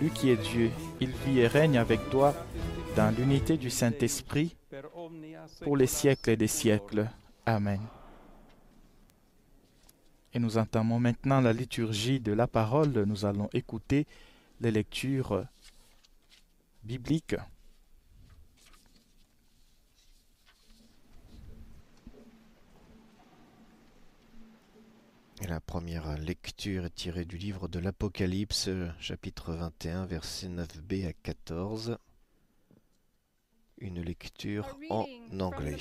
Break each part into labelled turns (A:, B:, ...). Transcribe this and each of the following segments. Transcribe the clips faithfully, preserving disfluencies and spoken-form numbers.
A: lui qui est Dieu. Il vit et règne avec toi dans l'unité du Saint-Esprit pour les siècles des siècles. Amen. Et nous entamons maintenant la liturgie de la parole. Nous allons écouter les lectures bibliques.
B: Et la première lecture est tirée du livre de l'Apocalypse, chapitre vingt et un, versets neuf b à quatorze. Une lecture en anglais.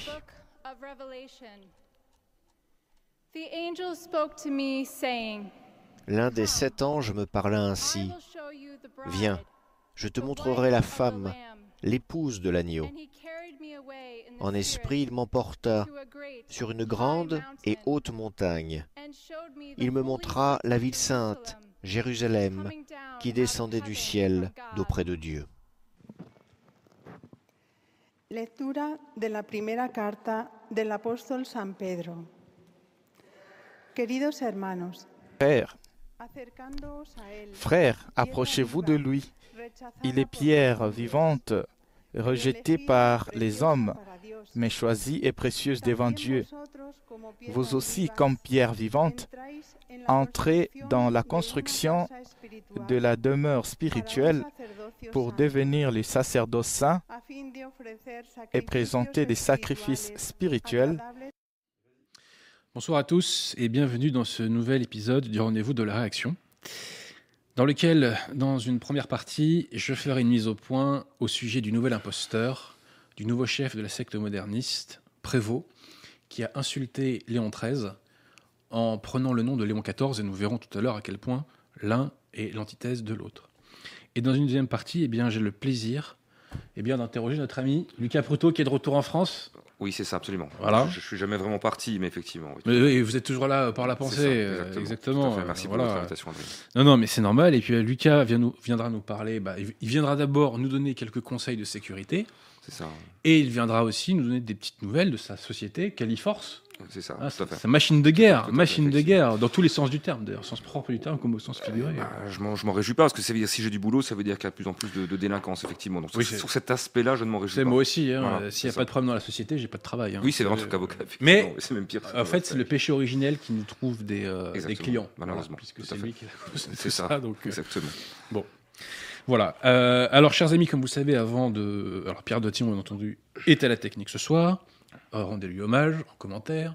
B: L'un des sept anges me parla ainsi. Viens, je te montrerai la femme, l'épouse de l'agneau. En esprit, il m'emporta sur une grande et haute montagne. Il me montra la ville sainte, Jérusalem, qui descendait du ciel d'auprès de Dieu.
C: Lectura de la primera carta del apóstol San Pedro. Queridos hermanos,
A: Frères, Frères, approchez-vous de lui. Il est pierre vivante, rejetée par les hommes, mais choisie et précieuse devant Dieu. Vous aussi, comme pierre vivante, entrez dans la construction de la demeure spirituelle pour devenir les sacerdoces saints et présenter des sacrifices spirituels.
D: Bonsoir à tous et bienvenue dans ce nouvel épisode du Rendez-vous de la Réaction, dans lequel, dans une première partie, je ferai une mise au point au sujet du nouvel imposteur, du nouveau chef de la secte moderniste, Prévost, qui a insulté Léon treize en prenant le nom de Léon quatorze, et nous verrons tout à l'heure à quel point l'un est l'antithèse de l'autre. Et dans une deuxième partie, eh bien, j'ai le plaisir eh bien, d'interroger notre ami Lucas Proutot, qui est de retour en France.
E: Oui, c'est ça, absolument.
D: Voilà.
E: Je ne suis jamais vraiment parti, mais effectivement. Oui.
D: Mais, oui, vous êtes toujours là par la pensée.
E: Ça,
D: exactement. exactement.
E: Merci
D: voilà.
E: pour votre invitation, André.
D: Non, non, mais c'est normal. Et puis Lucas vient nous, viendra nous parler. Bah, il viendra d'abord nous donner quelques conseils de sécurité.
E: C'est ça.
D: Et il viendra aussi nous donner des petites nouvelles de sa société, Califorce.
E: C'est ça,
D: ah,
E: tout à fait.
D: Sa machine de guerre,
E: Tout
D: machine
E: fait,
D: de guerre, dans tous les sens du terme, d'ailleurs, sens propre du terme comme au sens figuré.
E: Bah, je m'en, je m'en réjouis pas, parce que ça veut dire si j'ai du boulot, ça veut dire qu'il y a de plus en plus de, de délinquance, effectivement. Donc
D: oui,
E: sur, sur cet aspect-là, je ne m'en réjouis
D: c'est
E: pas.
D: Moi aussi, hein,
E: voilà,
D: s'il n'y a
E: ça.
D: pas de problème dans la société, j'ai pas de travail. Hein.
E: Oui, c'est vrai, en tout cas, avocat, mais c'est même pire.
D: En fait, c'est le péché originel qui nous trouve des, euh, des clients,
E: malheureusement.
D: Voilà, puisque c'est lui qui a
E: c'est ça,
D: ça donc,
E: exactement.
D: Euh, bon. Voilà. Euh, alors, chers amis, comme vous le savez, avant de. Alors, Pierre Dotillon, bien entendu, est à la technique ce soir. Euh, rendez-lui hommage en commentaire.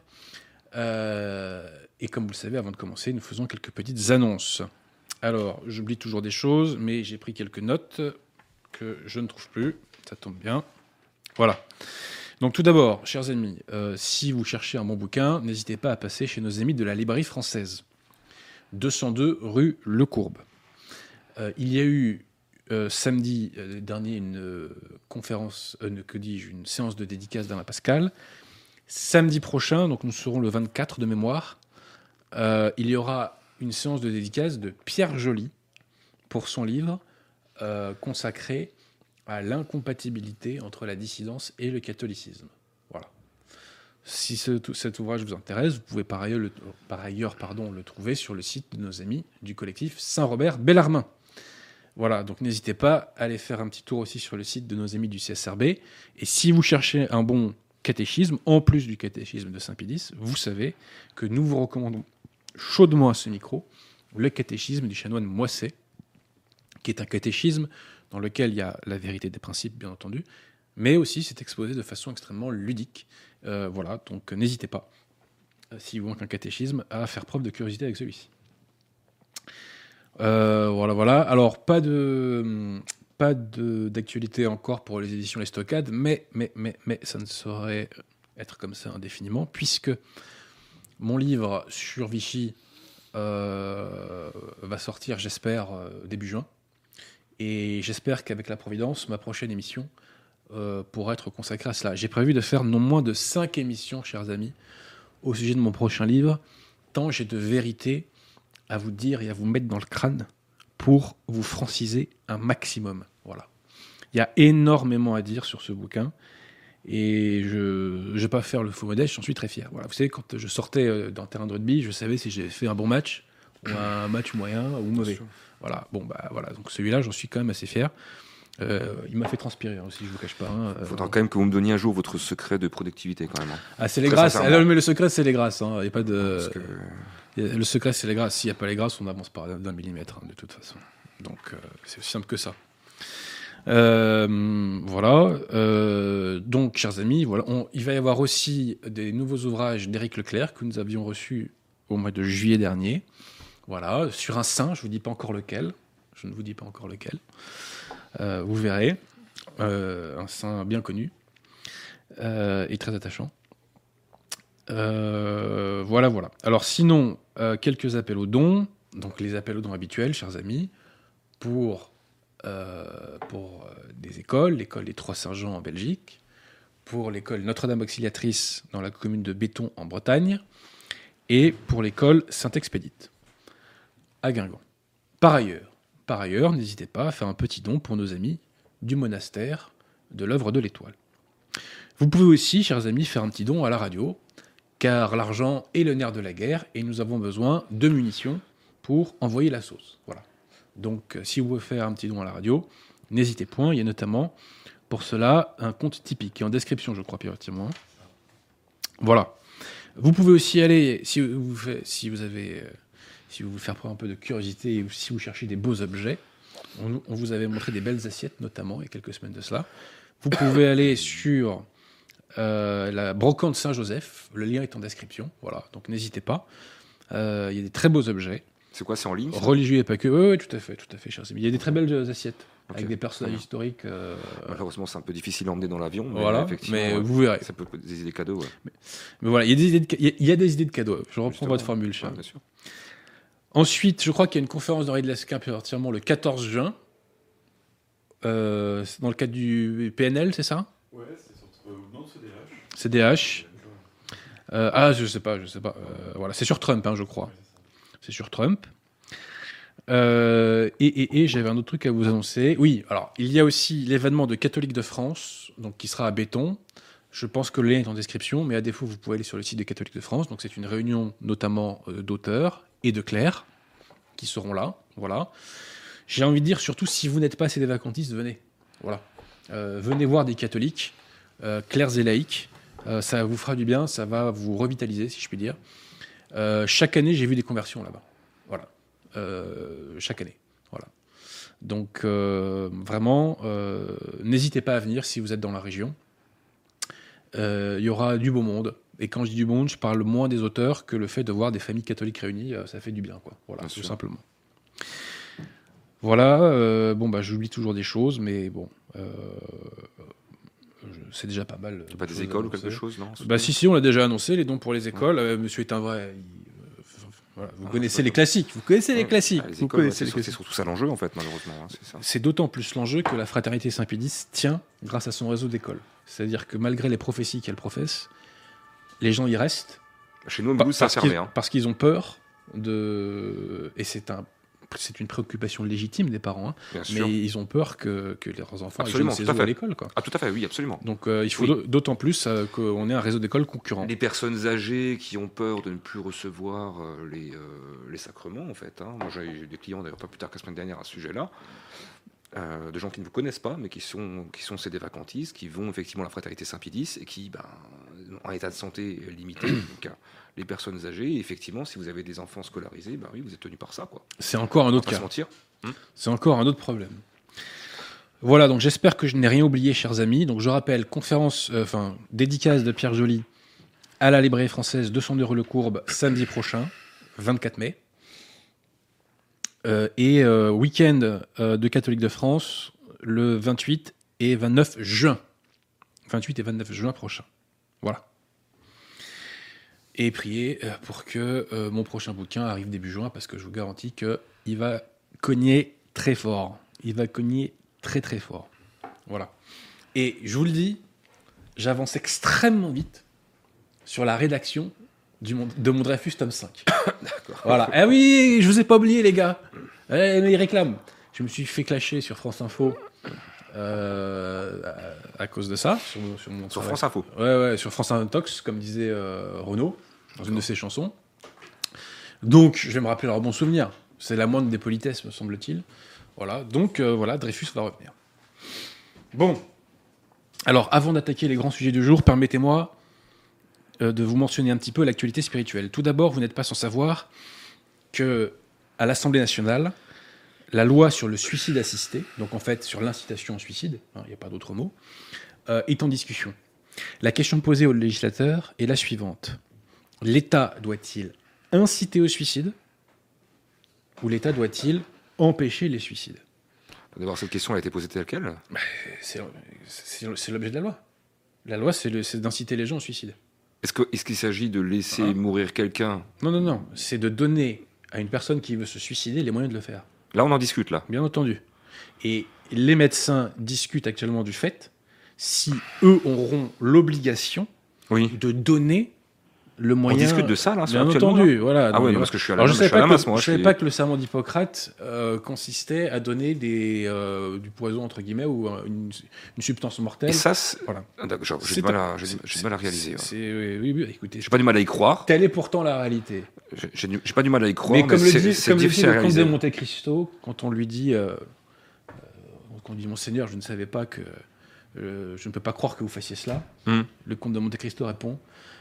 D: Euh, et comme vous le savez, avant de commencer, nous faisons quelques petites annonces. Alors, j'oublie toujours des choses, mais j'ai pris quelques notes que je ne trouve plus. Ça tombe bien. Voilà. Donc, tout d'abord, chers amis, euh, si vous cherchez un bon bouquin, n'hésitez pas à passer chez nos amis de la Librairie Française, deux cent deux rue Le Courbe. Euh, il y a eu euh, samedi euh, dernier une euh, conférence, euh, que dis-je, une séance de dédicace d'Alain Pascal. Samedi prochain, donc nous serons le vingt-quatre de mémoire, euh, il y aura une séance de dédicace de Pierre Joly pour son livre euh, consacré à l'incompatibilité entre la dissidence et le catholicisme. Voilà. Si ce, tout, cet ouvrage vous intéresse, vous pouvez par ailleurs, le, par ailleurs pardon, le trouver sur le site de nos amis du collectif Saint-Robert Bellarmin. Voilà, donc n'hésitez pas à aller faire un petit tour aussi sur le site de nos amis du C S R B. Et si vous cherchez un bon catéchisme, en plus du catéchisme de Saint-Pédis, vous savez que nous vous recommandons chaudement à ce micro le catéchisme du chanoine Moisset, qui est un catéchisme dans lequel il y a la vérité des principes, bien entendu, mais aussi c'est exposé de façon extrêmement ludique. Euh, voilà, donc n'hésitez pas, si vous manque un catéchisme, à faire preuve de curiosité avec celui-ci. Euh, voilà, voilà. Alors, pas de... Pas de, d'actualité encore pour les éditions Les Stockades, mais, mais, mais, mais ça ne saurait être comme ça indéfiniment, puisque mon livre sur Vichy euh, va sortir, j'espère, euh, début juin. Et j'espère qu'avec la Providence, ma prochaine émission euh, pourra être consacrée à cela. J'ai prévu de faire non moins de cinq émissions, chers amis, au sujet de mon prochain livre, tant j'ai de vérité à vous dire et à vous mettre dans le crâne pour vous franciser un maximum. Voilà. Il y a énormément à dire sur ce bouquin et je ne vais pas faire le faux modèle, j'en suis très fier. Voilà. Vous savez, quand je sortais d'un terrain de rugby, je savais si j'avais fait un bon match ou un match moyen ou mauvais. Voilà, bon, bah voilà, donc celui-là, j'en suis quand même assez fier. Euh, il m'a fait transpirer, hein, aussi, je vous cache pas. Il
E: hein, faudra euh, quand même que vous me donniez un jour votre secret de productivité, quand même. Hein.
D: Ah, c'est les Très grâces. Alors, mais le secret, c'est les grâces. Hein. Il y a pas de. Que... Le secret, c'est les grâces. S'il n'y a pas les grâces, on avance pas d'un millimètre, hein, de toute façon. Donc, euh, c'est aussi simple que ça. Euh, voilà. Euh, donc, chers amis, voilà, on, il va y avoir aussi des nouveaux ouvrages d'Éric Leclerc que nous avions reçus au mois de juillet dernier. Voilà, sur un saint, je ne vous dis pas encore lequel. Je ne vous dis pas encore lequel. Euh, vous verrez. Euh, un saint bien connu euh, et très attachant. Euh, voilà, voilà. Alors, sinon, euh, quelques appels aux dons. Donc, les appels aux dons habituels, chers amis, pour, euh, pour euh, des écoles, l'école des Trois-Saint-Jean en Belgique, pour l'école Notre-Dame Auxiliatrice dans la commune de Béton en Bretagne, et pour l'école Saint-Expédite à Guingamp. Par ailleurs, par ailleurs, n'hésitez pas à faire un petit don pour nos amis du monastère de l'œuvre de l'Étoile. Vous pouvez aussi, chers amis, faire un petit don à la radio, car l'argent est le nerf de la guerre et nous avons besoin de munitions pour envoyer la sauce. Voilà. Donc, si vous voulez faire un petit don à la radio, n'hésitez point. Il y a notamment, pour cela, un compte Tipeee qui est en description, je crois, Pierre-Timon. Voilà. Vous pouvez aussi aller, si vous, faites, si vous avez... Si vous voulez faire preuve un peu de curiosité ou si vous cherchez des beaux objets, on, on vous avait montré des belles assiettes, notamment, il y a quelques semaines de cela. Vous pouvez aller sur euh, la brocante Saint-Joseph. Le lien est en description. Voilà, donc n'hésitez pas. Euh, il y a des très beaux objets.
E: C'est quoi, c'est en ligne ça?
D: Religieux et pas que. Oui, oui, tout à fait, tout à fait, chers amis. Il y a des très belles assiettes okay. avec des personnages ouais. historiques. Euh...
E: Malheureusement, c'est un peu difficile à emmener dans l'avion. Mais
D: voilà,
E: effectivement,
D: mais
E: ouais,
D: vous verrez.
E: Ça peut être des idées cadeaux. Ouais.
D: Mais, mais voilà, il y a des idées de, il y a des idées de cadeaux. Je reprends Justement. votre formule, cher.
E: Ouais, bien sûr.
D: Ensuite, je crois qu'il y a une conférence d'Henri de Lesquin entièrement le quatorze juin, euh, dans le cadre du P N L, c'est ça?
F: Ouais, c'est sur euh, non, C D H.
D: C D H. Euh, ah, je sais pas, je sais pas. Euh, voilà, c'est sur Trump, hein, je crois. Ouais, c'est, c'est sur Trump. Euh, et, et, et j'avais un autre truc à vous annoncer. Oui, alors, il y a aussi l'événement de Catholiques de France, donc qui sera à Béton. Je pense que le lien est en description, mais à défaut, vous pouvez aller sur le site des Catholiques de France. Donc, c'est une réunion notamment euh, d'auteurs et de clercs qui seront là. Voilà. J'ai envie de dire, surtout si vous n'êtes pas assez des vacantistes, venez. Voilà. Euh, venez voir des catholiques, euh, clercs et laïcs. Euh, ça vous fera du bien, ça va vous revitaliser, si je puis dire. Euh, chaque année, j'ai vu des conversions là-bas. Voilà. Euh, chaque année. Voilà. Donc, euh, vraiment, euh, n'hésitez pas à venir si vous êtes dans la région. Il euh, y aura du beau monde. Et quand je dis du monde, je parle moins des auteurs que le fait de voir des familles catholiques réunies, euh, ça fait du bien, quoi. Voilà, bien tout sûr. Simplement. Voilà, euh, bon, bah, j'oublie toujours des choses, mais bon, euh, c'est déjà pas mal.
E: Pas des écoles ou quelque chose, non?
D: Bah, si, si, on l'a déjà annoncé, les dons pour les écoles. Ouais. Euh, Monsieur est un vrai. Il, euh, voilà, vous ah, connaissez les classiques. Vous connaissez ouais. les classiques. Ah, les
E: vous écoles, connaissez ouais, c'est, les c'est surtout ça l'enjeu, en fait, malheureusement. Hein, c'est, ça.
D: C'est d'autant plus l'enjeu que la Fraternité Saint-Pédis tient grâce à son réseau d'écoles. C'est-à-dire que malgré les prophéties qu'elle professe, les gens y restent.
E: Chez nous, Mulhouse, ça servait. Hein.
D: Parce qu'ils ont peur de. Et c'est, un... c'est une préoccupation légitime des parents. Hein. Mais sûr. Ils ont peur que, que leurs enfants aient ces eaux à l'école. Quoi.
E: Ah, tout à fait, oui, absolument.
D: Donc euh, il faut oui. d'autant plus euh, qu'on ait un réseau d'écoles concurrent.
E: Les personnes âgées qui ont peur de ne plus recevoir euh, les, euh, les sacrements, en fait. Hein. Moi, j'ai eu des clients, d'ailleurs, pas plus tard que la semaine dernière, à ce sujet-là. Euh, de gens qui ne vous connaissent pas, mais qui sont, qui sont cédés vacantistes, qui vont effectivement à la Fraternité Saint-Pédis et qui, ben, en état de santé limité, donc les personnes âgées, et effectivement, si vous avez des enfants scolarisés, ben oui, vous êtes tenus par ça, quoi.
D: C'est encore un autre cas.
E: Se mentir. Hum
D: C'est encore un autre problème. Voilà, donc j'espère que je n'ai rien oublié, chers amis. Donc je rappelle, conférence, euh, enfin, dédicace de Pierre Joly à la Librairie Française, deux cents deux rue Le Courbe, samedi prochain, vingt-quatre mai. Euh, et euh, week-end euh, de Catholiques de France le vingt-huit et vingt-neuf juin. vingt-huit et vingt-neuf juin prochain. Voilà. Et priez euh, pour que euh, mon prochain bouquin arrive début juin, parce que je vous garantis qu'il va cogner très fort. Il va cogner très très fort. Voilà. Et je vous le dis, j'avance extrêmement vite sur la rédaction Du monde, de mon Dreyfus tome cinq. D'accord. Voilà. Ah oui, je vous ai pas oublié, les gars. Eh, ils réclament. Je me suis fait clasher sur France Info euh, à, à cause de ça. Sur, sur, mon
E: sur France Info.
D: Ouais, ouais, sur France Intox, comme disait euh, Renaud dans D'accord. une de ses chansons. Donc, je vais me rappeler leurs bons souvenirs. C'est la moindre des politesses, me semble-t-il. Voilà, donc euh, voilà, Dreyfus va revenir. Bon. Alors, avant d'attaquer les grands sujets du jour, permettez-moi euh, de vous mentionner un petit peu l'actualité spirituelle. Tout d'abord, vous n'êtes pas sans savoir que à l'Assemblée nationale, la loi sur le suicide assisté, donc en fait sur l'incitation au suicide, il hein, n'y a pas d'autre mot, euh, est en discussion. La question posée au législateur est la suivante. L'État doit-il inciter au suicide ou l'État doit-il empêcher les suicides?
E: D'abord, cette question a été posée telle quelle?
D: bah, c'est, c'est, c'est l'objet de la loi. La loi, c'est, le, c'est d'inciter les gens au suicide.
E: Est-ce, que, est-ce qu'il s'agit de laisser ah. mourir quelqu'un?
D: Non, non, non. C'est de donner à une personne qui veut se suicider les moyens de le faire.
E: Là, on en discute, là.
D: Bien entendu. Et les médecins discutent actuellement du fait si eux auront l'obligation
E: oui.
D: de donner le moyen...
E: On discute de ça, là,
D: Bien entendu,
E: là.
D: voilà.
E: Ah oui,
D: non,
E: parce que je suis à la,
D: Alors, je
E: je suis à la masse,
D: que,
E: moi.
D: Je ne savais suis... pas que le serment d'Hippocrate euh, consistait à donner des, euh, du poison, entre guillemets, ou une, une substance mortelle.
E: Et ça, c'est...
D: Voilà.
E: Ah, j'ai, j'ai, du mal à, j'ai, j'ai du mal à réaliser.
D: C'est, c'est, ouais. oui, oui, écoutez...
E: J'ai pas du mal à y croire.
D: Telle est pourtant la réalité.
E: J'ai, j'ai, j'ai pas du mal à y croire,
D: mais, mais comme
E: mais
D: le
E: c'est,
D: dit,
E: c'est
D: comme
E: difficile
D: le
E: à réaliser.
D: Comte de Monte Cristo, quand on lui dit... Euh, quand on dit, Monseigneur, je ne savais pas que... Euh, je ne peux pas croire que vous fassiez cela.
E: Mm.
D: Le comte de Monte Cristo répond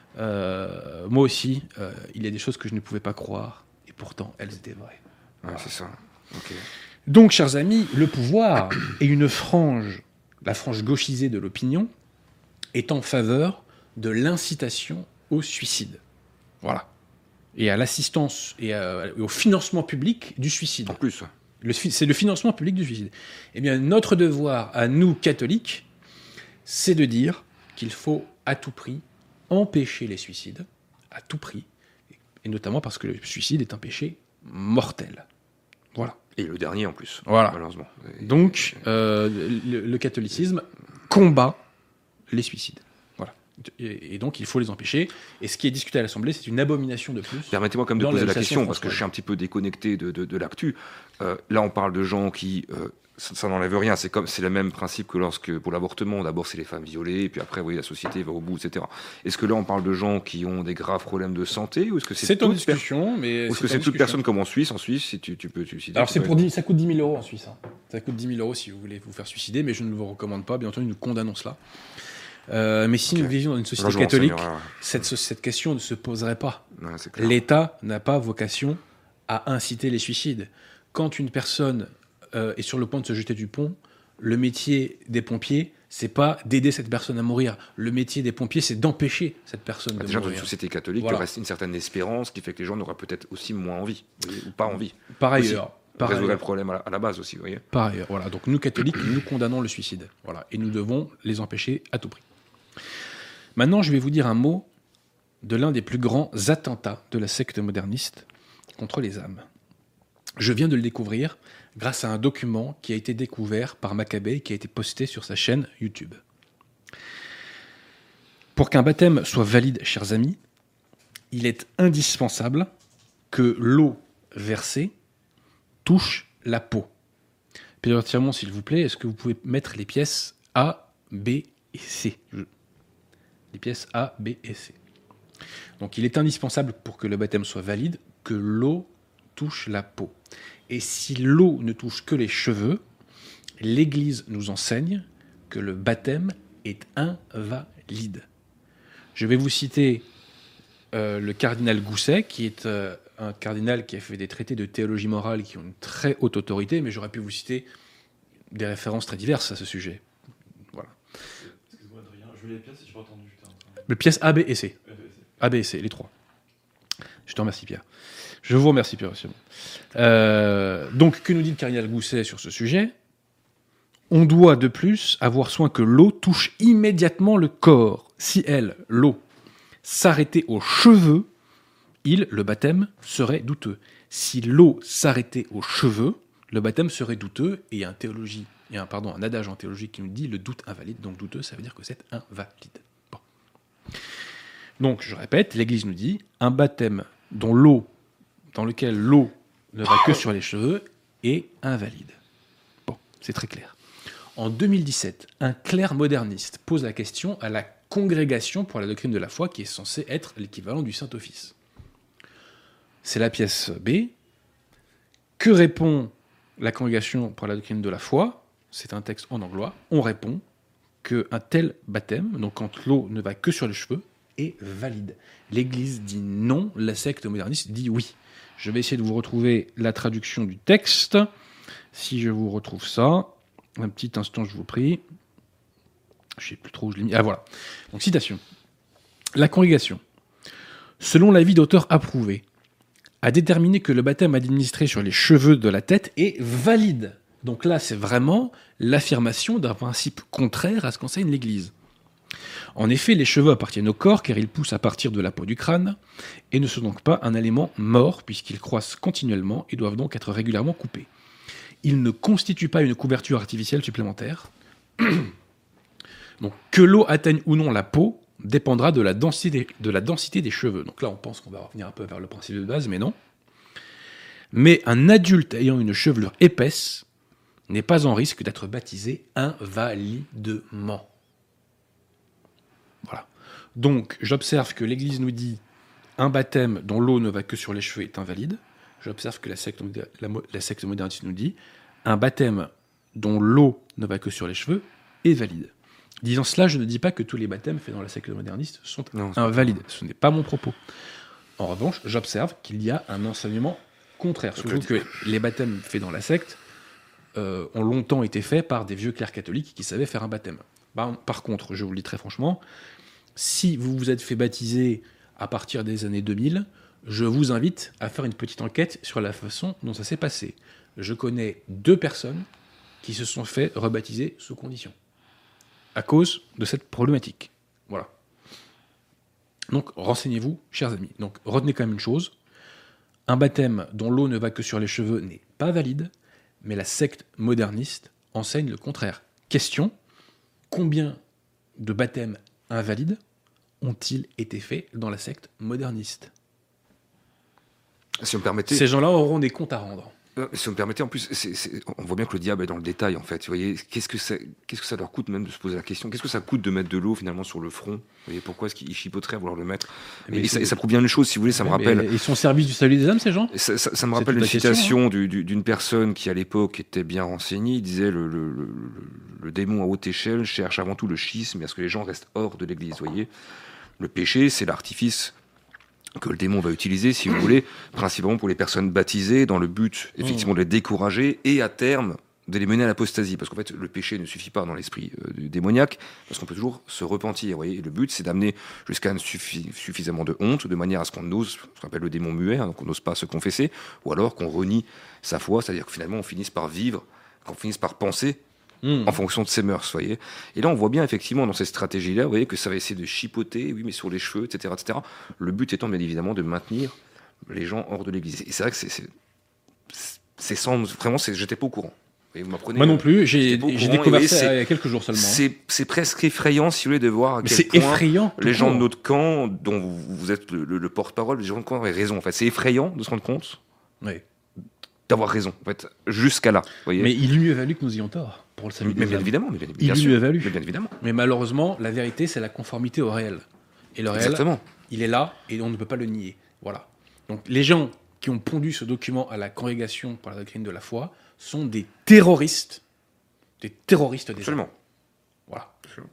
D: euh, moi aussi, euh, il y a des choses que je ne pouvais pas croire, et pourtant elles étaient vraies.
E: Ouais, voilà. C'est ça. Okay.
D: Donc, chers amis, le pouvoir et une frange, la frange gauchisée de l'opinion, est en faveur de l'incitation au suicide. Voilà. Et à l'assistance et, à, et au financement public du suicide.
E: En plus.
D: Le, c'est le financement public du suicide. Eh bien, notre devoir à nous, catholiques, c'est de dire qu'il faut à tout prix empêcher les suicides, à tout prix, et notamment parce que le suicide est un péché mortel. Voilà.
E: Et le dernier en plus,
D: voilà.
E: malheureusement.
D: Donc, euh, le, le catholicisme combat les suicides. Voilà. Et, et donc, il faut les empêcher. Et ce qui est discuté à l'Assemblée, c'est une abomination de plus.
E: Permettez-moi quand même de poser la question, parce que je suis un petit peu déconnecté de, de, de l'actu. Euh, là, on parle de gens qui... Euh, Ça, ça n'enlève rien, c'est comme c'est le même principe que lorsque pour l'avortement, d'abord c'est les femmes violées, et puis après oui, la société va au bout, et cetera. Est-ce que là on parle de gens qui ont des graves problèmes de santé, ou est-ce que c'est,
D: c'est en discussion, per... mais
E: ou est-ce que c'est toute personne comme en Suisse? En Suisse, si tu, tu peux te suicider.
D: Alors c'est pour dix, ça coûte dix mille euros en Suisse. Hein. Ça coûte dix mille euros si vous voulez vous faire suicider, mais je ne vous recommande pas. Bien entendu, nous condamnons cela. Euh, mais si okay. nous vivions dans une société Bonjour, catholique, ouais, ouais. Cette, cette question ne se poserait pas.
E: Ouais,
D: L'État n'a pas vocation à inciter les suicides. Quand une personne euh, est sur le point de se jeter du pont, le métier des pompiers, c'est pas d'aider cette personne à mourir. Le métier des pompiers, c'est d'empêcher cette personne bah, de
E: déjà,
D: mourir.
E: Déjà, dans une société catholique, voilà. Il reste une certaine espérance qui fait que les gens n'auraient peut-être aussi moins envie, ou pas envie.
D: Par ailleurs.
E: Par résoudre le problème à la, à la base aussi, vous voyez.
D: Par ailleurs, voilà. Donc nous, catholiques, nous condamnons le suicide. Voilà. Et nous devons les empêcher à tout prix. Maintenant, je vais vous dire un mot de l'un des plus grands attentats de la secte moderniste contre les âmes. Je viens de le découvrir grâce à un document qui a été découvert par Maccabée et qui a été posté sur sa chaîne YouTube. Pour qu'un baptême soit valide, chers amis, il est indispensable que l'eau versée touche la peau. Pierre Tirmont, s'il vous plaît, est-ce que vous pouvez mettre les pièces A, B et C ? Les pièces A, B et C. Donc il est indispensable pour que le baptême soit valide que l'eau touche la peau. Et si l'eau ne touche que les cheveux, l'Église nous enseigne que le baptême est invalide. Je vais vous citer euh, le cardinal Gousset, qui est euh, un cardinal qui a fait des traités de théologie morale qui ont une très haute autorité, mais j'aurais pu vous citer des références très diverses à ce sujet. Voilà.
F: Excuse-moi Adrien, je voulais les pièces et je n'ai pas entendu.
D: Les pièces A, B et C. A, B et C, les trois. Je te remercie Pierre. Je vous remercie, Pierre. Euh, donc, que nous dit le cardinal Gousset sur ce sujet ? On doit de plus avoir soin que l'eau touche immédiatement le corps. Si elle, l'eau, s'arrêtait aux cheveux, il, le baptême, serait douteux. Si l'eau s'arrêtait aux cheveux, le baptême serait douteux. Et il y a un, théologie, il y a un, pardon, un adage en théologie qui nous dit le doute invalide. Donc, douteux, ça veut dire que c'est invalide. Bon. Donc, je répète, l'Église nous dit un baptême dont l'eau dans lequel l'eau ne va que sur les cheveux, est invalide. Bon, c'est très clair. En deux mille dix-sept, un clerc moderniste pose la question à la Congrégation pour la doctrine de la foi, qui est censée être l'équivalent du Saint-Office. C'est la pièce B. que répond la congrégation pour la doctrine de la foi? C'est un texte en anglois. On répond qu'un tel baptême, donc quand l'eau ne va que sur les cheveux, est valide. L'Église dit non, la secte moderniste dit oui. Je vais essayer de vous retrouver la traduction du texte. Si je vous retrouve ça, un petit instant, je vous prie. Je ne sais plus trop où je l'ai mis. Ah voilà. Donc citation. La congrégation, selon l'avis d'auteur approuvé, a déterminé que le baptême administré sur les cheveux de la tête est valide. Donc là, c'est vraiment l'affirmation d'un principe contraire à ce qu'enseigne l'Église. En effet, les cheveux appartiennent au corps car ils poussent à partir de la peau du crâne et ne sont donc pas un élément mort puisqu'ils croissent continuellement et doivent donc être régulièrement coupés. Ils ne constituent pas une couverture artificielle supplémentaire. Donc, que l'eau atteigne ou non la peau dépendra de la densité, de la densité des cheveux. Donc là, on pense qu'on va revenir un peu vers le principe de base, mais non. Mais un adulte ayant une chevelure épaisse n'est pas en risque d'être baptisé invalidement. Voilà. Donc, j'observe que l'Église nous dit un baptême dont l'eau ne va que sur les cheveux est invalide. J'observe que la secte, la, la secte moderniste nous dit un baptême dont l'eau ne va que sur les cheveux est valide. Disant cela, je ne dis pas que tous les baptêmes faits dans la secte moderniste sont non, invalides. Ce n'est pas mon propos. En revanche, j'observe qu'il y a un enseignement contraire. Surtout que les baptêmes faits dans la secte euh, ont longtemps été faits par des vieux clercs catholiques qui savaient faire un baptême. Par, par contre, je vous le dis très franchement, si vous vous êtes fait baptiser à partir des années deux mille, je vous invite à faire une petite enquête sur la façon dont ça s'est passé. Je connais deux personnes qui se sont fait rebaptiser sous condition, à cause de cette problématique. Voilà. Donc, renseignez-vous, chers amis. Donc, retenez quand même une chose. Un baptême dont l'eau ne va que sur les cheveux n'est pas valide, mais la secte moderniste enseigne le contraire. Question, combien de baptêmes invalides ont-ils été faits dans la secte moderniste?
E: Si vous me permettez...
D: Ces gens-là auront des comptes à rendre.
E: Si vous me permettez, en plus, c'est, c'est, on voit bien que le diable est dans le détail, en fait. Vous voyez, qu'est-ce que, ça, qu'est-ce que ça leur coûte même de se poser la question? Qu'est-ce que ça coûte de mettre de l'eau, finalement, sur le front? Vous voyez, pourquoi est-ce qu'ils chipoteraient à vouloir le mettre? Et, et, ça, et ça prouve bien une chose, si vous voulez, ça me rappelle...
D: Ils sont au service du salut des âmes, ces gens?
E: Ça, ça, ça me rappelle une citation hein. du, du, d'une personne qui, à l'époque, était bien renseignée. Il disait, le, le, le, le démon à haute échelle cherche avant tout le schisme et à ce que les gens restent hors de l'Église. Vous voyez, le péché, c'est l'artifice que le démon va utiliser, si vous voulez, principalement pour les personnes baptisées, dans le but, effectivement, de les décourager et, à terme, de les mener à l'apostasie. Parce qu'en fait, le péché ne suffit pas dans l'esprit euh, du démoniaque, parce qu'on peut toujours se repentir. Vous voyez, et le but, c'est d'amener jusqu'à suffi- suffisamment de honte, de manière à ce qu'on ose, ce qu'on appelle le démon muet, hein, donc on n'ose pas se confesser, ou alors qu'on renie sa foi, c'est-à-dire que finalement, on finisse par vivre, qu'on finisse par penser, Mmh. en fonction de ses mœurs, voyez. Et là, on voit bien effectivement dans ces stratégies-là, vous voyez, que ça va essayer de chipoter, oui, mais sur les cheveux, et cetera, et cetera. Le but étant bien évidemment de maintenir les gens hors de l'Église. Et c'est vrai que c'est, c'est, c'est sans, vraiment, c'est, j'étais pas au courant. Et vous m'apprenez,
D: moi non plus, j'ai, j'ai découvert
E: voyez,
D: ça il y a quelques jours seulement.
E: C'est, c'est presque effrayant, si vous voulez, de voir à
D: mais
E: quel
D: c'est
E: point
D: effrayant,
E: les gens de notre camp, dont vous, vous êtes le, le, le porte-parole, les gens de camp avaient raison. En fait, c'est effrayant de se rendre compte. Oui. D'avoir raison, en fait, jusqu'à là. Voyez.
D: Mais il lui a valu que nous ayons tort pour le salut des
E: mais bien
D: âmes.
E: évidemment, mais bien,
D: il
E: bien
D: lui
E: sûr,
D: a valu.
E: Mais bien évidemment.
D: Mais malheureusement, la vérité, c'est la conformité au réel. Et le réel, Exactement. il est là et on ne peut pas le nier. Voilà. Donc les gens qui ont pondu ce document à la congrégation pour la doctrine de la foi sont des terroristes, des terroristes des
E: Absolument.
D: âmes. Voilà. Absolument.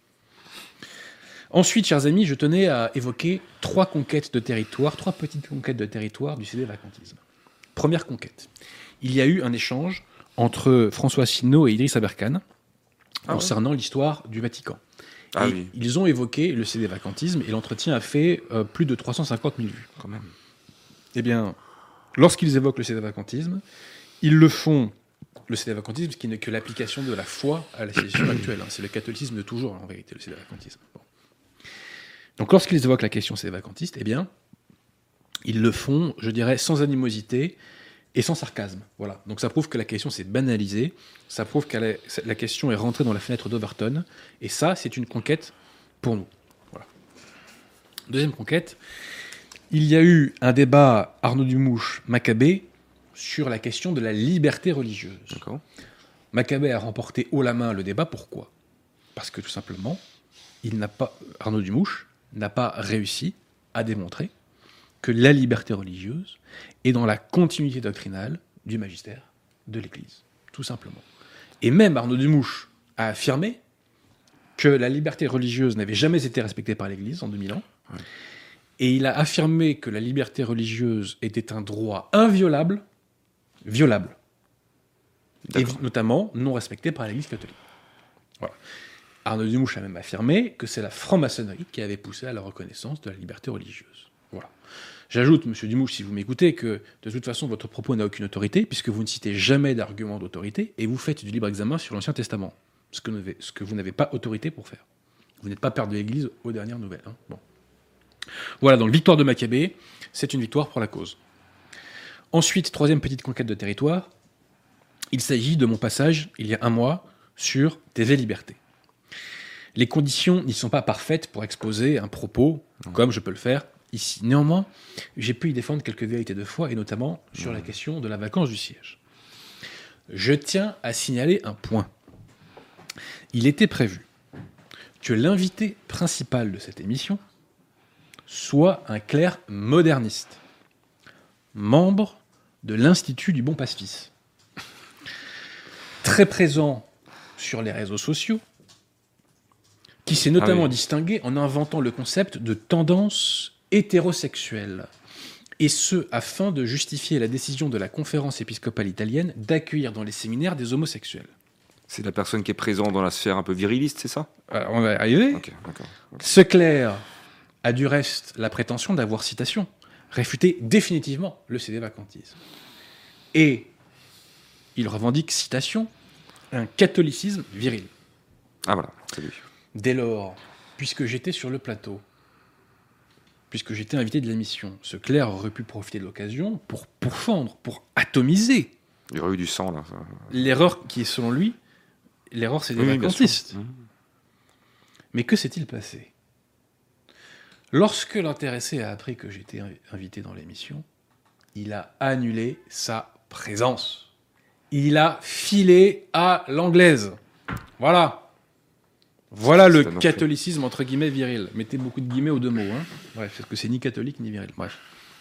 D: Ensuite, chers amis, je tenais à évoquer trois conquêtes de territoire, trois petites conquêtes de territoire du C D vacantisme. Première conquête. Il y a eu un échange entre François Asselineau et Idriss Aberkane ah concernant ouais. l'histoire du Vatican.
E: Ah
D: et
E: oui.
D: Ils ont évoqué le C D vacantisme et l'entretien a fait euh, plus de trois cent cinquante mille vues.
E: Quand même.
D: Eh bien, lorsqu'ils évoquent le C D vacantisme, ils le font, le C D vacantisme, qui n'est que l'application de la foi à la situation actuelle. Hein. C'est le catholicisme de toujours, en vérité, le C D vacantisme. Bon. Donc lorsqu'ils évoquent la question C D vacantiste, eh bien, ils le font, je dirais, sans animosité et sans sarcasme. Voilà. Donc ça prouve que la question s'est banalisée, ça prouve que la, la question est rentrée dans la fenêtre d'Overton, et ça, c'est une conquête pour nous. Voilà. Deuxième conquête, il y a eu un débat Arnaud Dumouche-Maccabée sur la question de la liberté religieuse.
E: D'accord.
D: Maccabée a remporté haut la main le débat, pourquoi ? Parce que tout simplement, il n'a pas, Arnaud Dumouche n'a pas réussi à démontrer que la liberté religieuse est dans la continuité doctrinale du magistère de l'Église, tout simplement. Et même Arnaud Dumouche a affirmé que la liberté religieuse n'avait jamais été respectée par l'Église en deux mille ans, ouais. Et il a affirmé que la liberté religieuse était un droit inviolable, violable, et notamment non respecté par l'Église catholique. Voilà. Arnaud Dumouche a même affirmé que c'est la franc-maçonnerie qui avait poussé à la reconnaissance de la liberté religieuse. Voilà. J'ajoute, monsieur Dumouche, si vous m'écoutez, que de toute façon, votre propos n'a aucune autorité, puisque vous ne citez jamais d'argument d'autorité, et vous faites du libre examen sur l'Ancien Testament, ce que, ce que vous n'avez pas autorité pour faire. Vous n'êtes pas père de l'Église aux dernières nouvelles. Hein. Bon. Voilà, donc victoire de Maccabée, c'est une victoire pour la cause. Ensuite, troisième petite conquête de territoire, il s'agit de mon passage, il y a un mois, sur T V Liberté. Les conditions n'y sont pas parfaites pour exposer un propos, comme je peux le faire ici. Néanmoins, j'ai pu y défendre quelques vérités de foi, et notamment sur la question de la vacance du siège. Je tiens à signaler un point. Il était prévu que l'invité principal de cette émission soit un clerc moderniste, membre de l'Institut du Bon Passe-Fils, très présent sur les réseaux sociaux, qui s'est notamment ah oui. distingué en inventant le concept de tendance hétérosexuelle, et ce, afin de justifier la décision de la conférence épiscopale italienne d'accueillir dans les séminaires des homosexuels.
E: C'est la personne qui est présente dans la sphère un peu viriliste, c'est ça ?
D: Alors, on va y arriver. Okay, d'accord, okay. Ce clerc a du reste la prétention d'avoir, citation, réfuté définitivement le sédévacantisme. Et il revendique, citation, un catholicisme viril.
E: Ah voilà, c'est lui.
D: Dès lors, puisque j'étais sur le plateau, puisque j'étais invité de l'émission, ce clerc aurait pu profiter de l'occasion pour pourfendre, pour atomiser.
E: Il y aurait eu du sang, là. Ça...
D: L'erreur qui est, selon lui, l'erreur sédévacantiste. Oui, oui, mais que s'est-il passé ? Lorsque l'intéressé a appris que j'étais invité dans l'émission, il a annulé sa présence. Il a filé à l'anglaise. Voilà. Voilà le catholicisme, entre guillemets, viril. Mettez beaucoup de guillemets aux deux mots. Hein. Bref, parce que c'est ni catholique ni viril. Bref.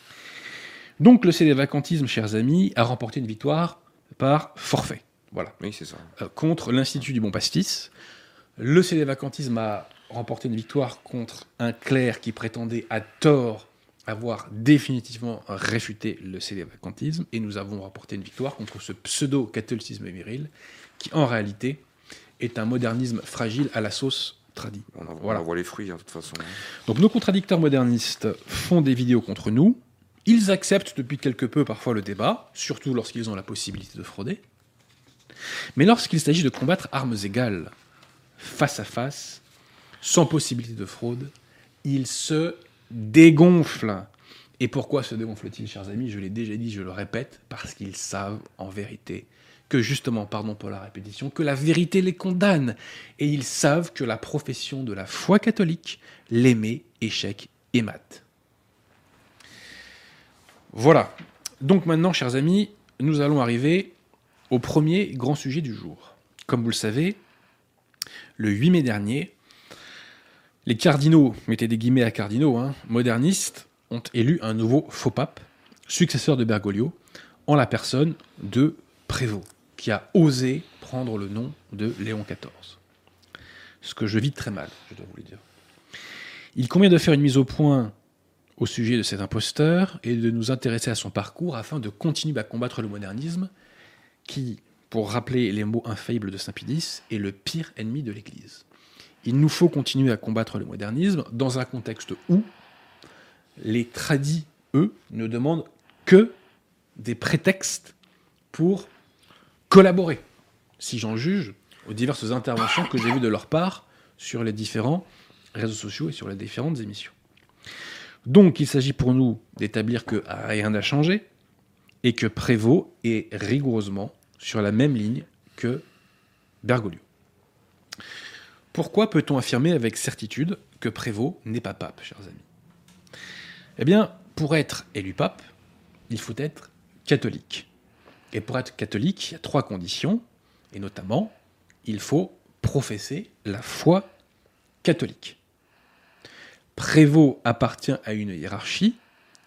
D: Donc, le sédévacantisme, chers amis, a remporté une victoire par forfait. Voilà.
E: Oui, c'est ça.
D: Euh, contre l'Institut du Bon Passe-Fils. Le sédévacantisme a remporté une victoire contre un clerc qui prétendait à tort avoir définitivement réfuté le sédévacantisme, et nous avons remporté une victoire contre ce pseudo-catholicisme viril qui, en réalité, est un modernisme fragile à la sauce tradie.
E: On en,
D: voilà.
E: on en voit les fruits, hein, de toute façon.
D: Donc nos contradicteurs modernistes font des vidéos contre nous. Ils acceptent depuis quelque peu parfois le débat, surtout lorsqu'ils ont la possibilité de frauder. Mais lorsqu'il s'agit de combattre armes égales, face à face, sans possibilité de fraude, ils se dégonflent. Et pourquoi se dégonflent-ils, chers amis ? Je l'ai déjà dit, je le répète, parce qu'ils savent en vérité que justement, pardon pour la répétition, que la vérité les condamne. Et ils savent que la profession de la foi catholique les met échec et mat. Voilà. Donc maintenant, chers amis, nous allons arriver au premier grand sujet du jour. Comme vous le savez, le huit mai dernier, les cardinaux, mettez des guillemets à cardinaux, hein, modernistes, ont élu un nouveau faux pape, successeur de Bergoglio, en la personne de Prévost, qui a osé prendre le nom de Léon quatorze. Ce que je vis très mal, je dois vous le dire. Il convient de faire une mise au point au sujet de cet imposteur et de nous intéresser à son parcours afin de continuer à combattre le modernisme qui, pour rappeler les mots infaillibles de Saint Pie-X, est le pire ennemi de l'Église. Il nous faut continuer à combattre le modernisme dans un contexte où les tradis, eux, ne demandent que des prétextes pour collaborer, si j'en juge aux diverses interventions que j'ai vues de leur part sur les différents réseaux sociaux et sur les différentes émissions. Donc, il s'agit pour nous d'établir que rien n'a changé et que Prévost est rigoureusement sur la même ligne que Bergoglio. Pourquoi peut-on affirmer avec certitude que Prévost n'est pas pape, chers amis ? Eh bien, pour être élu pape, il faut être catholique. Et pour être catholique, il y a trois conditions, et notamment, il faut professer la foi catholique. Prévost appartient à une hiérarchie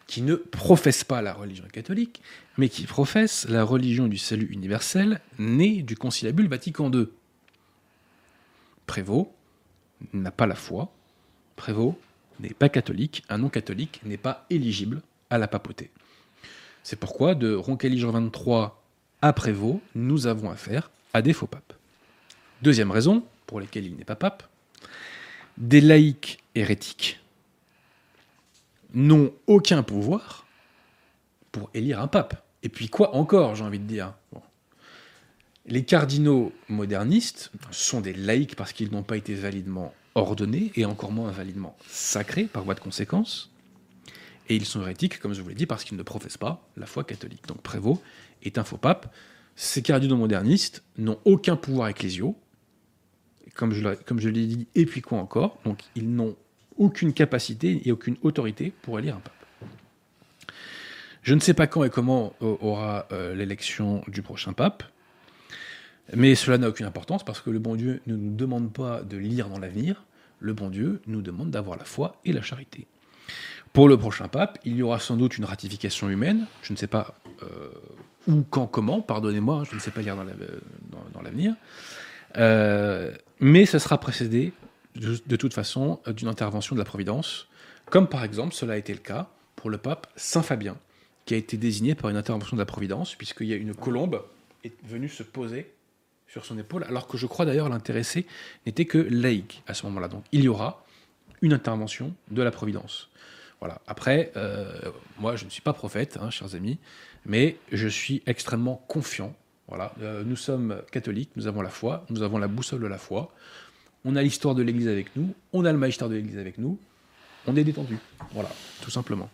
D: qui ne professe pas la religion catholique, mais qui professe la religion du salut universel née du conciliabule Vatican deux. Prévost n'a pas la foi, Prévost n'est pas catholique, un non-catholique n'est pas éligible à la papauté. C'est pourquoi, de Roncalli-Jean vingt-trois à Prévost, nous avons affaire à des faux papes. Deuxième raison pour laquelle il n'est pas pape, des laïcs hérétiques n'ont aucun pouvoir pour élire un pape. Et puis quoi encore, j'ai envie de dire. Bon. Les cardinaux modernistes sont des laïcs parce qu'ils n'ont pas été validement ordonnés, et encore moins validement sacrés par voie de conséquence. Et ils sont hérétiques, comme je vous l'ai dit, parce qu'ils ne professent pas la foi catholique. Donc Prévost est un faux pape. Ces cardinaux modernistes n'ont aucun pouvoir ecclésiaux, comme je, comme je l'ai dit, et puis quoi encore. Donc ils n'ont aucune capacité et aucune autorité pour élire un pape. Je ne sais pas quand et comment aura euh, l'élection du prochain pape, mais cela n'a aucune importance parce que le bon Dieu ne nous demande pas de lire dans l'avenir, le bon Dieu nous demande d'avoir la foi et la charité. Pour le prochain pape, il y aura sans doute une ratification humaine, je ne sais pas euh, où, quand, comment, pardonnez-moi, je ne sais pas lire dans, la, dans, dans l'avenir, euh, mais ce sera précédé de, de toute façon d'une intervention de la Providence, comme par exemple cela a été le cas pour le pape Saint Fabien, qui a été désigné par une intervention de la Providence, puisqu'il y a une colombe est venue se poser sur son épaule, alors que je crois d'ailleurs l'intéressé n'était que laïque à ce moment-là. Donc il y aura une intervention de la Providence. Voilà. Après, euh, moi je ne suis pas prophète, hein, chers amis, mais je suis extrêmement confiant. Voilà. Euh, nous sommes catholiques, nous avons la foi, nous avons la boussole de la foi, on a l'histoire de l'Église avec nous, on a le magistère de l'Église avec nous, on est détendu. Voilà, tout simplement.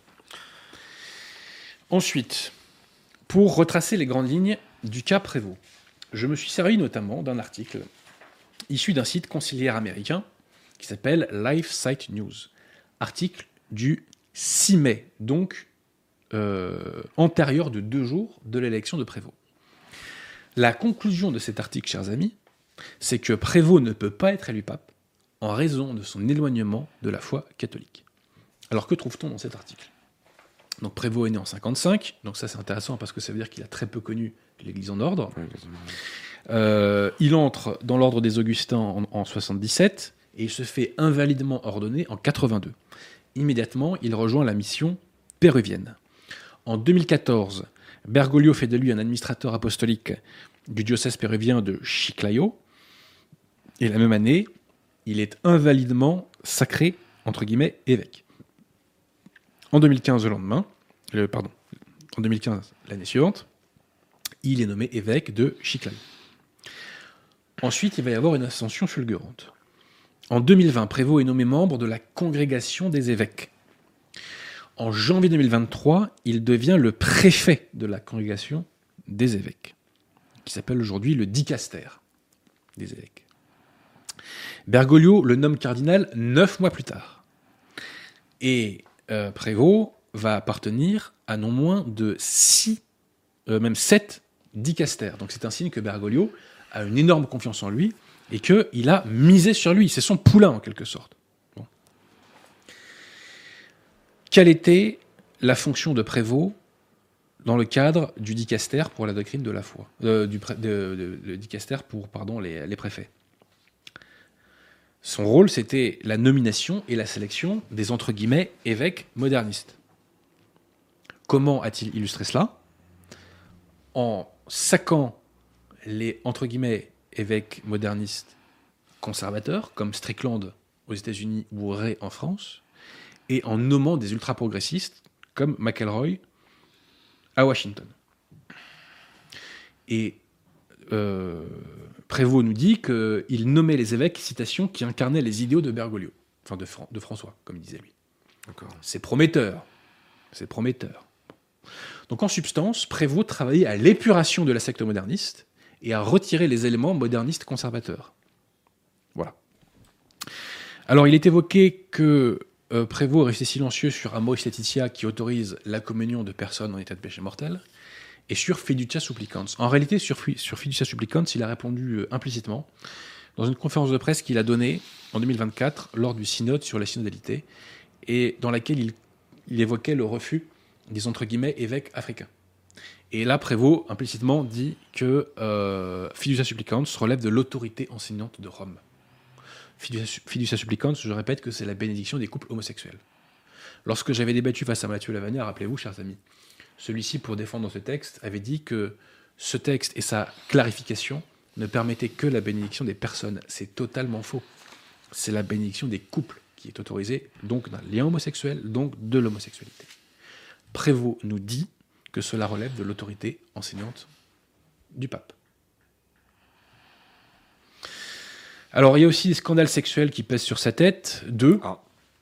D: Ensuite, pour retracer les grandes lignes du cas Prévost, je me suis servi notamment d'un article issu d'un site conciliaire américain qui s'appelle LifeSite News. Article du six mai, donc euh, antérieur de deux jours de l'élection de Prévost. La conclusion de cet article, chers amis, c'est que Prévost ne peut pas être élu pape en raison de son éloignement de la foi catholique. Alors que trouve-t-on dans cet article ? Donc Prévost est né en cinquante-cinq, donc ça c'est intéressant parce que ça veut dire qu'il a très peu connu l'Église en ordre. Euh, il entre dans l'ordre des Augustins en, en soixante-dix-sept et il se fait invalidement ordonner en quatre-vingt-deux. Immédiatement, il rejoint la mission péruvienne. En deux mille quatorze, Bergoglio fait de lui un administrateur apostolique du diocèse péruvien de Chiclayo. Et la même année, il est invalidement sacré, entre guillemets, évêque. En deux mille quinze, le lendemain, euh, pardon, en deux mille quinze, l'année suivante, il est nommé évêque de Chiclayo. Ensuite, il va y avoir une ascension fulgurante. En deux mille vingt, Prévost est nommé membre de la Congrégation des évêques. En janvier deux mille vingt-trois, il devient le préfet de la Congrégation des évêques, qui s'appelle aujourd'hui le dicaster des évêques. Bergoglio le nomme cardinal neuf mois plus tard. Et euh, Prévost va appartenir à non moins de six, euh, même sept dicastères. Donc c'est un signe que Bergoglio a une énorme confiance en lui et qu'il a misé sur lui. C'est son poulain, en quelque sorte. Bon. Quelle était la fonction de Prévost dans le cadre du dicaster pour la doctrine de la foi, euh, du pré- de, de, de dicaster pour pardon, les, les préfets? Son rôle, c'était la nomination et la sélection des, entre guillemets, évêques modernistes. Comment a-t-il illustré cela? En saquant les, entre guillemets, évêques modernistes conservateurs, comme Strickland aux États-Unis ou Ray en France, et en nommant des ultra-progressistes, comme McElroy à Washington. Et euh, Prévost nous dit qu'il nommait les évêques, citation, qui incarnaient les idéaux de Bergoglio, enfin de, Fran- de François, comme il disait lui.
E: D'accord.
D: C'est prometteur. C'est prometteur. Donc en substance, Prévost travaillait à l'épuration de la secte moderniste et à retirer les éléments modernistes conservateurs. Voilà. Alors il est évoqué que euh, Prévost est resté silencieux sur Amoris Laetitia qui autorise la communion de personnes en état de péché mortel et sur Fiducia Supplicans. En réalité, sur, sur Fiducia Supplicans, il a répondu euh, implicitement dans une conférence de presse qu'il a donnée en deux mille vingt-quatre lors du synode sur la synodalité et dans laquelle il, il évoquait le refus des entre guillemets évêques africains. Et là, Prévost implicitement dit que euh, Fiducia Supplicans relève de l'autorité enseignante de Rome. Fiducia, Fiducia Supplicans, je répète que c'est la bénédiction des couples homosexuels. Lorsque j'avais débattu face à Mathieu Lavagna, rappelez-vous, chers amis, celui-ci, pour défendre ce texte, avait dit que ce texte et sa clarification ne permettaient que la bénédiction des personnes. C'est totalement faux. C'est la bénédiction des couples qui est autorisée, donc d'un lien homosexuel, donc de l'homosexualité. Prévost nous dit que cela relève de l'autorité enseignante du pape. Alors, il y a aussi des scandales sexuels qui pèsent sur sa tête. Deux. Ah.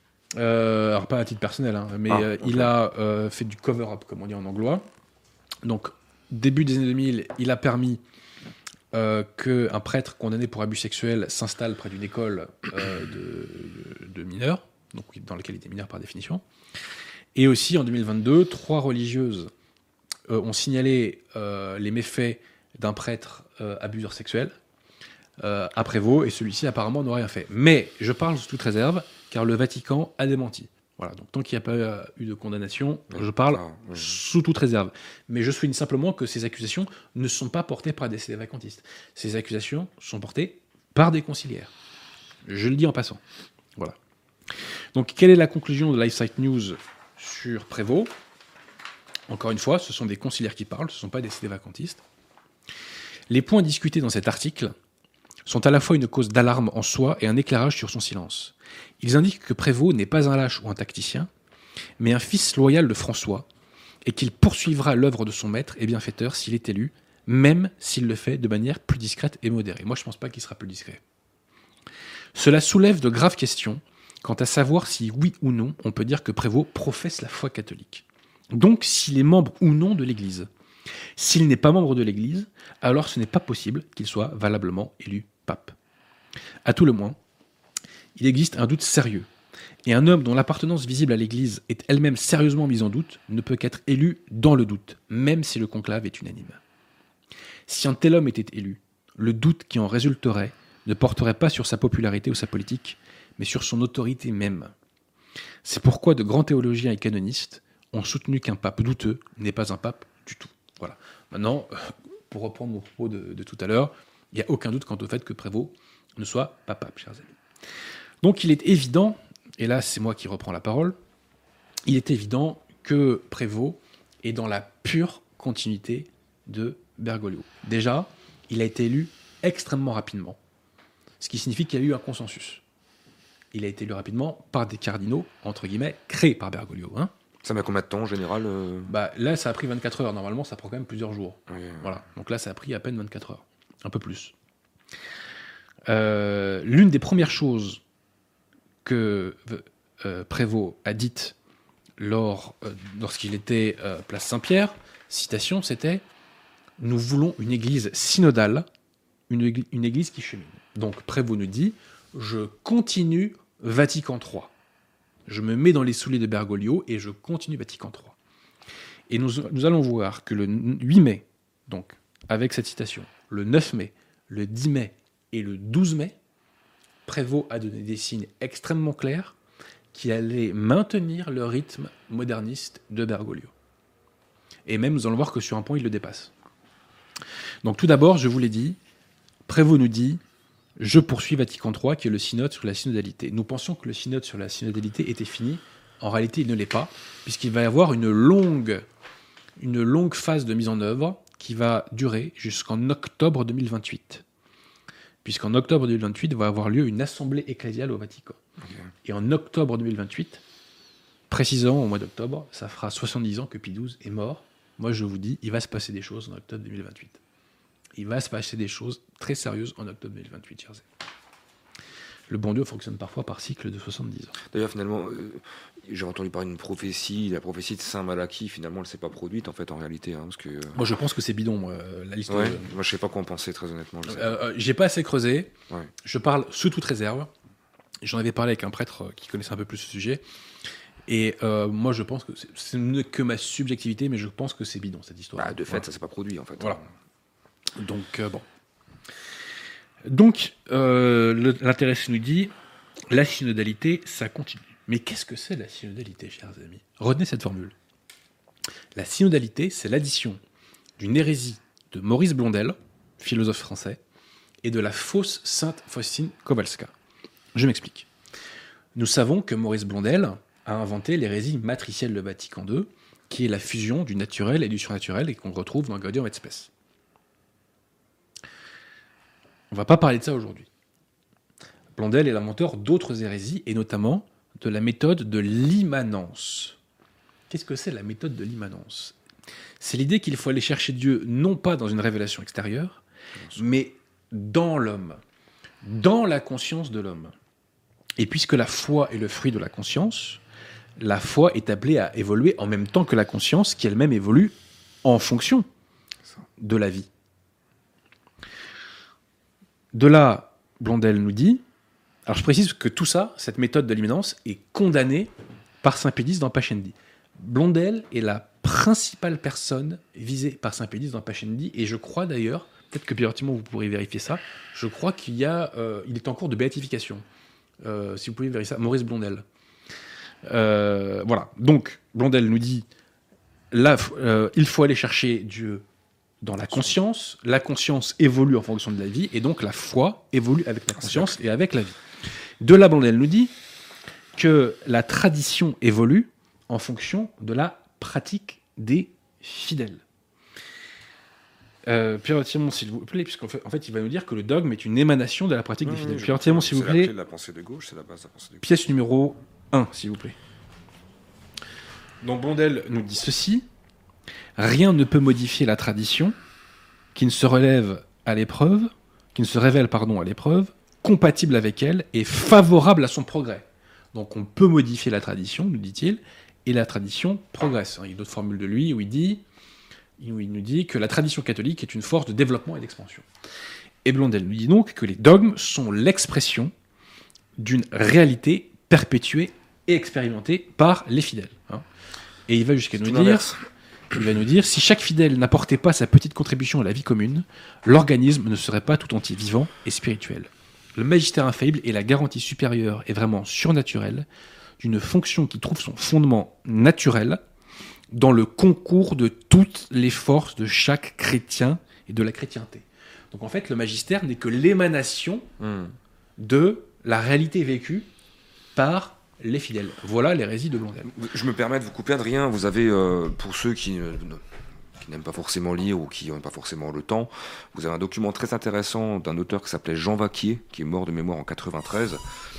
D: Euh, alors, pas à titre personnel, hein, mais ah, euh, okay. il a euh, fait du cover-up, comme on dit en anglois. Donc, début des années deux mille, il a permis euh, qu'un prêtre condamné pour abus sexuels s'installe près d'une école euh, de, de mineurs, donc dans laquelle il était mineur par définition. Et aussi, en deux mille vingt-deux, trois religieuses euh, ont signalé euh, les méfaits d'un prêtre euh, abuseur sexuel euh, à Prévost, et celui-ci apparemment n'a rien fait. Mais je parle sous toute réserve, car le Vatican a démenti. Voilà, donc tant qu'il n'y a pas eu de condamnation, je parle ah, oui. sous toute réserve. Mais je souligne simplement que ces accusations ne sont pas portées par des vacantistes. Ces accusations sont portées par des conciliaires. Je le dis en passant. Voilà. Donc, quelle est la conclusion de LifeSite News sur Prévost? Encore une fois, ce sont des conciliaires qui parlent, ce ne sont pas des vacantistes. Les points discutés dans cet article sont à la fois une cause d'alarme en soi et un éclairage sur son silence. Ils indiquent que Prévost n'est pas un lâche ou un tacticien, mais un fils loyal de François, et qu'il poursuivra l'œuvre de son maître et bienfaiteur s'il est élu, même s'il le fait de manière plus discrète et modérée. Moi, je ne pense pas qu'il sera plus discret. Cela soulève de graves questions quant à savoir si, oui ou non, on peut dire que Prévost professe la foi catholique. Donc, s'il est membre ou non de l'Église. S'il n'est pas membre de l'Église, alors ce n'est pas possible qu'il soit valablement élu pape. À tout le moins, il existe un doute sérieux, et un homme dont l'appartenance visible à l'Église est elle-même sérieusement mise en doute ne peut qu'être élu dans le doute, même si le conclave est unanime. Si un tel homme était élu, le doute qui en résulterait ne porterait pas sur sa popularité ou sa politique, mais sur son autorité même. C'est pourquoi de grands théologiens et canonistes ont soutenu qu'un pape douteux n'est pas un pape du tout. Voilà. Maintenant, pour reprendre mon propos de, de tout à l'heure, il n'y a aucun doute quant au fait que Prévost ne soit pas pape, chers amis. Donc il est évident, et là c'est moi qui reprends la parole, il est évident que Prévost est dans la pure continuité de Bergoglio. Déjà, il a été élu extrêmement rapidement, ce qui signifie qu'il y a eu un consensus. Il a été élu rapidement par des cardinaux, entre guillemets, créés par Bergoglio. Hein.
E: Ça met combien de temps en général euh...
D: bah, Là, ça a pris vingt-quatre heures. Normalement, ça prend quand même plusieurs jours.
E: Oui, oui.
D: Voilà. Donc là, ça a pris à peine vingt-quatre heures. Un peu plus. Euh, l'une des premières choses que euh, Prévost a dites lors, euh, lorsqu'il était euh, place Saint-Pierre, citation, c'était « Nous voulons une église synodale, une église, une église qui chemine ». Donc Prévost nous dit « Je continue Vatican trois. Je me mets dans les souliers de Bergoglio et je continue Vatican trois. » Et nous, nous allons voir que le huit mai, donc avec cette citation, le neuf mai, le dix mai et le douze mai, Prévost a donné des signes extrêmement clairs qu'il allait maintenir le rythme moderniste de Bergoglio. Et même, nous allons voir que sur un point, il le dépasse. Donc tout d'abord, je vous l'ai dit, Prévost nous dit « Je poursuis Vatican trois, qui est le synode sur la synodalité ». Nous pensions que le synode sur la synodalité était fini. En réalité, il ne l'est pas, puisqu'il va y avoir une longue, une longue phase de mise en œuvre qui va durer jusqu'en octobre deux mille vingt-huit. Puisqu'en octobre deux mille vingt-huit va avoir lieu une assemblée ecclésiale au Vatican. Okay. Et en octobre deux mille vingt-huit, précisément au mois d'octobre, ça fera soixante-dix ans que Pie douze est mort. Moi, je vous dis, il va se passer des choses en octobre deux mille vingt-huit. Il va se passer des choses très sérieuses en octobre deux mille vingt-huit, chers amis. Le bon Dieu fonctionne parfois par cycle de soixante-dix ans.
E: D'ailleurs, finalement, euh, j'ai entendu parler d'une prophétie, la prophétie de Saint Malachie, finalement, elle ne s'est pas produite, en fait, en réalité. Hein, parce que, euh...
D: Moi, je pense que c'est bidon, moi, la liste.
E: Ouais,
D: de...
E: Moi, je ne sais pas quoi en penser, très honnêtement. Je
D: euh, euh, j'ai pas assez creusé.
E: Ouais.
D: Je parle sous toute réserve. J'en avais parlé avec un prêtre qui connaissait un peu plus ce sujet. Et euh, moi, je pense que c'est, c'est que ma subjectivité, mais je pense que c'est bidon, cette histoire.
E: Bah, de fait, voilà. Ça ne s'est pas produit, en fait.
D: Voilà. Donc, euh, bon. Donc, euh, le, l'intéressé nous dit, la synodalité, ça continue. Mais qu'est-ce que c'est la synodalité, chers amis ? Retenez cette formule. La synodalité, c'est l'addition d'une hérésie de Maurice Blondel, philosophe français, et de la fausse sainte Faustine Kowalska. Je m'explique. Nous savons que Maurice Blondel a inventé l'hérésie matricielle de Vatican deux, qui est la fusion du naturel et du surnaturel et qu'on retrouve dans Gaudium et Spes. On ne va pas parler de ça aujourd'hui. Blondel est l'inventeur d'autres hérésies, et notamment de la méthode de l'immanence. Qu'est-ce que c'est la méthode de l'immanence ? C'est l'idée qu'il faut aller chercher Dieu non pas dans une révélation extérieure, mais dans l'homme, dans la conscience de l'homme. Et puisque la foi est le fruit de la conscience, la foi est appelée à évoluer en même temps que la conscience, qui elle-même évolue en fonction de la vie. De là, Blondel nous dit, alors je précise que tout ça, cette méthode de l'immanence, est condamnée par Saint Pédis dans Pascendi. Blondel est la principale personne visée par Saint Pédis dans Pascendi, et je crois d'ailleurs, peut-être que Pierre Timon, vous pourrez vérifier ça, je crois qu'il y a, euh, il est en cours de béatification. Euh, si vous pouvez vérifier ça, Maurice Blondel. Euh, voilà. Donc, Blondel nous dit, là, euh, il faut aller chercher Dieu dans la conscience. La conscience évolue en fonction de la vie, et donc la foi évolue avec la conscience et avec la vie. De là, Blondel nous dit que la tradition évolue en fonction de la pratique des fidèles. Euh, Pierre Timon, s'il vous plaît, puisqu'en fait, en fait, il va nous dire que le dogme est une émanation de la pratique
E: mmh,
D: des fidèles.
E: Je
D: Pierre Timon, s'il vous plaît.
E: C'est la clé de la pensée de gauche, c'est la base de la pensée de gauche.
D: Pièce numéro un, s'il vous plaît. Donc Blondel nous dit ceci. Rien ne peut modifier la tradition qui ne se relève à l'épreuve, qui ne se révèle pardon, à l'épreuve, compatible avec elle et favorable à son progrès. Donc on peut modifier la tradition, nous dit-il, et la tradition progresse. Il y a d'autres formules de lui où il dit, où il nous dit que la tradition catholique est une force de développement et d'expansion. Et Blondel nous dit donc que les dogmes sont l'expression d'une réalité perpétuée et expérimentée par les fidèles. Et il va jusqu'à nous dire, il va nous dire, si chaque fidèle n'apportait pas sa petite contribution à la vie commune, l'organisme ne serait pas tout entier vivant et spirituel. Le magistère infaillible est la garantie supérieure et vraiment surnaturelle d'une fonction qui trouve son fondement naturel dans le concours de toutes les forces de chaque chrétien et de la chrétienté. Donc en fait, le magistère n'est que l'émanation mmh. de la réalité vécue par les fidèles. Voilà l'hérésie de Blondel.
E: Je me permets de vous couper, Adrien. Vous avez, euh, pour ceux qui, euh, qui n'aiment pas forcément lire ou qui n'ont pas forcément le temps, vous avez un document très intéressant d'un auteur qui s'appelait Jean Vaquier, qui est mort de mémoire en quatre-vingt-treize.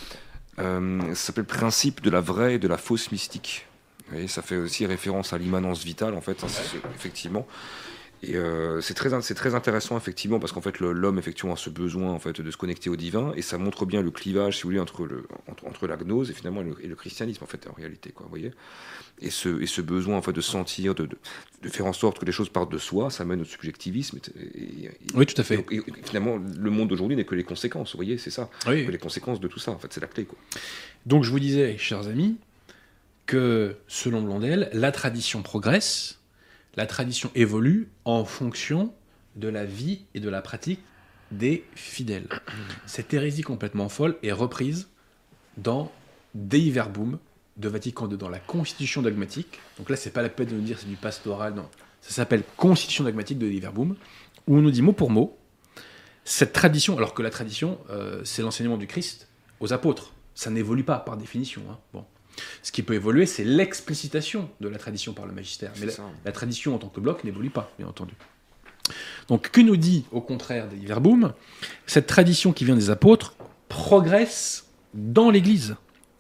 E: Euh, ça s'appelle « Principe de la vraie et de la fausse mystique ». Et ça fait aussi référence à l'immanence vitale, en fait, hein, c'est, effectivement. Et euh, c'est, très, c'est très intéressant, effectivement, parce qu'en fait, le, l'homme, effectivement, a ce besoin, en fait, de se connecter au divin, et ça montre bien le clivage, si vous voulez, entre, le, entre, entre la gnose et, finalement, le, et le christianisme, en fait, en réalité, quoi, vous voyez. Et ce, et ce besoin, en fait, de sentir, de, de, de faire en sorte que les choses partent de soi, ça mène au subjectivisme. Et, et,
D: oui, tout à fait.
E: Et, et, et finalement, le monde d'aujourd'hui n'est que les conséquences, vous voyez, c'est ça.
D: Oui.
E: Que les conséquences de tout ça, en fait, c'est la clé, quoi.
D: Donc, je vous disais, chers amis, que, selon Blondel, la tradition progresse, la tradition évolue en fonction de la vie et de la pratique des fidèles. Cette hérésie complètement folle est reprise dans Dei Verbum de Vatican deux, dans la Constitution dogmatique. Donc là, c'est pas la peine de nous dire c'est du pastoral, non. Ça s'appelle Constitution dogmatique de Dei Verbum, où on nous dit mot pour mot, cette tradition, alors que la tradition, euh, c'est l'enseignement du Christ aux apôtres. Ça n'évolue pas, par définition. Hein. Bon. Ce qui peut évoluer, c'est l'explicitation de la tradition par le magistère. Mais la, la tradition en tant que bloc n'évolue pas, bien entendu. Donc, que nous dit, au contraire, Dei Verbum ? Cette tradition qui vient des apôtres progresse dans l'Église.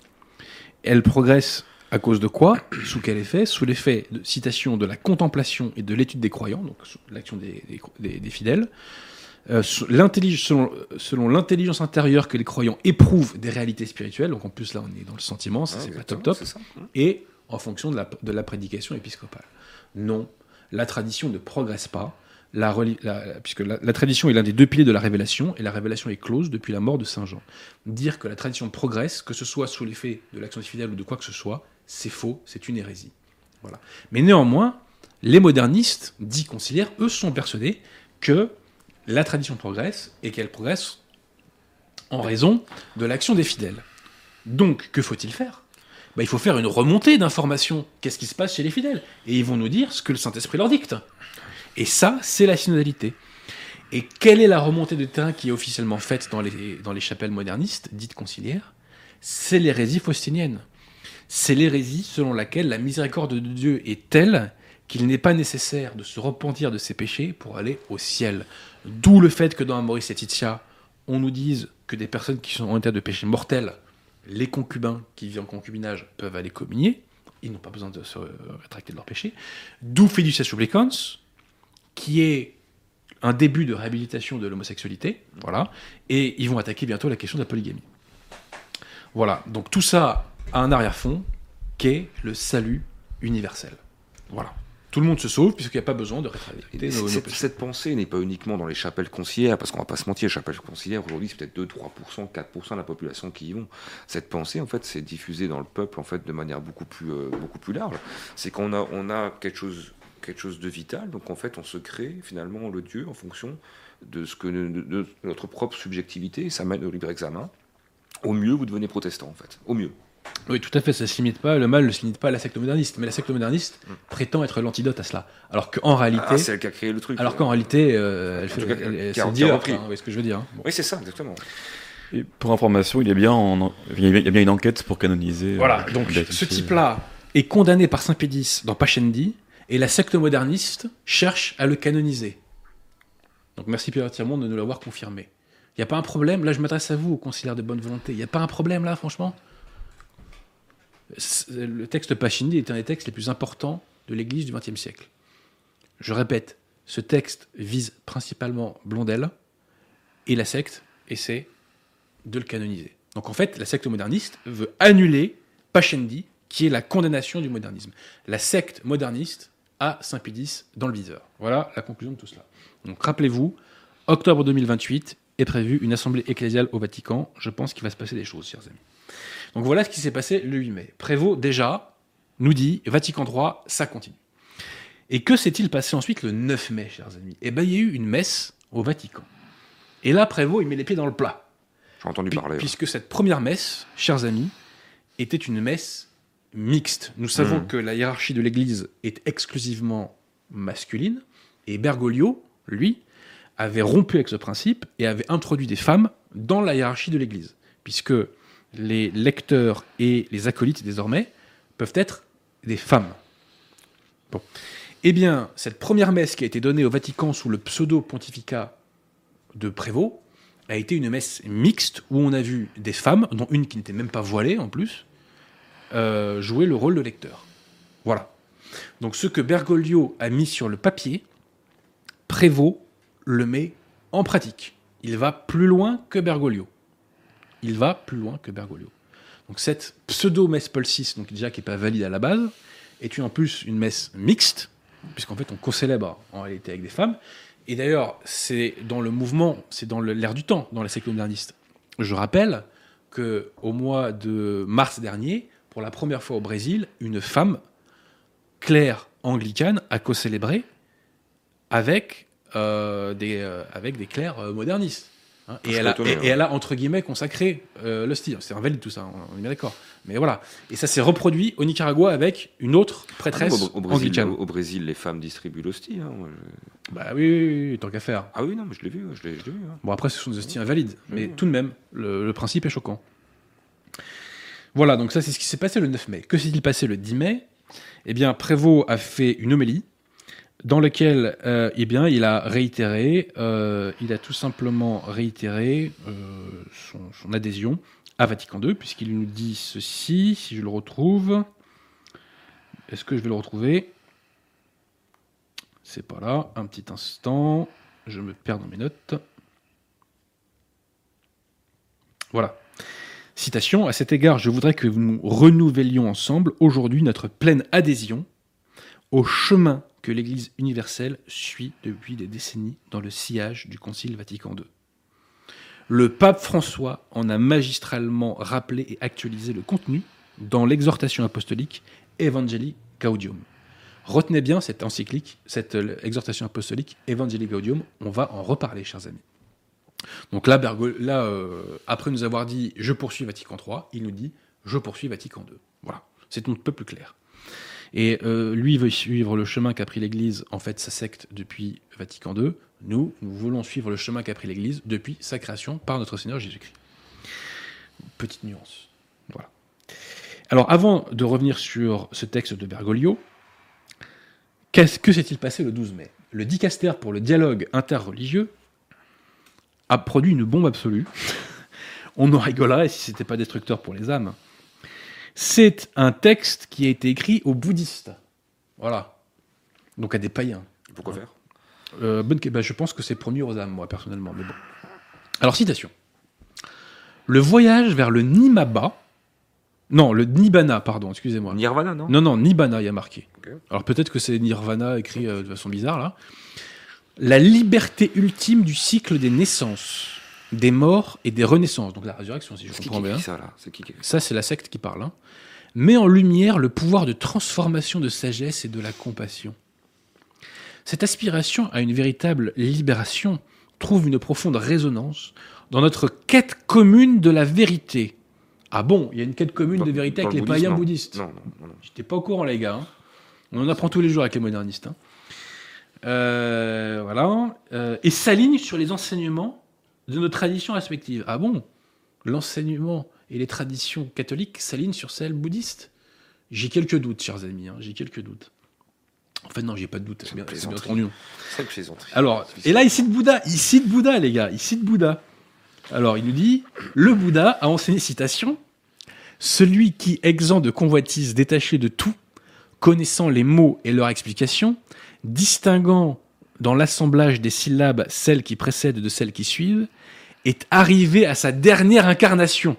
D: Elle progresse à cause de quoi ? Sous quel effet ? Sous l'effet de citation de la contemplation et de l'étude des croyants, donc l'action des, des, des fidèles, Euh, selon, selon l'intelligence intérieure que les croyants éprouvent des réalités spirituelles, donc en plus là on est dans le sentiment, ça, ah, c'est pas top top, et en fonction de la, de la prédication épiscopale. Non, la tradition ne progresse pas, la, la, puisque la, la tradition est l'un des deux piliers de la révélation, et la révélation est close depuis la mort de Saint Jean. Dire que la tradition progresse, que ce soit sous l'effet de l'action des fidèles ou de quoi que ce soit, c'est faux, c'est une hérésie. Voilà. Mais néanmoins, les modernistes, dits conciliaires, eux sont persuadés que la tradition progresse, et qu'elle progresse en raison de l'action des fidèles. Donc, que faut-il faire ? bah, il faut faire une remontée d'informations. Qu'est-ce qui se passe chez les fidèles? Et ils vont nous dire ce que le Saint-Esprit leur dicte. Et ça, c'est la synodalité. Et quelle est la remontée de terrain qui est officiellement faite dans les, dans les chapelles modernistes, dites conciliaires? C'est l'hérésie faustinienne. C'est l'hérésie selon laquelle la miséricorde de Dieu est telle qu'il n'est pas nécessaire de se repentir de ses péchés pour aller au ciel. D'où le fait que dans Amoris Laetitia, on nous dise que des personnes qui sont en état de péché mortel, les concubins qui vivent en concubinage, peuvent aller communier. Ils n'ont pas besoin de se rétracter de leur péché. D'où Fiducia Supplicans, qui est un début de réhabilitation de l'homosexualité. Voilà. Et ils vont attaquer bientôt la question de la polygamie. Voilà. Donc tout ça a un arrière-fond qu'est le salut universel. Voilà. Tout le monde se sauve puisqu'il n'y a pas besoin de rétracter nos, nos
E: cette,
D: péchés.
E: cette pensée n'est pas uniquement dans les chapelles conciliaires, parce qu'on ne va pas se mentir, les chapelles conciliaires, aujourd'hui, c'est peut-être deux à trois pour cent, quatre pour cent de la population qui y vont. Cette pensée, en fait, c'est diffusé dans le peuple en fait, de manière beaucoup plus, euh, beaucoup plus large. C'est qu'on a, on a quelque chose, quelque chose de vital, donc en fait, on se crée finalement le Dieu en fonction de, ce que, de, de notre propre subjectivité, et ça mène au libre examen. Au mieux, vous devenez protestant, en fait. Au mieux.
D: Oui, tout à fait, ça se limite pas, le mal ne se limite pas à la secte moderniste, mais la secte moderniste mm. prétend être l'antidote à cela. Alors qu'en réalité.
E: Ah, c'est elle qui a créé le truc.
D: Alors qu'en réalité, euh, elle fait.
E: Cas,
D: elle, elle,
E: qui a,
D: c'est
E: qui a
D: dire,
E: repris.
D: Hein, oui, ce que je veux dire. Hein. Bon.
E: Oui, c'est ça, exactement.
F: Et pour information, il y a bien, en, il y a bien une enquête pour canoniser.
D: Voilà,
F: euh,
D: donc ce type-là est condamné par Saint Pédis dans Pascendi, et la secte moderniste cherche à le canoniser. Donc merci Pierre Tirmont de nous l'avoir confirmé. Il n'y a pas un problème, là je m'adresse à vous, aux conciliaires de bonne volonté, il n'y a pas un problème là, franchement? Le texte Pascendi est un des textes les plus importants de l'Église du vingtième siècle. Je répète, ce texte vise principalement Blondel, et la secte essaie de le canoniser. Donc en fait, la secte moderniste veut annuler Pascendi, qui est la condamnation du modernisme. La secte moderniste a Saint Pédis dans le viseur. Voilà la conclusion de tout cela. Donc rappelez-vous, octobre deux mille vingt-huit est prévue une assemblée ecclésiale au Vatican. Je pense qu'il va se passer des choses, chers amis. Donc voilà ce qui s'est passé le huit mai. Prévost, déjà, nous dit, Vatican trois, ça continue. Et que s'est-il passé ensuite le neuf mai, chers amis? Eh bien, il y a eu une messe au Vatican. Et là, Prévost, il met les pieds dans le plat.
E: J'ai entendu
D: Pu-
E: parler.
D: Puisque cette première messe, chers amis, était une messe mixte. Nous savons mmh. que la hiérarchie de l'Église est exclusivement masculine, et Bergoglio, lui, avait rompu avec ce principe et avait introduit des femmes dans la hiérarchie de l'Église, puisque les lecteurs et les acolytes, désormais, peuvent être des femmes. Bon. Eh bien, cette première messe qui a été donnée au Vatican sous le pseudo-pontificat de Prévost a été une messe mixte où on a vu des femmes, dont une qui n'était même pas voilée en plus, euh, jouer le rôle de lecteur. Voilà. Donc ce que Bergoglio a mis sur le papier, Prévost le met en pratique. Il va plus loin que Bergoglio. Il va plus loin que Bergoglio. Donc cette pseudo-messe Paul six, donc déjà qui n'est pas valide à la base, est en plus une messe mixte, puisqu'en fait on co-célèbre en réalité avec des femmes. Et d'ailleurs, c'est dans le mouvement, c'est dans l'air du temps, dans la secte moderniste. Je rappelle qu'au mois de mars dernier, pour la première fois au Brésil, une femme claire anglicane a co-célébré avec, euh, des, euh, avec des clercs euh, modernistes. Hein, et, elle a, et, et elle a, entre guillemets, consacré euh, l'hostie. C'est invalide tout ça, on est bien d'accord. Mais voilà. Et ça s'est reproduit au Nicaragua avec une autre prêtresse
E: ah non, au, au Brésil,
D: anglicane.
E: Au, au Brésil, les femmes distribuent l'hostie. Hein, moi, je...
D: Bah oui, oui, oui, tant qu'à faire.
E: Ah oui, non, mais je l'ai vu. Je l'ai, je l'ai vu hein.
D: Bon, après, ce sont des hosties invalides. Mais
E: oui.
D: tout de même, le, le principe est choquant. Voilà, donc ça, c'est ce qui s'est passé le neuf mai. Que s'est-il passé le dix mai? Eh bien, Prévost a fait une homélie dans laquelle euh, eh bien, il a réitéré, euh, il a tout simplement réitéré euh, son, son adhésion à Vatican deux, puisqu'il nous dit ceci, si je le retrouve. Est-ce que je vais le retrouver? C'est pas là. Un petit instant. Je me perds dans mes notes. Voilà. Citation. À cet égard, je voudrais que nous renouvelions ensemble aujourd'hui notre pleine adhésion au chemin que l'Église universelle suit depuis des décennies dans le sillage du Concile Vatican deux. Le pape François en a magistralement rappelé et actualisé le contenu dans l'exhortation apostolique Evangelii Gaudium. Retenez bien cette encyclique, cette exhortation apostolique Evangelii Gaudium, on va en reparler, chers amis. Donc là, là euh, après nous avoir dit « je poursuis Vatican trois », il nous dit « je poursuis Vatican deux ». Voilà. C'est un peu plus clair. Et euh, lui veut suivre le chemin qu'a pris l'Église, en fait, sa secte depuis Vatican deux. Nous, nous voulons suivre le chemin qu'a pris l'Église depuis sa création par notre Seigneur Jésus-Christ. Petite nuance. Voilà. Alors, avant de revenir sur ce texte de Bergoglio, qu'est-ce que s'est-il passé le douze mai ? Le dicaster pour le dialogue interreligieux a produit une bombe absolue. On en rigolerait si ce n'était pas destructeur pour les âmes. C'est un texte qui a été écrit aux bouddhistes. Voilà. Donc à des païens.
E: Pourquoi faire
D: euh, bonne... bah, Je pense que c'est promis aux âmes, moi, personnellement. Mais bon. Alors, citation. Le voyage vers le Nimaba... Non, le Nibbana, pardon, excusez-moi.
E: Nirvana, non
D: Non, non, Nibbana, il y a marqué.
E: Okay.
D: Alors peut-être que c'est Nirvana écrit euh, de façon bizarre, là. La liberté ultime du cycle des naissances, des morts et des renaissances. Donc la résurrection, si je
E: c'est
D: comprends
E: qui
D: bien.
E: Qui ça, là c'est qui qui...
D: Ça, c'est la secte qui parle. Hein. Met en lumière le pouvoir de transformation de sagesse et de la compassion. Cette aspiration à une véritable libération trouve une profonde résonance dans notre quête commune de la vérité. Ah bon, il y a une quête commune
E: dans,
D: de vérité avec les
E: bouddhisme,
D: païens
E: non.
D: bouddhistes.
E: Non, non, non. non.
D: J'étais pas au courant, les gars. Hein. On en apprend tous les jours avec les modernistes. Hein. Euh, voilà. Euh, et s'aligne sur les enseignements de nos traditions respectives. Ah bon ? L'enseignement et les traditions catholiques s'alignent sur celles bouddhistes ? J'ai quelques doutes, chers amis. Hein. J'ai quelques doutes. En fait, non, j'ai pas de doute. C'est bien, c'est bien entendu.
E: C'est une plaisanterie.
D: Alors, et là, il cite Bouddha. Il cite Bouddha, les gars. Il cite Bouddha. Alors, il nous dit, le Bouddha a enseigné, citation, « Celui qui, exempt de convoitise, détaché de tout, connaissant les mots et leur explication, distinguant dans l'assemblage des syllabes celles qui précèdent de celles qui suivent, est arrivé à sa dernière incarnation.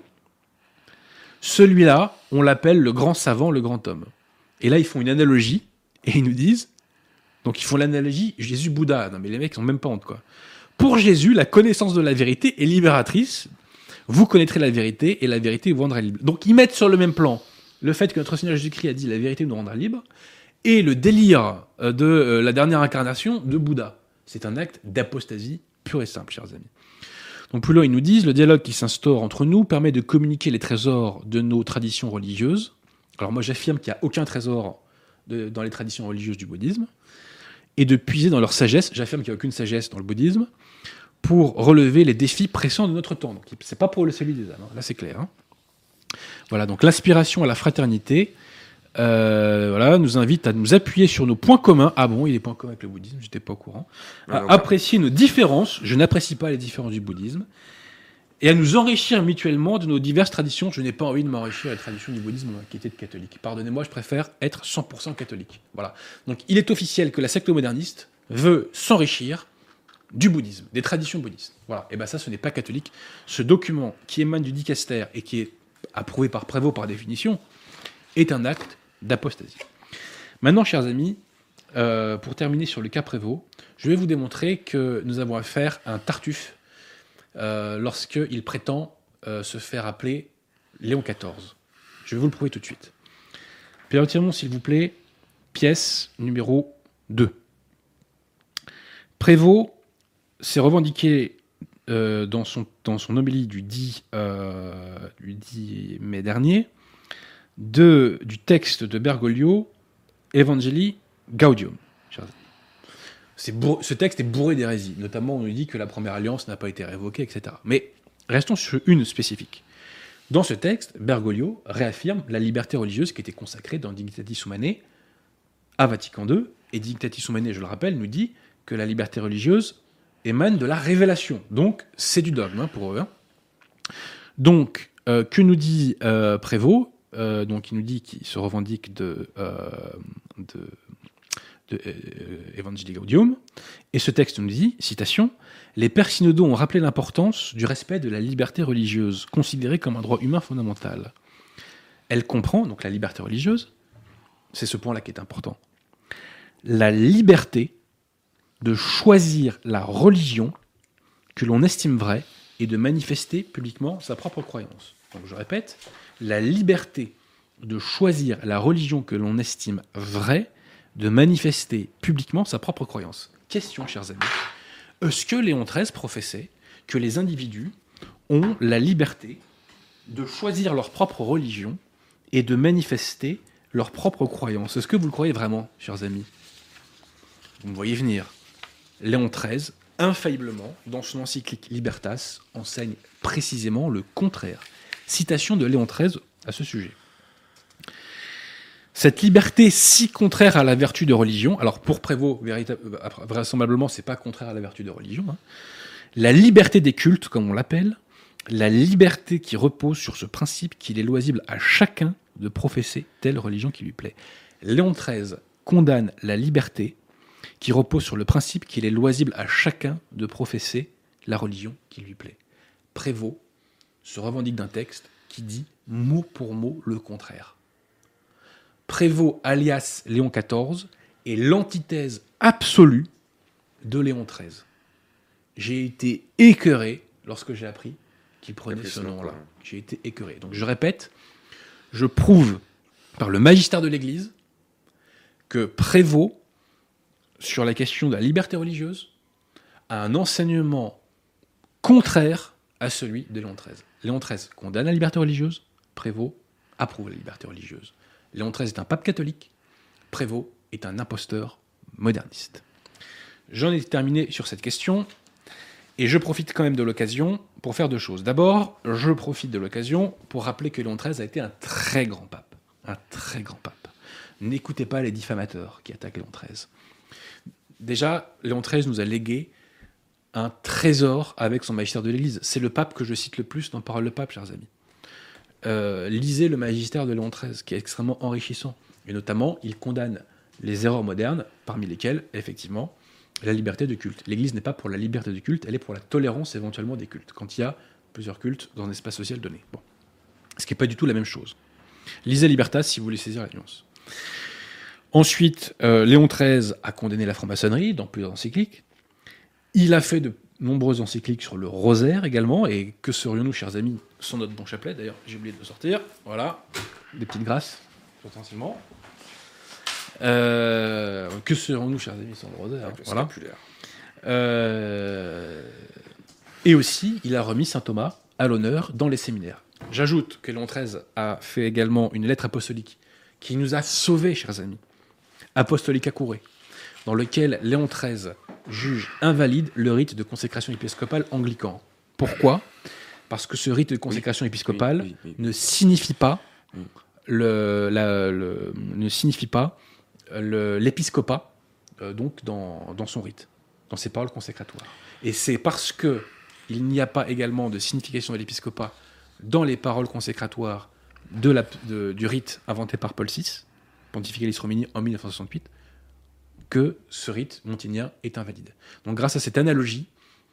D: Celui-là, on l'appelle le grand savant, le grand homme. » Et là, ils font une analogie, et ils nous disent, donc ils font l'analogie Jésus-Bouddha. Non mais les mecs, ils n'ont même pas honte, quoi. Pour Jésus, la connaissance de la vérité est libératrice. Vous connaîtrez la vérité et la vérité vous rendra libre. Donc ils mettent sur le même plan le fait que notre Seigneur Jésus-Christ a dit la vérité nous rendra libre et le délire de la dernière incarnation de Bouddha. C'est un acte d'apostasie pur et simple, chers amis. Donc plus loin, ils nous disent le dialogue qui s'instaure entre nous permet de communiquer les trésors de nos traditions religieuses. Alors moi j'affirme qu'il n'y a aucun trésor de, dans les traditions religieuses du bouddhisme. Et de puiser dans leur sagesse, j'affirme qu'il n'y a aucune sagesse dans le bouddhisme, pour relever les défis pressants de notre temps. Donc, c'est pas pour le salut des âmes, hein. Là c'est clair. Hein. Voilà, donc l'aspiration à la fraternité euh, voilà, nous invite à nous appuyer sur nos points communs. Ah bon, il y a des points communs avec le bouddhisme, j'étais pas au courant. À
E: Alors,
D: apprécier nos différences, je n'apprécie pas les différences du bouddhisme, et à nous enrichir mutuellement de nos diverses traditions. Je n'ai pas envie de m'enrichir des traditions du bouddhisme qui étaient de catholique. Pardonnez-moi, je préfère être cent pour cent catholique. Voilà. Donc il est officiel que la secte moderniste veut s'enrichir du bouddhisme, des traditions bouddhistes. Voilà. Et bien ça, ce n'est pas catholique. Ce document qui émane du dicaster et qui est approuvé par Prévost par définition est un acte d'apostasie. Maintenant, chers amis, euh, pour terminer sur le cas Prévost, je vais vous démontrer que nous avons affaire à un Tartuffe euh, lorsqu'il prétend euh, se faire appeler Léon quatorze. Je vais vous le prouver tout de suite. Pierre Tirmont, s'il vous plaît, pièce numéro deux. Prévost s'est revendiqué euh, dans, son, dans son homélie du dix, euh, du dix mai dernier de, du texte de Bergoglio, Evangelii Gaudium. C'est bourré, ce texte est bourré d'hérésies. Notamment, on nous dit que la première alliance n'a pas été révoquée, et cetera. Mais restons sur une spécifique. Dans ce texte, Bergoglio réaffirme la liberté religieuse qui était consacrée dans Dignitatis Humanae à Vatican deux. Et Dignitatis Humanae, je le rappelle, nous dit que la liberté religieuse émane de la révélation. Donc, c'est du dogme hein, pour eux. Hein. Donc, euh, que nous dit euh, Prévost euh, donc, il nous dit qu'il se revendique de, euh, de, de euh, Evangelii Gaudium. Et ce texte nous dit, citation, « Les pères synodaux ont rappelé l'importance du respect de la liberté religieuse, considérée comme un droit humain fondamental. Elle comprend, donc la liberté religieuse, c'est ce point-là qui est important, la liberté de choisir la religion que l'on estime vraie et de manifester publiquement sa propre croyance. » Donc je répète, la liberté de choisir la religion que l'on estime vraie, de manifester publiquement sa propre croyance. Question, chers amis. Est-ce que Léon treize professait que les individus ont la liberté de choisir leur propre religion et de manifester leur propre croyance. Est-ce que vous le croyez vraiment, chers amis? Vous me voyez venir. Léon treize, infailliblement, dans son encyclique Libertas, enseigne précisément le contraire. Citation de Léon treize à ce sujet. Cette liberté si contraire à la vertu de religion, alors pour Prévost, vraisemblablement, c'est pas contraire à la vertu de religion, hein. La liberté des cultes, comme on l'appelle, la liberté qui repose sur ce principe qu'il est loisible à chacun de professer telle religion qui lui plaît. Léon treize condamne la liberté qui repose sur le principe qu'il est loisible à chacun de professer la religion qui lui plaît. Prévost se revendique d'un texte qui dit mot pour mot le contraire. Prévost alias Léon quatorze est l'antithèse absolue de Léon treize. J'ai été écœuré lorsque j'ai appris qu'il prenait ce nom-là. J'ai été écœuré. Donc je répète, je prouve par le magistère de l'Église que Prévost, sur la question de la liberté religieuse, a un enseignement contraire à celui de Léon treize. Léon treize condamne la liberté religieuse, Prévost approuve la liberté religieuse. Léon treize est un pape catholique, Prévost est un imposteur moderniste. J'en ai terminé sur cette question, et je profite quand même de l'occasion pour faire deux choses. D'abord, je profite de l'occasion pour rappeler que Léon treize a été un très grand pape. Un très grand pape. N'écoutez pas les diffamateurs qui attaquent Léon treize. Déjà, Léon treize nous a légué un trésor avec son magistère de l'Église. C'est le pape que je cite le plus dans Parole de Pape, chers amis. Euh, lisez le magistère de Léon treize, qui est extrêmement enrichissant. Et notamment, il condamne les erreurs modernes, parmi lesquelles, effectivement, la liberté de culte. L'Église n'est pas pour la liberté de culte, elle est pour la tolérance éventuellement des cultes, quand il y a plusieurs cultes dans un espace social donné. Bon. Ce qui n'est pas du tout la même chose. Lisez Libertas si vous voulez saisir la nuance. Ensuite, euh, Léon treize a condamné la franc-maçonnerie dans plusieurs encycliques. Il a fait de nombreuses encycliques sur le rosaire également, et que serions-nous, chers amis, sans notre bon chapelet? D'ailleurs, j'ai oublié de le sortir. Voilà, des petites grâces, potentiellement. Euh, que serions-nous, chers amis, sans le rosaire? Hein, voilà. Euh, et aussi, il a remis saint Thomas à l'honneur dans les séminaires. J'ajoute que Léon treize a fait également une lettre apostolique qui nous a sauvés, chers amis. Apostolica Curae, dans lequel Léon treize juge invalide le rite de consécration épiscopale anglican. Pourquoi? Parce que ce rite de consécration oui, épiscopale oui, oui, oui. ne signifie pas oui. le, la, le, ne signifie pas le, l'épiscopat euh, donc dans, dans son rite, dans ses paroles consécratoires. Et c'est parce que il n'y a pas également de signification de l'épiscopat dans les paroles consécratoires de la, de, du rite inventé par Paul six, Pontificalis Romini en mille neuf cent soixante-huit, que ce rite montinien est invalide. Donc grâce à cette analogie,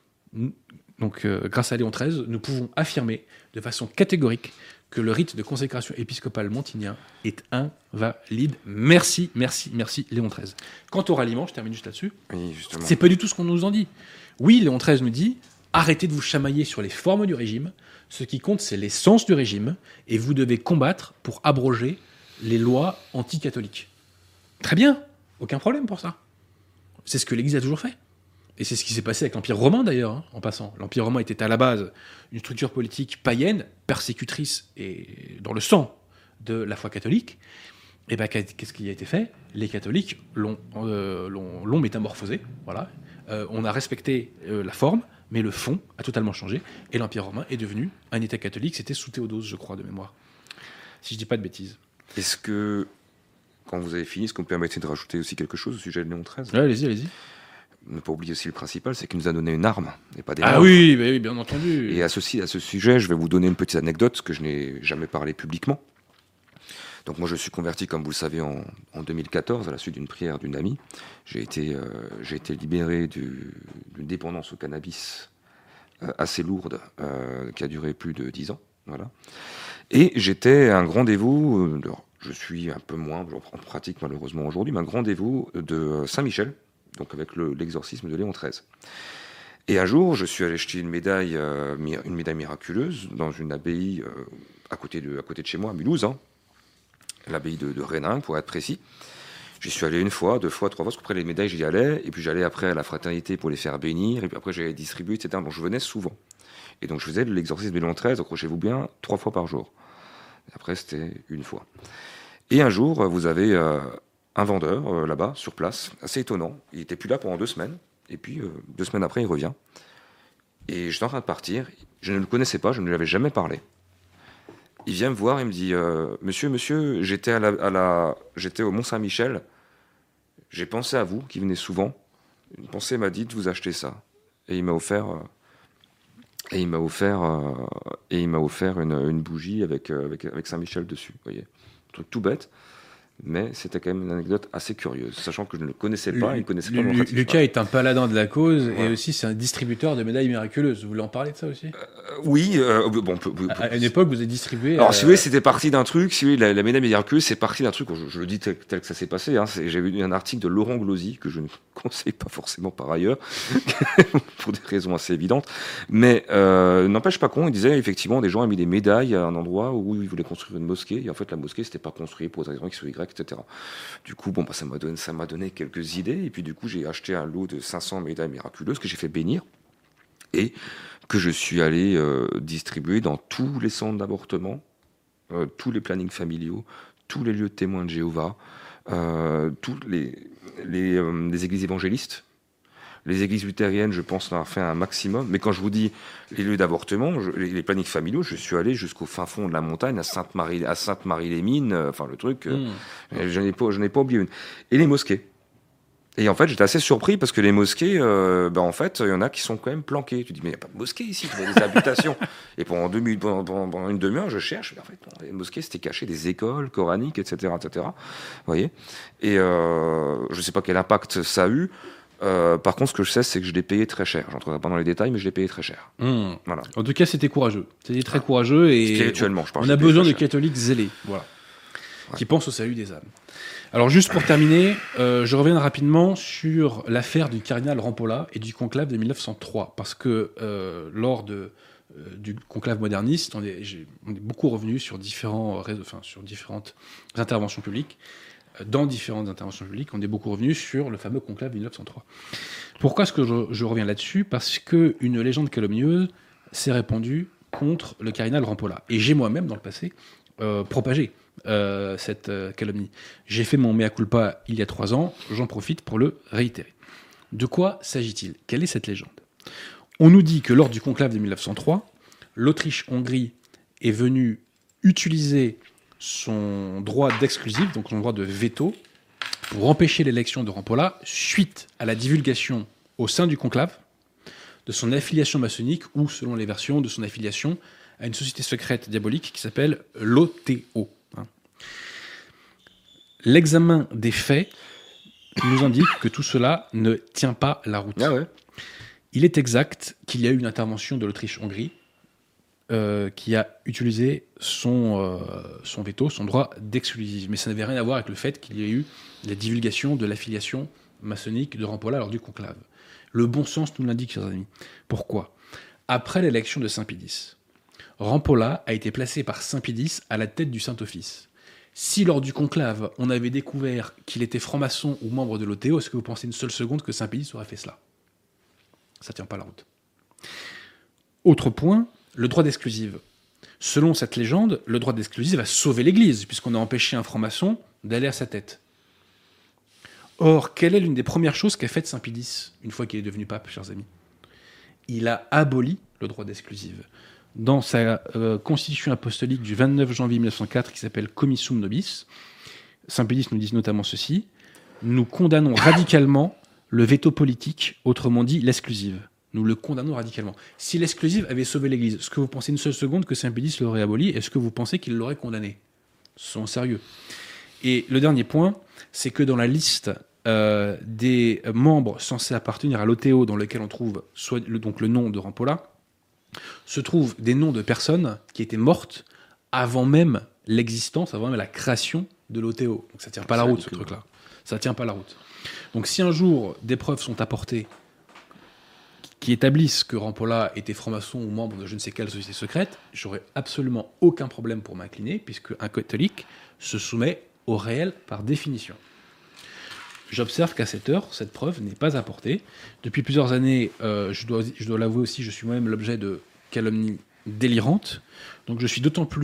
D: donc, euh, grâce à Léon treize, nous pouvons affirmer de façon catégorique que le rite de consécration épiscopale montinien est invalide. Merci, merci, merci Léon treize. Quant au ralliement, je termine juste là-dessus, oui, c'est pas du tout ce qu'on nous en dit. Oui, Léon treize nous dit « Arrêtez de vous chamailler sur les formes du régime, ce qui compte c'est l'essence du régime, et vous devez combattre pour abroger les lois anticatholiques. » Très bien, aucun problème pour ça. C'est ce que l'Église a toujours fait. Et c'est ce qui s'est passé avec l'Empire romain, d'ailleurs, hein, en passant. L'Empire romain était à la base une structure politique païenne, persécutrice et dans le sang de la foi catholique. Et bien, qu'est-ce qui a été fait? Les catholiques l'ont, euh, l'ont, l'ont métamorphosé. Voilà. Euh, on a respecté euh, la forme, mais le fond a totalement changé. Et l'Empire romain est devenu un État catholique. C'était sous Théodose, je crois, de mémoire. Si je ne dis pas de bêtises.
E: Est-ce que, quand vous avez fini, est-ce qu'on peut permettre de rajouter aussi quelque chose au sujet de Léon treize?
D: Ouais, allez-y, allez-y.
E: Ne pas oublier aussi le principal, c'est qu'il nous a donné une arme, et pas des
D: Ah
E: armes.
D: oui, bah oui, bien entendu.
E: Et à, ceci, à ce sujet, je vais vous donner une petite anecdote que je n'ai jamais parlé publiquement. Donc moi, je suis converti, comme vous le savez, en, en deux mille quatorze, à la suite d'une prière d'une amie. J'ai été, euh, j'ai été libéré du, d'une dépendance au cannabis euh, assez lourde, euh, qui a duré plus de dix ans. Voilà. Et j'étais un grand dévot, euh, de, je suis un peu moins en pratique malheureusement aujourd'hui, mais un grand dévot de Saint-Michel, donc avec le, l'exorcisme de Léon treize. Et un jour, je suis allé jeter une médaille, euh, une médaille miraculeuse dans une abbaye euh, à, côté de, à côté de chez moi, à Mulhouse, hein, l'abbaye de, de Rénin, pour être précis. J'y suis allé une fois, deux fois, trois fois, parce qu'après les médailles, j'y allais, et puis j'allais après à la fraternité pour les faire bénir, et puis après j'allais distribuer, et cetera. Donc je venais souvent. Et donc je faisais de l'exorcisme de Léon treize, accrochez-vous bien, trois fois par jour. Après, c'était une fois. Et un jour, vous avez euh, un vendeur euh, là-bas, sur place, assez étonnant. Il était plus là pendant deux semaines. Et puis, euh, deux semaines après, il revient. Et j'étais en train de partir. Je ne le connaissais pas, je ne lui avais jamais parlé. Il vient me voir et me dit euh, « Monsieur, monsieur, j'étais, à la, à la, j'étais au Mont-Saint-Michel. J'ai pensé à vous, qui venez souvent. Une pensée m'a dit de vous acheter ça. » Et il m'a offert... Euh, Et il m'a offert, euh, et il m'a offert une, une bougie avec, euh, avec, avec Saint-Michel dessus. Vous voyez, un truc tout bête, mais c'était quand même une anecdote assez curieuse, sachant que je ne le connaissais pas, il ne connaissait pas mon
D: Lucas Lucas est un paladin de la cause, ouais. Et aussi c'est un distributeur de médailles miraculeuses. Vous voulez en parler de ça aussi?
E: euh, Oui, euh, bon, peut, peut,
D: à, à une époque vous avez distribué.
E: Alors
D: euh...
E: si vous voulez, c'était parti d'un truc. Si vous voulez, la, la médaille miraculeuse, c'est parti d'un truc. Je, je le dis tel, tel que ça s'est passé. Hein, j'ai vu un article de Laurent Glosy que je ne conseille pas forcément par ailleurs pour des raisons assez évidentes, mais euh, n'empêche pas con. Il disait effectivement des gens ont mis des médailles à un endroit où ils voulaient construire une mosquée. Et en fait, la mosquée c'était pas construite pour des raisons X ou Y, et cetera. Du coup, bon, bah, ça m'a donné, ça m'a donné quelques idées. Et puis du coup, j'ai acheté un lot de cinq cents médailles miraculeuses que j'ai fait bénir et que je suis allé euh, distribuer dans tous les centres d'avortement, euh, tous les plannings familiaux, tous les lieux de témoins de Jéhovah, euh, toutes les, les, euh, les églises évangélistes. Les églises luthériennes, je pense, en avoir fait un maximum. Mais quand je vous dis les lieux d'avortement, je, les, les plannings familiaux, je suis allé jusqu'au fin fond de la montagne, à Sainte-Marie, à Sainte-Marie-les-Mines, euh, enfin le truc, euh, mmh. je n'ai pas, je n'ai pas oublié une. Et les mosquées. Et en fait, j'étais assez surpris parce que les mosquées, euh, ben en fait, il y en a qui sont quand même planquées. Tu dis, mais il n'y a pas de mosquée ici, il y a des habitations. Et pendant, deux minutes, pendant, pendant une demi-heure, je cherche. Mais en fait, non, les mosquées, c'était caché des écoles coraniques, et cetera, et cetera. Vous voyez. Et euh, je ne sais pas quel impact ça a eu. Euh, par contre, ce que je sais, c'est que je l'ai payé très cher. J'entrerai pas dans les détails, mais je l'ai payé très cher.
D: Mmh.
E: Voilà.
D: En tout cas, c'était courageux. C'était très courageux et
E: spirituellement, je parle.
D: On a besoin de catholiques zélés, voilà, ouais. Qui pensent au salut des âmes. Alors, juste pour terminer, euh, je reviens rapidement sur l'affaire du cardinal Rampolla et du conclave de mille neuf cent trois, parce que euh, lors de euh, du conclave moderniste, on est, on est beaucoup revenu sur différents, enfin, sur différentes interventions publiques. Dans différentes interventions publiques, on est beaucoup revenu sur le fameux conclave de mille neuf cent trois. Pourquoi est-ce que je, je reviens là-dessus? Parce qu'une légende calomnieuse s'est répandue contre le cardinal Rampolla. Et j'ai moi-même, dans le passé, euh, propagé euh, cette euh, calomnie. J'ai fait mon mea culpa il y a trois ans, j'en profite pour le réitérer. De quoi s'agit-il? Quelle est cette légende? On nous dit que lors du conclave de mille neuf cent trois, l'Autriche-Hongrie est venue utiliser son droit d'exclusif, donc son droit de veto, pour empêcher l'élection de Rampolla suite à la divulgation au sein du conclave de son affiliation maçonnique ou, selon les versions, de son affiliation à une société secrète diabolique qui s'appelle l'O T O. L'examen des faits nous indique que tout cela ne tient pas la route.
E: Ah ouais.
D: Il est exact qu'il y a eu une intervention de l'Autriche-Hongrie Euh, qui a utilisé son, euh, son veto, son droit d'exclusivité. Mais ça n'avait rien à voir avec le fait qu'il y ait eu la divulgation de l'affiliation maçonnique de Rampolla lors du conclave. Le bon sens nous l'indique, chers amis. Pourquoi? Après l'élection de Saint-Pédis, Rampolla a été placé par Saint-Pédis à la tête du Saint-Office. Si lors du conclave, on avait découvert qu'il était franc-maçon ou membre de l'O T O, est-ce que vous pensez une seule seconde que Saint-Pédis aurait fait cela? Ça ne tient pas la route. Autre point, le droit d'exclusive. Selon cette légende, le droit d'exclusive a sauvé l'Église, puisqu'on a empêché un franc-maçon d'aller à sa tête. Or, quelle est l'une des premières choses qu'a faite Saint-Pédis, une fois qu'il est devenu pape, chers amis? Il a aboli le droit d'exclusive. Dans sa euh, constitution apostolique du vingt-neuf janvier mille neuf cent quatre, qui s'appelle Commissum Nobis, Saint-Pédis nous dit notamment ceci: « Nous condamnons radicalement le veto politique, autrement dit l'exclusive. » Nous le condamnons radicalement. Si l'exclusive avait sauvé l'Église, est-ce que vous pensez une seule seconde que Saint-Pédis l'aurait aboli? Est-ce que vous pensez qu'il l'aurait condamné? Soyons sérieux. Et le dernier point, c'est que dans la liste euh, des membres censés appartenir à l'O T O, dans lequel on trouve soit le, donc le nom de Rampolla, se trouvent des noms de personnes qui étaient mortes avant même l'existence, avant même la création de l'O T O. Donc ça ne tient pas la route, ce truc-là. Ça ne tient pas la route. Donc si un jour des preuves sont apportées qui établissent que Rampolla était franc-maçon ou membre de je ne sais quelle société secrète, j'aurais absolument aucun problème pour m'incliner, puisque un catholique se soumet au réel par définition. J'observe qu'à cette heure, cette preuve n'est pas apportée. Depuis plusieurs années, euh, je dois, je dois l'avouer aussi, je suis moi-même l'objet de calomnies délirantes. Donc je suis d'autant plus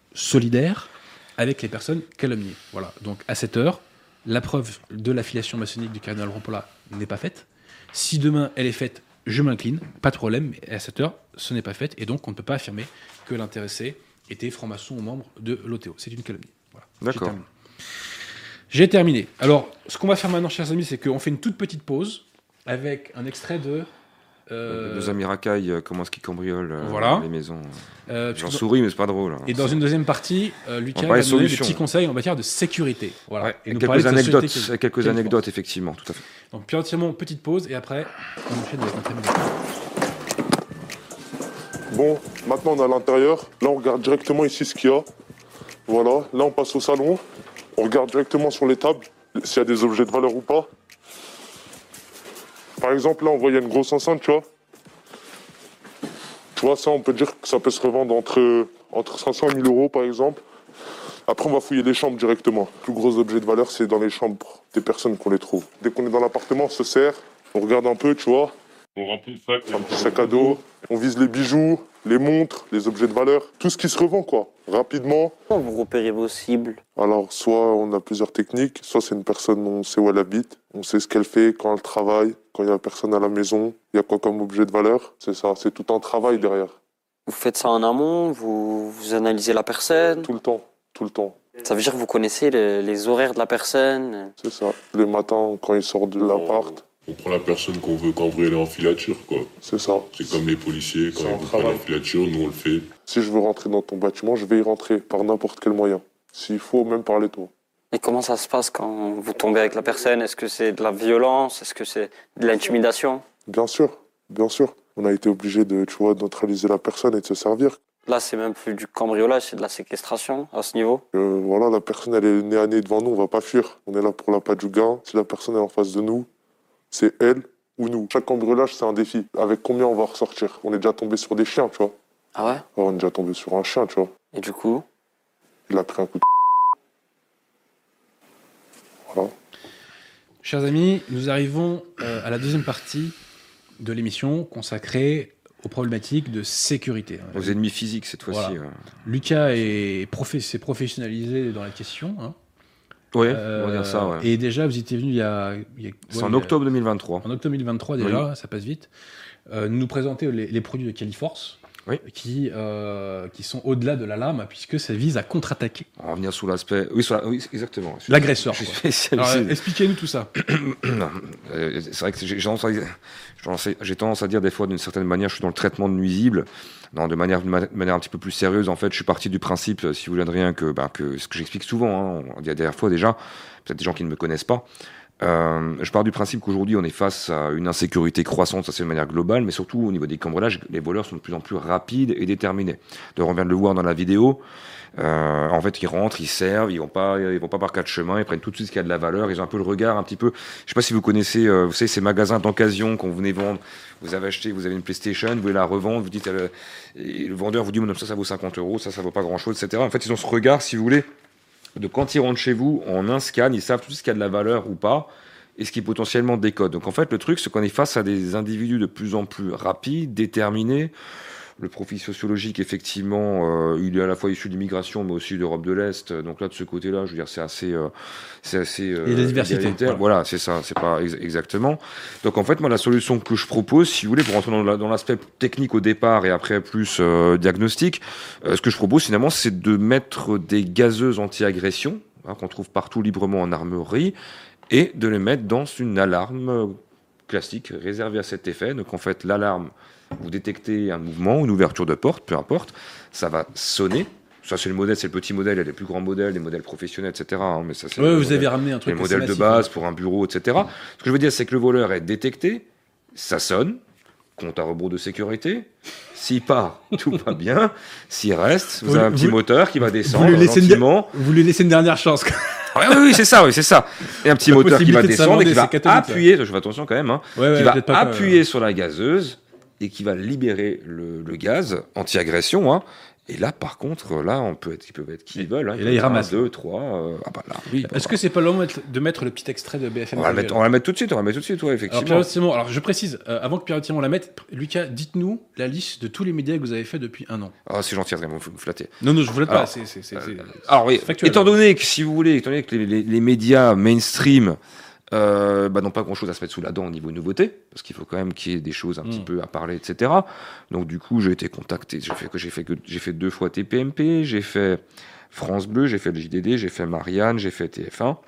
D: solidaire avec les personnes calomniées. Voilà. Donc à cette heure, la preuve de l'affiliation maçonnique du cardinal Rampolla n'est pas faite. Si demain elle est faite, je m'incline, pas de problème, mais à cette heure, ce n'est pas fait, et donc on ne peut pas affirmer que l'intéressé était franc-maçon ou membre de l'O T O. C'est une calomnie. Voilà.
E: D'accord.
D: J'ai terminé. J'ai terminé. Alors, ce qu'on va faire maintenant, chers amis, c'est qu'on fait une toute petite pause avec un extrait de...
E: Euh... Nos amis racailles, euh, comment est-ce qu'ils cambriolent euh,
D: voilà.
E: les maisons.
D: Euh,
E: J'en souris, mais c'est pas drôle. Hein.
D: Et dans une deuxième partie, euh, Lucas va donner des petits conseils en matière de sécurité. Voilà.
E: Ouais,
D: et nous
E: quelques anecdotes,
D: de
E: quelques anecdotes, effectivement, tout à fait.
D: Donc, puis entièrement, petite pause, et après, on enchaîne avec notre ami.
G: Bon, maintenant on est à l'intérieur. Là, on regarde directement ici ce qu'il y a. Voilà. Là, on passe au salon. On regarde directement sur les tables s'il y a des objets de valeur ou pas. Par exemple, là, on voit il y a une grosse enceinte, tu vois. Tu vois, ça, on peut dire que ça peut se revendre entre, entre cinq cents et mille euros, par exemple. Après, on va fouiller les chambres directement. Les plus gros objets de valeur, c'est dans les chambres des personnes qu'on les trouve. Dès qu'on est dans l'appartement, on se sert, on regarde un peu, tu vois.
H: On remplit le sac.
G: Un petit sac à dos. On vise les bijoux, les montres, les objets de valeur. Tout ce qui se revend, quoi. Rapidement.
I: Comment vous repérez vos cibles?
G: Alors, soit on a plusieurs techniques, soit c'est une personne, on sait où elle habite, on sait ce qu'elle fait, quand elle travaille, quand il y a personne à la maison, il y a quoi comme objet de valeur. C'est ça, c'est tout un travail derrière.
I: Vous faites ça en amont, vous, vous analysez la personne?
G: Tout le temps, tout le temps.
I: Ça veut dire que vous connaissez les, les horaires de la personne?
G: C'est ça. Les matins, quand il sort de l'appart.
H: On prend la personne qu'on veut cambrioler en filature, quoi.
G: C'est ça.
H: C'est comme les policiers, quand ils prennent la filature, nous on le fait.
G: Si je veux rentrer dans ton bâtiment, je vais y rentrer par n'importe quel moyen. S'il faut, même par les toits.
I: Et comment ça se passe quand vous tombez avec la personne? Est-ce que c'est de la violence? Est-ce que c'est de l'intimidation?
G: Bien sûr, bien sûr. On a été obligé de, tu vois, de neutraliser la personne et de se servir.
I: Là, c'est même plus du cambriolage, c'est de la séquestration à ce niveau.
G: Euh, voilà, la personne, elle est nez à nez devant nous, on va pas fuir. On est là pour la patte du gain. Si la personne est en face de nous, c'est elle ou nous. Chaque cambriolage, c'est un défi. Avec combien on va ressortir? On est déjà tombé sur des chiens, tu vois.
I: Ah ouais?
G: Alors, on est déjà tombé sur un chien, tu vois.
I: Et du coup?
G: Il a pris un coup de... Voilà.
D: Chers amis, nous arrivons euh, à la deuxième partie de l'émission consacrée aux problématiques de sécurité.
E: Aux ennemis physiques, cette fois-ci.
D: Voilà.
E: Ouais.
D: Lucas est profe- s'est professionnalisé dans la question. Hein.
E: Oui,
D: Euh,
E: on va dire ça, ouais.
D: Et déjà, vous étiez venu il y a... il y a
E: C'est
D: ouais,
E: en
D: il y a-
E: octobre deux mille vingt-trois.
D: En octobre deux mille vingt-trois déjà,
E: Oui.
D: ça passe vite. Euh, nous présenter les, les produits de Califorce,
E: Oui.
D: qui, euh, qui sont au-delà de l'alarme, puisque ça vise à contre-attaquer
E: On va revenir sous l'aspect... Oui, sur la- oui, exactement. Je suis-
D: l'agresseur.
E: Je suis
D: quoi.
E: spécialisé.
D: Alors, expliquez-nous tout ça.
E: Non, euh, c'est vrai que j'ai j'ai tendance, à, j'ai tendance à- j'ai tendance à dire des fois d'une certaine manière, je suis dans le traitement de nuisibles. Non, de manière, de ma- de manière un petit peu plus sérieuse, en fait, je suis parti du principe, euh, si vous voulez de rien, que, bah, que ce que j'explique souvent, hein, on dit la dernière fois déjà, peut-être des gens qui ne me connaissent pas. Euh, je pars du principe qu'aujourd'hui, on est face à une insécurité croissante, ça c'est de manière globale, mais surtout au niveau des cambriolages, les voleurs sont de plus en plus rapides et déterminés. D'ailleurs, on vient de le voir dans la vidéo. Euh, en fait, ils rentrent, ils servent, ils vont pas, ils vont pas par quatre chemins, ils prennent tout de suite ce qui a de la valeur. Ils ont un peu le regard, un petit peu. Je sais pas si vous connaissez, euh, vous savez, ces magasins d'occasion qu'on venait vendre. Vous avez acheté, vous avez une PlayStation, vous voulez la revendre, vous dites, euh, et le vendeur vous dit, ça, ça vaut cinquante euros, ça, ça vaut pas grand chose, et cetera. En fait, ils ont ce regard, si vous voulez, de quand ils rentrent chez vous, en un scan, ils savent tout ce qui a de la valeur ou pas, et ce qui potentiellement décode. Donc en fait, le truc, c'est qu'on est face à des individus de plus en plus rapides, déterminés. Le profil sociologique, effectivement, euh, il est à la fois issu de l'immigration, mais aussi d'Europe de l'Est. Donc là, de ce côté-là, je veux dire, c'est assez, euh, c'est assez. Euh,
D: Et la diversité.
E: égalitaire. Voilà, voilà c'est ça. C'est pas ex- exactement. Donc en fait, moi, la solution que je propose, si vous voulez, pour rentrer dans, la, dans l'aspect technique au départ et après plus euh, diagnostic, euh, ce que je propose finalement, c'est de mettre des gazeuses anti-agression hein, qu'on trouve partout librement en armurerie et de les mettre dans une alarme classique réservée à cet effet. Donc en fait, l'alarme, vous détectez un mouvement, une ouverture de porte, peu importe, ça va sonner. Ça, c'est le modèle, c'est le petit modèle, il y a les plus grands modèles, les modèles professionnels, et cetera. Hein, mais ça, c'est
D: Ouais,
E: le
D: vous
E: modèle,
D: avez ramené un truc
E: les
D: assez
E: modèles de
D: massif,
E: base
D: hein.
E: pour un bureau, et cetera. Ce que je veux dire, c'est que le voleur est détecté, ça sonne, compte à rebours de sécurité. S'il part, tout va bien. S'il reste, vous,
D: Vous-
E: avez un petit
D: vous-
E: moteur qui va descendre
D: lui laissez une-
E: gentiment.
D: Vous lui laissez une dernière chance. quoi.
E: Oui, oui, oui, c'est ça, oui, c'est ça. Et un petit
D: La
E: moteur qui va
D: possibilité de
E: descendre et qui
D: s'amender,
E: va
D: c'est catholique, ça.
E: appuyer, je fais attention quand même, hein,
D: Ouais, ouais,
E: qui va
D: peut-être pas,
E: appuyer
D: euh,
E: sur la gazeuse et qui va libérer le, le gaz anti-agression, hein, Et là, par contre, là, on peut être, ils peuvent être qui ils veulent. Hein.
D: Et là, ils ramassent.
E: Un, deux, trois. Euh, ah bah là,
D: oui. Est-ce que c'est pas le moment de mettre le petit extrait de B F M?
E: On va, mettre, on va le mettre tout de suite, on va le mettre tout de suite, ouais, effectivement.
D: Alors, Pierre, alors je précise, euh, avant que Pierre Timon la mette, Lucas, dites-nous la liste de tous les médias que vous avez fait depuis un an.
E: Ah, c'est gentil, vraiment, vous me flattez.
D: Non, non, je ne vous flatte
E: alors,
D: pas, c'est, c'est, c'est,
E: euh,
D: c'est
E: alors oui,
D: factuel.
E: Étant donné que, si vous voulez, étant donné que les, les, les médias mainstream Euh, bah, n'ont pas grand chose à se mettre sous la dent au niveau nouveauté, parce qu'il faut quand même qu'il y ait des choses un mmh. petit peu à parler, et cetera. Donc du coup, j'ai été contacté, j'ai fait, que j'ai fait, que, j'ai fait deux fois T P M P, j'ai fait France Bleu, j'ai fait le J D D, j'ai fait Marianne, j'ai fait T F un,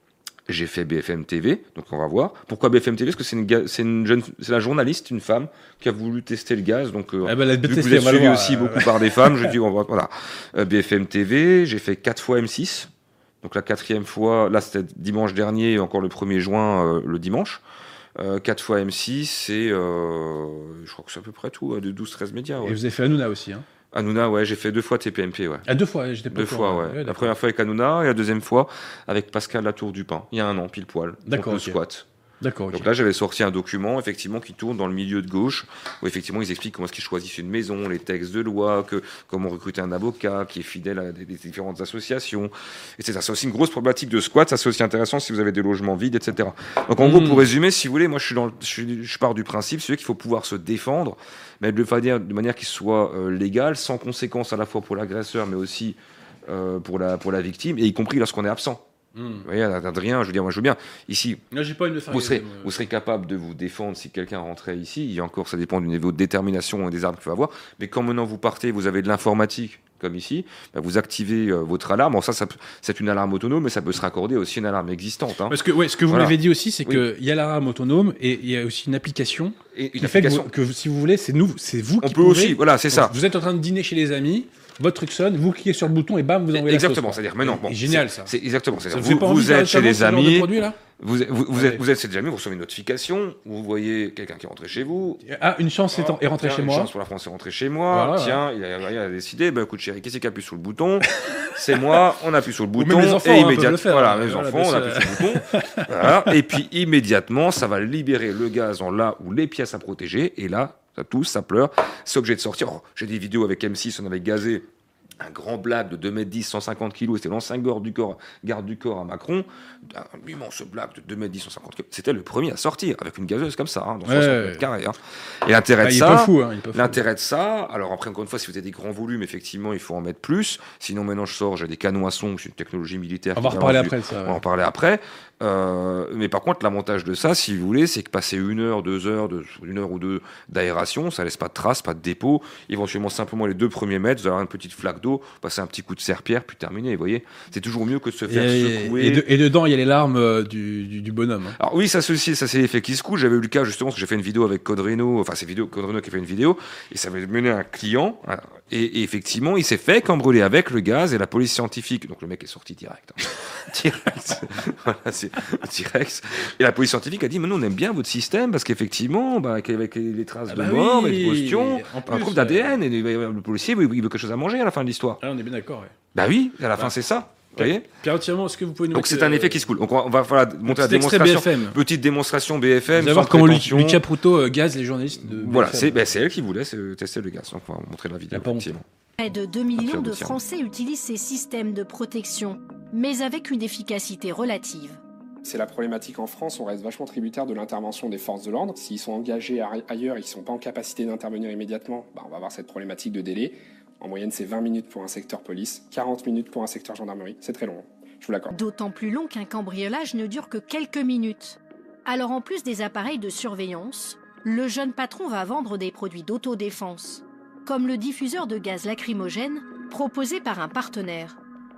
E: j'ai fait B F M T V, donc on va voir. Pourquoi B F M T V? Parce que c'est, une, c'est, une jeune, c'est la journaliste, une femme, qui a voulu tester le gaz, donc euh,
D: eh ben,
E: vu que vous êtes suivi aussi euh... beaucoup par des femmes, je dis, on va, voilà. Euh, B F M T V, j'ai fait quatre fois M six, donc la quatrième fois, là c'était dimanche dernier, encore le premier juin, euh, le dimanche. Euh, quatre fois M six et euh, je crois que c'est à peu près tout, hein, de douze treize médias. Ouais.
D: Et vous avez fait Hanouna aussi, hein?
E: Hanouna, ouais, j'ai fait deux fois T P M P, ouais.
D: Ah, deux fois, j'étais pas
E: Deux fois, ouais. ouais la première fois avec Hanouna et la deuxième fois avec Pascal Latour du Pin, il y a un an, pile poil.
D: D'accord.
E: Le
D: okay.
E: squat.
D: D'accord.
E: Donc
D: okay.
E: là, j'avais sorti un document, effectivement, qui tourne dans le milieu de gauche, où effectivement, ils expliquent comment est-ce qu'ils choisissent une maison, les textes de loi, que, comment recruter un avocat qui est fidèle à des, des différentes associations, et cetera. C'est aussi une grosse problématique de squat, ça c'est aussi intéressant si vous avez des logements vides, et cetera. Donc en mmh. gros, pour résumer, si vous voulez, moi je, suis dans le, je, suis, je pars du principe, c'est qu'il faut pouvoir se défendre, mais de, de, de manière qui soit euh, légale, sans conséquence à la fois pour l'agresseur, mais aussi euh, pour, la, pour la victime, et y compris lorsqu'on est absent. Mmh. Vous voyez, Adrien, je veux dire, moi je veux bien. Ici,
D: là, j'ai pas une
E: vous, serez, euh... vous serez capable de vous défendre si quelqu'un rentrait ici. Il y a encore, ça dépend du niveau de détermination et des armes qu'il faut avoir. Mais quand maintenant vous partez, vous avez de l'informatique, comme ici, bah vous activez euh, votre alarme. Bon, ça, ça, c'est une alarme autonome, mais ça peut se raccorder aussi à une alarme existante. Hein.
D: Parce que, ouais, ce que vous
E: voilà.
D: m'avez dit aussi, c'est
E: oui.
D: qu'il y a l'alarme autonome et il y a aussi une application
E: et une
D: qui
E: application.
D: fait que, vous, que si vous voulez, c'est nous, c'est vous
E: On
D: qui
E: peut
D: pouvez,
E: aussi, voilà, c'est ça.
D: Vous êtes en train de dîner chez les amis. Votre truc sonne, vous cliquez sur le bouton et bam, vous envoyez
E: exactement,
D: la sauce.
E: C'est-à-dire, mais non, bon,
D: c'est génial
E: c'est,
D: ça.
E: C'est exactement, c'est-à-dire,
D: ça
E: vous, vous, vous êtes chez les amis,
D: produit, là
E: vous, vous, vous, êtes, vous êtes chez les amis, vous recevez une notification, vous voyez quelqu'un qui est rentré chez vous.
D: Ah, une chance oh, est rentrée
E: tiens,
D: chez
E: une
D: moi.
E: Une chance pour la France est rentrée chez moi. Voilà, tiens, il a, il a décidé, bah écoute chérie, qu'est-ce qui appuie sur le bouton? C'est moi, on appuie sur le bouton.
D: Ou même les enfants,
E: et
D: hein,
E: immédiatement,
D: le faire,
E: voilà,
D: hein,
E: les
D: voilà,
E: enfants, on appuie sur le bouton. Voilà, et puis immédiatement, ça va libérer le gaz en là où les pièces à protéger. Et là, ça tousse, ça pleure. C'est obligé de sortir. Oh, j'ai des vidéos avec M six, on avait gazé un grand blague de deux mètres dix, cent cinquante kilos, c'était l'ancien garde du corps, garde du corps à Macron, un immense blague de deux mètres dix, cent cinquante kilos, c'était le premier à sortir, avec une gazeuse comme ça, hein, dans soixante
D: ouais,
E: mètres carrés. Hein. Et l'intérêt
D: ah,
E: de ça,
D: fou, hein,
E: l'intérêt de ça, alors après, encore une fois, si vous avez des grands volumes, effectivement, il faut en mettre plus, sinon maintenant je sors, j'ai des canons à son, c'est une technologie militaire.
D: On va en reparler après, ça.
E: On va en parler après. Euh, mais par contre, l'avantage de ça, si vous voulez, c'est que passer une heure, deux heures, de, une heure ou deux d'aération, ça laisse pas de traces, pas de dépôt. Éventuellement, simplement les deux premiers mètres, vous avez une petite flaque d'eau, passer un petit coup de serpillère, puis terminer. Vous voyez, c'est toujours mieux que de se faire
D: et,
E: secouer.
D: Et, de, et dedans, il y a les larmes euh, du, du, du bonhomme. Hein.
E: Alors oui, ça, ceci, ça c'est l'effet qui se coule. J'avais eu le cas justement parce que j'ai fait une vidéo avec Code Reno, enfin c'est vidéo Code Reno qui a fait une vidéo, et ça avait mené un client. Et, et effectivement, il s'est fait cambrioler avec le gaz et la police scientifique. Donc le mec est sorti direct. Hein. direct. Voilà, c'est direct. Et la police scientifique a dit, mais nous on aime bien votre système parce qu'effectivement, bah, avec les traces ah bah de mort, oui. les potions, un groupe d'A D N, et le policier il veut quelque chose à manger à la fin de l'histoire.
D: Ah, on est bien d'accord. Ouais.
E: Bah oui, à la bah. fin c'est ça. Vous voyez
D: Pierre Timon, est-ce que vous pouvez nous
E: Donc c'est un effet qui se coule. Donc on va, on va voilà, monter la démonstration. B F M. Petite démonstration B F M.
D: Vous allez voir comment Lucas Proutot euh, gaze les journalistes de B F M.
E: Voilà, c'est, bah, c'est elle qui voulait tester le gaz. Donc on va montrer la vidéo.
J: Près de deux millions de Français utilisent ces systèmes de protection, mais avec une efficacité relative.
K: C'est la problématique en France, on reste vachement tributaire de l'intervention des forces de l'ordre. S'ils sont engagés ailleurs et qu'ils ne sont pas en capacité d'intervenir immédiatement, bah on va avoir cette problématique de délai. En moyenne, c'est vingt minutes pour un secteur police, quarante minutes pour un secteur gendarmerie. C'est très long, je vous l'accorde.
J: D'autant plus long qu'un cambriolage ne dure que quelques minutes. Alors en plus des appareils de surveillance, le jeune patron va vendre des produits d'autodéfense, comme le diffuseur de gaz lacrymogène proposé par un partenaire.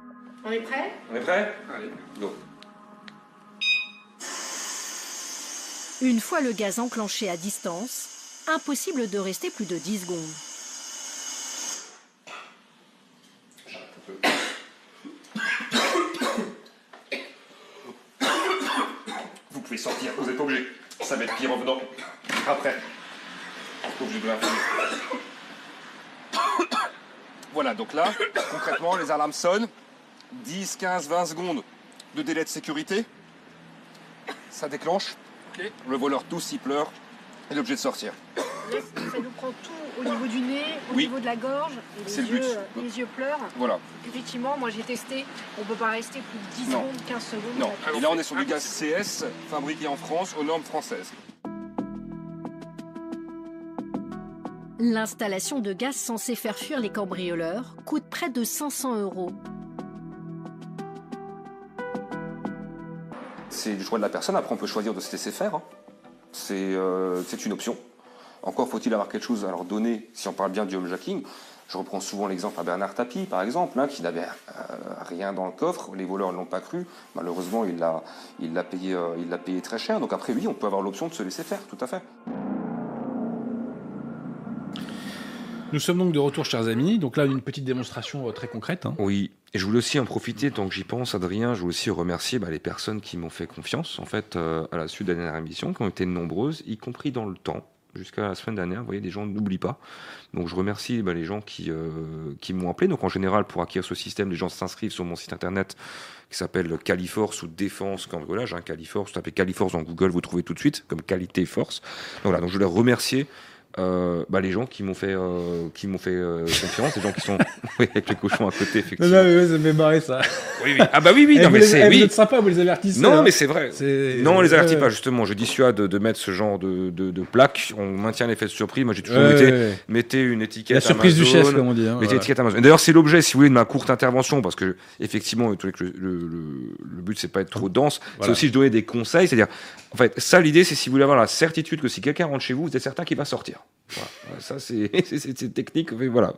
L: On est prêt ?
E: On est prêt ? Allez, go.
J: Une fois le gaz enclenché à distance, impossible de rester plus de dix secondes.
K: Vous pouvez sortir, vous êtes obligé. Ça va être pire en venant. Après. Obligé de l'infirmer. Voilà, donc là, concrètement, les alarmes sonnent. dix, quinze, vingt secondes de délai de sécurité. Ça déclenche. Okay. Le voleur tousse, il pleure. Il est obligé de sortir.
L: Là, ça nous prend tout
J: au niveau du nez, au
K: Oui.
J: niveau de la gorge, et
K: C'est
J: les,
K: le
J: yeux,
K: but.
J: les yeux pleurent.
K: Voilà.
J: Effectivement, moi j'ai testé, on ne peut pas rester plus de dix
K: Non.
J: secondes, quinze secondes.
K: Non.
J: Ça-
K: Et là, on est sur du gaz C S fabriqué en France aux normes françaises.
J: L'installation de gaz censé faire fuir les cambrioleurs coûte près de cinq cents euros.
E: C'est du choix de la personne. Après, on peut choisir de se laisser faire. hein. C'est euh, c'est une option. Encore faut-il avoir quelque chose à leur donner, si on parle bien du homejacking. Je reprends souvent l'exemple à Bernard Tapie, par exemple, hein, qui n'avait euh, rien dans le coffre. Les voleurs ne l'ont pas cru. Malheureusement, il l'a il l'a payé, euh, il l'a payé très cher. Donc après, oui, on peut avoir l'option de se laisser faire, tout à fait.
D: Nous sommes donc de retour, chers amis. Donc là, une petite démonstration euh, très concrète. hein.
E: Oui, et je voulais aussi en profiter, tant que j'y pense, Adrien, je voulais aussi remercier bah, les personnes qui m'ont fait confiance, en fait, euh, à la suite de la dernière émission, qui ont été nombreuses, y compris dans le temps, jusqu'à la semaine dernière. Vous voyez, des gens n'oublient pas. Donc je remercie bah, les gens qui, euh, qui m'ont appelé. Donc en général, pour acquérir ce système, les gens s'inscrivent sur mon site internet qui s'appelle Califorce ou Défense Cambriolage. Hein, Califorce, vous tapez Califorce dans Google, vous trouvez tout de suite, comme qualité force. Donc voilà, donc je voulais remercier Euh, bah, les gens qui m'ont fait, euh, qui m'ont fait euh, confiance, les gens qui sont oui, avec le cochon à côté, effectivement.
D: Non, non, mais ça me fait marrer ça.
E: Oui, oui. Ah bah oui, oui,
D: Eh,
E: non,
D: vous
E: mais
D: les-
E: c'est
D: eh,
E: oui.
D: Vous êtes sympa, vous les avertissez.
E: Non,
D: hein.
E: mais c'est vrai.
D: C'est-
E: Non, on les avertit
D: ouais,
E: pas
D: ouais.
E: justement. Je dissuade de, de mettre ce genre de, de, de plaque. On maintient l'effet de surprise. Moi, j'ai toujours
D: Ouais,
E: été
D: ouais, ouais.
E: mettez une étiquette.
D: La surprise du
E: Amazon,
D: chef, comme on dit, hein,
E: mettez
D: voilà.
E: étiquette Amazon. Et d'ailleurs, c'est l'objet, si vous voulez, de ma courte intervention, parce que effectivement, le, le, le, le but c'est pas être trop dense.
D: Voilà.
E: C'est aussi de donner des conseils. C'est-à-dire, en fait, ça, l'idée, c'est si vous voulez avoir la certitude que si quelqu'un rentre chez vous, vous êtes certain qu'il va sortir. Voilà. Ça, c'est c'est- c'est technique. Mais voilà.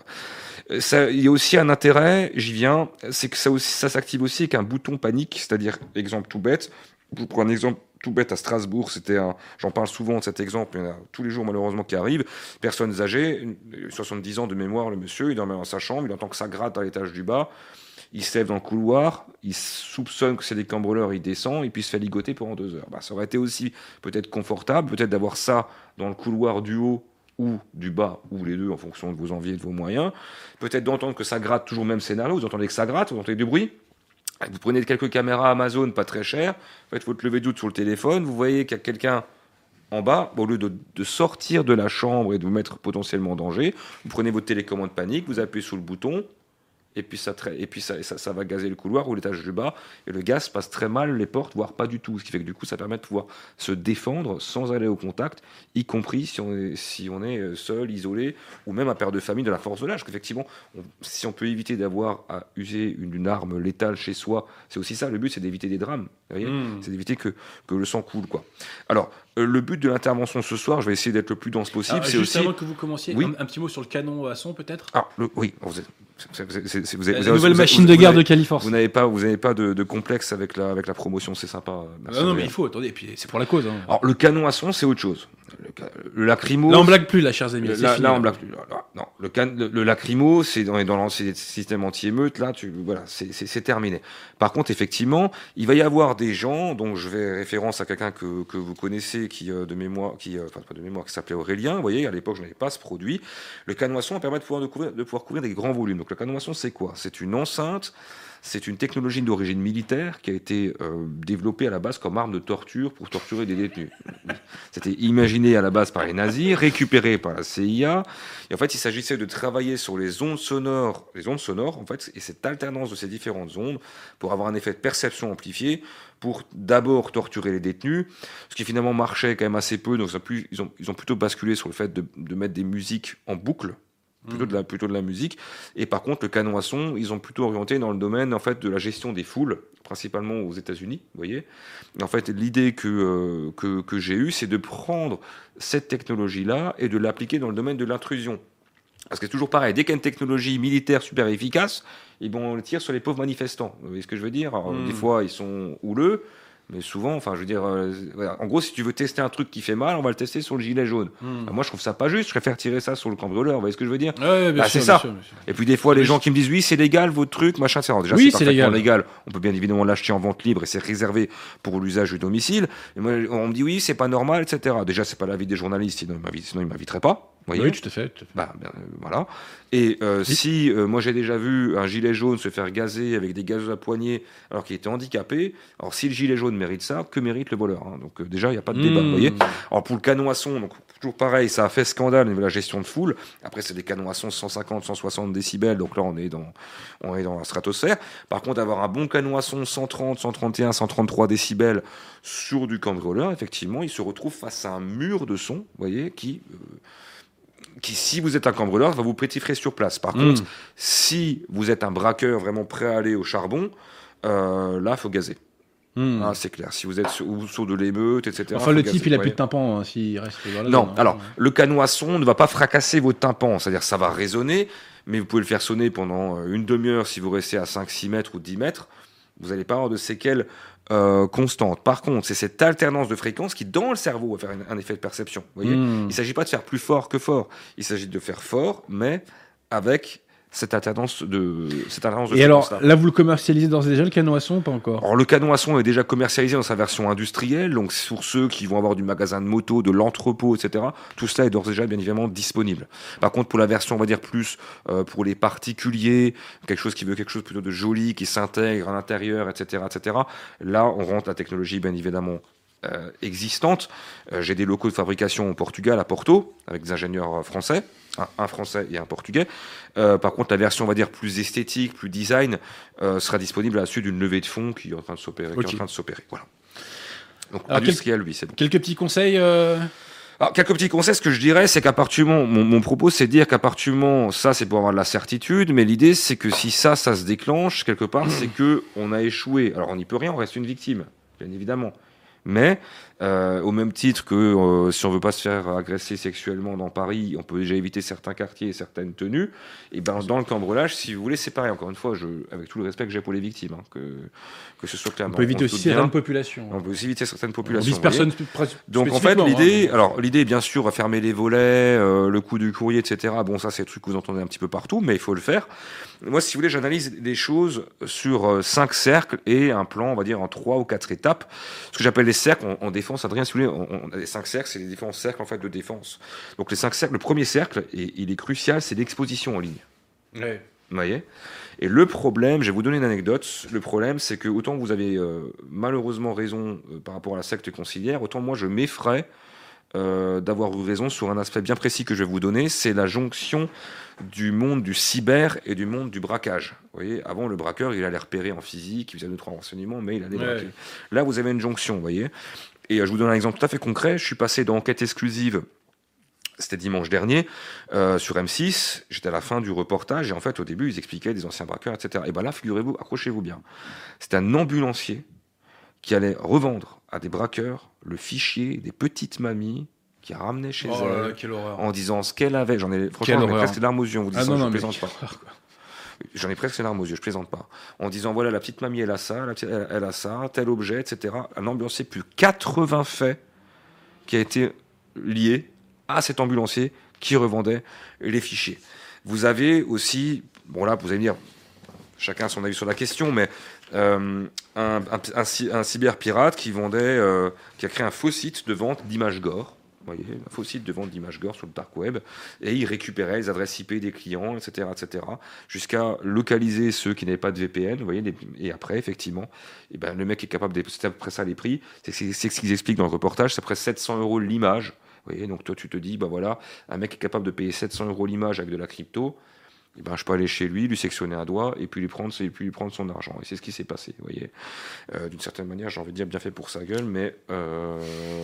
E: Ça, il y a aussi un intérêt. J'y viens. C'est que ça aussi, ça s'active aussi avec un bouton panique. C'est-à-dire, exemple tout bête. Je vous prends un exemple tout bête à Strasbourg. C'était un, j'en parle souvent de cet exemple. Il y en a tous les jours malheureusement qui arrivent. Personnes âgées, une- soixante-dix ans de mémoire, le monsieur, il dormait dans sa chambre, il entend que ça gratte à l'étage du bas. Il se lève dans le couloir, il soupçonne que c'est des cambrioleurs, il descend et puis il se fait ligoter pendant deux heures. Bah, ça aurait été aussi peut-être confortable, peut-être d'avoir ça dans le couloir du haut ou du bas, ou les deux en fonction de vos envies et de vos moyens. Peut-être d'entendre que ça gratte, toujours le même scénario, vous entendez que ça gratte, vous entendez du bruit. Vous prenez quelques caméras Amazon pas très chères, faites votre levée de doute sur le téléphone, vous voyez qu'il y a quelqu'un en bas, au lieu de, de sortir de la chambre et de vous mettre potentiellement en danger, vous prenez votre télécommande panique, vous appuyez sur le bouton, et puis, ça, tra- et puis ça, ça, ça va gazer le couloir ou l'étage du bas, et le gaz passe très mal les portes, voire pas du tout, ce qui fait que du coup ça permet de pouvoir se défendre sans aller au contact, y compris si on est, si on est seul, isolé, ou même un père de famille de la force de l'âge, qu'effectivement, on- si on peut éviter d'avoir à user une, une arme létale chez soi, c'est aussi ça, le but c'est d'éviter des drames, vous voyez
D: Mm.
E: c'est d'éviter que, que le sang coule, quoi. Alors, euh, le but de l'intervention ce soir, je vais essayer d'être le plus dense possible,
D: Alors,
E: c'est
D: juste
E: aussi...
D: avant que vous commenciez,
E: Oui.
D: un, un petit mot sur le canon à son peut-être.
E: Ah, le, oui, vous êtes- c'est- c'est- c'est- c'est- vous avez-
D: La
E: vous avez-
D: nouvelle
E: vous-
D: machine
E: vous-
D: de
E: vous
D: guerre
E: avez-
D: de Califorce.
E: Vous n'avez pas, vous n'avez pas de, de complexe avec la, avec la promotion, c'est sympa. Merci,
D: Ah non, mais
E: Adrien.
D: il faut, attendez, et puis c'est pour la cause. Hein.
E: Alors, le canon à son, c'est autre chose. Le, ca- le lacrymo.
D: Là, on blague plus, là, chers amis.
E: le-
D: c'est
E: Là,
D: fini,
E: là,
D: là.
E: on blague plus. Là, là, non, le, can- le, le lacrymo, c'est dans, dans l'ancien système anti-émeute. Là, tu, voilà, c'est c'est- c'est terminé. Par contre, effectivement, il va y avoir des gens, dont je vais référence à quelqu'un que, que vous connaissez, qui euh, de mémoire, qui, euh, enfin pas de mémoire, qui s'appelait Aurélien. Vous voyez, à l'époque, je n'avais pas ce produit. Le canon à son permet de pouvoir, de, couvrir, de pouvoir couvrir des grands volumes. Donc, le canon à son, c'est quoi? C'est une enceinte. C'est une technologie d'origine militaire qui a été euh, développée à la base comme arme de torture pour torturer des détenus. C'était imaginé à la base par les nazis, récupéré par la C I A. Et en fait, il s'agissait de travailler sur les ondes sonores, les ondes sonores, en fait, et cette alternance de ces différentes ondes pour avoir un effet de perception amplifié pour d'abord torturer les détenus, ce qui finalement marchait quand même assez peu. Donc, ça a pu, ils, ont, ils ont plutôt basculé sur le fait de, de mettre des musiques en boucle. Plutôt de, la, plutôt de la musique. Et par contre, le canon à son, ils ont plutôt orienté dans le domaine en fait, de la gestion des foules, principalement aux États-Unis, vous voyez. Et en fait, l'idée que, euh, que, que j'ai eue, c'est de prendre cette technologie-là et de l'appliquer dans le domaine de l'intrusion. Parce que c'est toujours pareil, dès qu'il y a une technologie militaire super efficace, eh ben, on le tire sur les pauvres manifestants. Vous voyez ce que je veux dire? Alors,
D: Mm.
E: Des fois, ils sont houleux. Mais souvent, enfin, je veux dire, euh, voilà. En gros, si tu veux tester un truc qui fait mal, on va le tester sur le gilet jaune.
D: Mm.
E: Bah, moi, je trouve ça pas juste. Je préfère tirer ça sur le cambrioleur. Vous voyez ce que je veux dire?
D: Ouais, bien
E: Bah,
D: sûr,
E: c'est
D: bien
E: ça.
D: sûr, bien sûr.
E: Et puis des fois, les
D: Mais
E: gens
D: je-
E: qui me disent oui, c'est légal votre truc, machin, et cetera. Déjà,
D: Oui,
E: c'est
D: c'est
E: parfaitement
D: légal.
E: légal. On peut bien évidemment l'acheter en vente libre et c'est réservé pour l'usage du domicile. Et moi, on me dit oui, c'est pas normal, et cetera. Déjà, c'est pas l'avis des journalistes, sinon ils m'inviteraient- sinon ils m'inviteraient pas. Voyez
D: oui, tout à fait. Tout à fait.
E: Bah, ben, euh, voilà. Et euh, oui. si euh, moi j'ai déjà vu un gilet jaune se faire gazer avec des gazeuses à poignée alors qu'il était handicapé, alors si le gilet jaune mérite ça, que mérite le voleur hein. Donc euh, déjà il n'y a pas de mmh. débat. Vous voyez. Alors pour le canon à son, donc toujours pareil, ça a fait scandale au niveau de la gestion de foule. Après c'est des canons à son cent cinquante, cent soixante décibels, donc là on est dans on est dans la stratosphère. Par contre avoir un bon canon à son cent trente, cent trente et un, cent trente-trois décibels sur du cambrioleur, effectivement, il se retrouve face à un mur de son, vous voyez, qui euh, qui, si vous êtes un cambrioleur, va vous pétrifier sur place. Par mmh. contre, si vous êtes un braqueur vraiment prêt à aller au charbon, euh, là, il faut gazer. Mmh. Ah, c'est clair. Si vous êtes sur, sur de l'émeute, et cetera.
D: Enfin, le type, gazer, il n'a plus de tympan hein, s'il reste dans la
E: Non,
D: zone,
E: alors,
D: hein.
E: le canon à son ne va pas fracasser votre tympan. C'est-à-dire, ça va résonner, mais vous pouvez le faire sonner pendant une demi-heure si vous restez à cinq, six mètres ou dix mètres. Vous n'allez pas avoir de séquelles euh, constantes. Par contre, c'est cette alternance de fréquences qui, dans le cerveau, va faire un, un effet de perception. Vous voyez mmh. Il ne s'agit pas de faire plus fort que fort. Il s'agit de faire fort, mais avec cette alternance de, cette alternance de
D: Et alors, là, vous le commercialisez d'ores et déjà, le canon à son, ou pas encore?
E: Alors, le canon à son est déjà commercialisé dans sa version industrielle, donc pour ceux qui vont avoir du magasin de moto, de l'entrepôt, et cetera, tout cela est d'ores et déjà, bien évidemment, disponible. Par contre, pour la version, on va dire, plus euh, pour les particuliers, quelque chose qui veut quelque chose plutôt de joli, qui s'intègre à l'intérieur, et cetera, et cetera, là, on rentre la technologie, bien évidemment, euh, existante. Euh, j'ai des locaux de fabrication au Portugal, à Porto, avec des ingénieurs français, un, un français et un portugais. Euh, par contre, la version, on va dire, plus esthétique, plus design, euh, sera disponible à la suite d'une levée de fonds qui est en train de s'opérer.
D: Okay.
E: Qui est en train de s'opérer. Voilà. Donc,
D: alors,
E: industriel,
D: quel...
E: lui, c'est bon.
D: Quelques petits conseils euh...
E: Alors, quelques petits conseils, ce que je dirais, c'est qu'à partir du moment, mon, mon propos, c'est de dire qu'à partir du moment, ça, c'est pour avoir de la certitude, mais l'idée, c'est que si ça, ça se déclenche, quelque part, c'est que on a échoué. Alors, on n'y peut rien, on reste une victime, bien évidemment. Mais, euh, au même titre que euh, si on veut pas se faire agresser sexuellement dans Paris, on peut déjà éviter certains quartiers et certaines tenues. Et ben dans le cambriolage, si vous voulez, c'est pareil. Encore une fois, je, avec tout le respect que j'ai pour les victimes, hein, que que ce soit clairement.
D: On peut éviter aussi certaines populations.
E: On peut aussi éviter certaines populations.
D: On vise personne.
E: Donc en fait, l'idée, hein, alors l'idée, bien sûr, fermer les volets, euh, le coût du courrier, et cetera. Bon, ça, c'est des trucs que vous entendez un petit peu partout, mais il faut le faire. Moi, si vous voulez, j'analyse les choses sur euh, cinq cercles et un plan, on va dire, en trois ou quatre étapes. Ce que j'appelle les cercles en, en défense, Adrien, si vous voulez, on, on a les cinq cercles, c'est les différents cercles en fait de défense. Donc les cinq cercles, le premier cercle, et il est crucial, c'est l'exposition en ligne.
D: Ouais.
E: Vous voyez ? Et le problème, je vais vous donner une anecdote. Le problème, c'est que autant vous avez euh, malheureusement raison euh, par rapport à la secte conciliaire, autant moi je m'effraie euh, d'avoir eu raison sur un aspect bien précis que je vais vous donner. C'est la jonction du monde du cyber et du monde du braquage. Vous voyez, avant le braqueur, il allait repérer en physique, il faisait deux trois renseignements, mais il allait
D: ouais.
E: braquer. Là, vous avez une jonction, vous voyez. Et euh, je vous donne un exemple tout à fait concret. Je suis passé dans Enquête exclusive. C'était dimanche dernier, euh, sur M six, j'étais à la fin du reportage, et en fait, au début, ils expliquaient des anciens braqueurs, et cetera. Et bien là, figurez-vous, accrochez-vous bien, c'était un ambulancier qui allait revendre à des braqueurs le fichier des petites mamies qui ramenaient chez
D: oh
E: elle,
D: là, quelle horreur.
E: en disant ce qu'elle avait. J'en ai, franchement, j'en ai presque les larmes aux yeux, on vous dit
D: ah
E: ça,
D: non,
E: je
D: non,
E: plaisante pas.
D: Horreur, quoi.
E: J'en ai presque les larmes aux yeux, je plaisante pas. En disant, voilà, la petite mamie, elle a ça, la petite, elle, elle a ça, tel objet, et cetera. Un ambulancier, plus quatre-vingts faits qui a été lié à cet ambulancier qui revendait les fichiers. Vous avez aussi, bon là, vous allez me dire, chacun a son avis sur la question, mais euh, un, un, un, un cyberpirate qui vendait, euh, qui a créé un faux site de vente d'images gore, vous voyez, un faux site de vente d'images gore sur le dark web, et il récupérait les adresses I P des clients, et cetera, et cetera, jusqu'à localiser ceux qui n'avaient pas de V P N, vous voyez, et après, effectivement, et ben, le mec est capable de, c'est après ça les prix, c'est, c'est, c'est ce qu'ils expliquent dans le reportage, c'est après sept cents euros l'image. Vous voyez, donc toi tu te dis, bah voilà, un mec est capable de payer sept cents euros l'image avec de la crypto, et ben je peux aller chez lui, lui sectionner un doigt et puis lui prendre, et puis lui prendre son argent. Et c'est ce qui s'est passé, vous voyez. Euh, d'une certaine manière, j'ai envie de dire bien fait pour sa gueule, mais euh,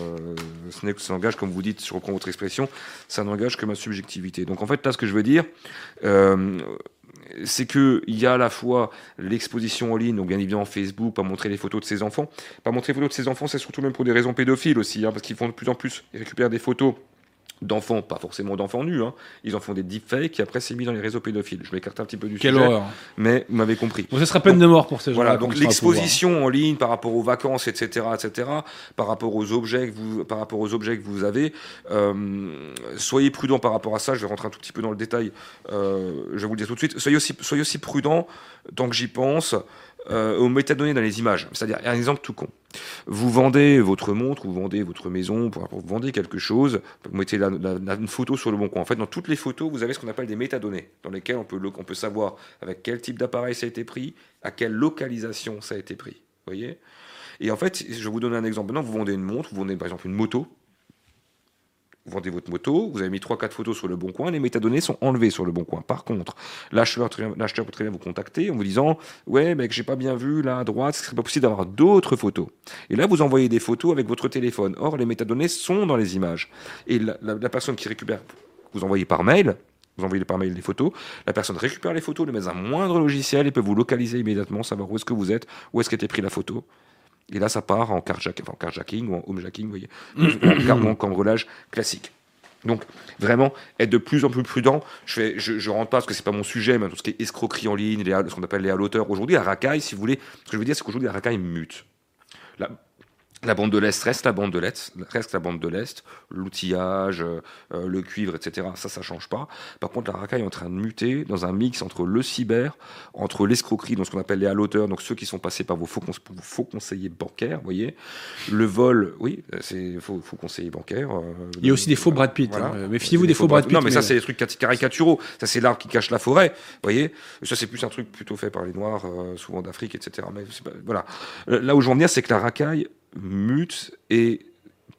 E: ce n'est que ça n'engage, comme vous dites, je reprends votre expression, ça n'engage que ma subjectivité. Donc en fait, là, ce que je veux dire, euh, c'est qu'il y a à la fois l'exposition en ligne, donc bien évidemment Facebook, pas montrer les photos de ses enfants. Pas montrer les photos de ses enfants, c'est surtout même pour des raisons pédophiles aussi, hein, parce qu'ils font de plus en plus, ils récupèrent des photos d'enfants, pas forcément d'enfants nus, hein. Ils en font des deepfakes qui après c'est mis dans les réseaux pédophiles. Je m'écarte un petit peu du
D: Quelle
E: sujet,
D: horreur.
E: Mais vous m'avez compris.
D: Bon, ce sera peine donc, de mort pour ces gens-là.
E: Voilà, donc l'exposition en ligne par rapport aux vacances, et cetera, et cetera, par rapport aux objets que vous, par rapport aux objets que vous avez, euh, soyez prudents par rapport à ça. Je vais rentrer un tout petit peu dans le détail. Euh, je vais vous le dire tout de suite. Soyez aussi, soyez aussi prudents, tant que j'y pense. euh, aux métadonnées dans les images. C'est-à-dire, un exemple tout con. Vous vendez votre montre, vous vendez votre maison, vous vendez quelque chose, vous mettez la, la, la, une photo sur le bon coin. En fait, dans toutes les photos, vous avez ce qu'on appelle des métadonnées, dans lesquelles on peut, on peut savoir avec quel type d'appareil ça a été pris, à quelle localisation ça a été pris. Vous voyez ? Et en fait, je vais vous donner un exemple. Maintenant, vous vendez une montre, vous vendez par exemple une moto. Vous vendez votre moto, vous avez mis trois quatre photos sur le bon coin, les métadonnées sont enlevées sur le bon coin. Par contre, l'acheteur, l'acheteur peut très bien vous contacter en vous disant « Ouais, mec, j'ai pas bien vu, là, à droite, ce serait pas possible d'avoir d'autres photos. » Et là, vous envoyez des photos avec votre téléphone. Or, les métadonnées sont dans les images. Et la, la, la personne qui récupère, vous envoyez par mail, vous envoyez par mail les photos, la personne récupère les photos, les met dans un moindre logiciel et peut vous localiser immédiatement, savoir où est-ce que vous êtes, où est-ce qu'a été prise la photo. Et là, ça part en carjacking, enfin, en carjacking ou en homejacking, vous voyez, ou en cambriolage classique. Donc, vraiment, être de plus en plus prudent. Je ne je, je rentre pas, parce que ce n'est pas mon sujet, mais tout ce qui est escroquerie en ligne, les, ce qu'on appelle les haloteurs. Aujourd'hui, la racaille, si vous voulez, ce que je veux dire, c'est qu'aujourd'hui, la racaille mute. La, La bande de l'Est reste la bande de l'Est, reste la bande de l'Est, l'outillage, euh, le cuivre, et cetera. Ça, ça change pas. Par contre, la racaille est en train de muter dans un mix entre le cyber, entre l'escroquerie, donc ce qu'on appelle les haloteurs, donc ceux qui sont passés par vos faux, cons- vos faux conseillers bancaires, vous voyez. Le vol, oui, c'est faux, faux conseillers bancaires. Euh,
D: Il y a aussi des faux Brad Pitt.
E: Voilà.
D: Hein. Méfiez-vous des, des faux Brad Pitt.
E: Non, mais, mais ça, c'est des trucs caricaturaux. Ça, c'est l'arbre qui cache la forêt, vous voyez. Ça, c'est plus un truc plutôt fait par les Noirs, euh, souvent d'Afrique, et cetera. Mais c'est pas, voilà. Là où je veux en venir, c'est que la racaille mute. Et pourquoi ?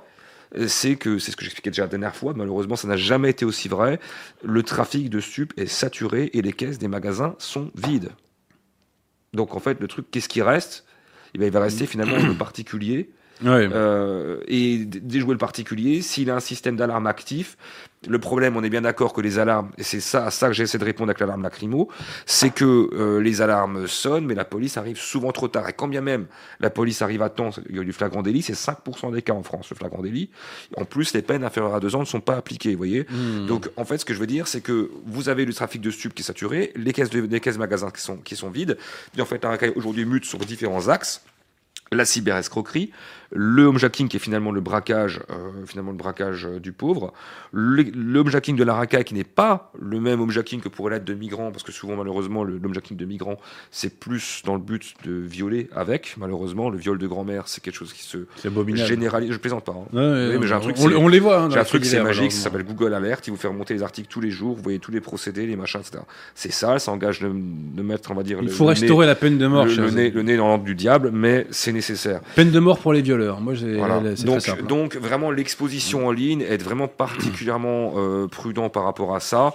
E: C'est que, c'est ce que j'expliquais déjà la dernière fois, malheureusement ça n'a jamais été aussi vrai, le trafic de stupes est saturé et les caisses des magasins sont vides. Donc en fait le truc, qu'est-ce qui reste ? Eh bien, il va rester finalement le particulier. Ouais. Euh, et déjouer le particulier, s'il a un système d'alarme actif, le problème, on est bien d'accord que les alarmes, et c'est ça à ça que j'essaie de répondre avec l'alarme lacrymo, c'est que euh, les alarmes sonnent, mais la police arrive souvent trop tard. Et quand bien même la police arrive à temps, il y a du flagrant délit, c'est cinq pour cent des cas en France, le flagrant délit. En plus, les peines inférieures à deux ans ne sont pas appliquées, vous voyez. Mmh. Donc, en fait, ce que je veux dire, c'est que vous avez le trafic de stupes qui est saturé, les caisses de, les caisses magasins qui sont, qui sont vides. Et en fait, la racaille aujourd'hui mute sur différents axes. La cyberescroquerie, le homejacking qui est finalement le braquage, euh, finalement le braquage euh, du pauvre, le, le homejacking de la racaille qui n'est pas le même homejacking que pourrait l'être de migrants, parce que souvent malheureusement le homejacking de migrants c'est plus dans le but de violer avec, malheureusement le viol de grand-mère c'est quelque chose qui se généralise, je plaisante pas, hein. ouais, ouais, oui, mais j'ai un truc,
D: on, on les voit, hein,
E: j'ai un truc c'est magique, ça s'appelle Google Alert, il vous fait remonter les articles tous les jours, vous voyez tous les procédés, les machins, et cetera. C'est ça, ça engage de, de mettre, on va dire,
D: il
E: le,
D: faut
E: le
D: restaurer
E: nez,
D: la peine de mort,
E: le, le, nez, le nez dans l'ordre du diable, mais c'est nécessaire.
D: Peine de mort pour les violeurs. Moi, j'ai,
E: voilà.
D: c'est
E: donc,
D: très simple.
E: donc, vraiment, l'exposition en ligne, être vraiment particulièrement euh, prudent par rapport à ça.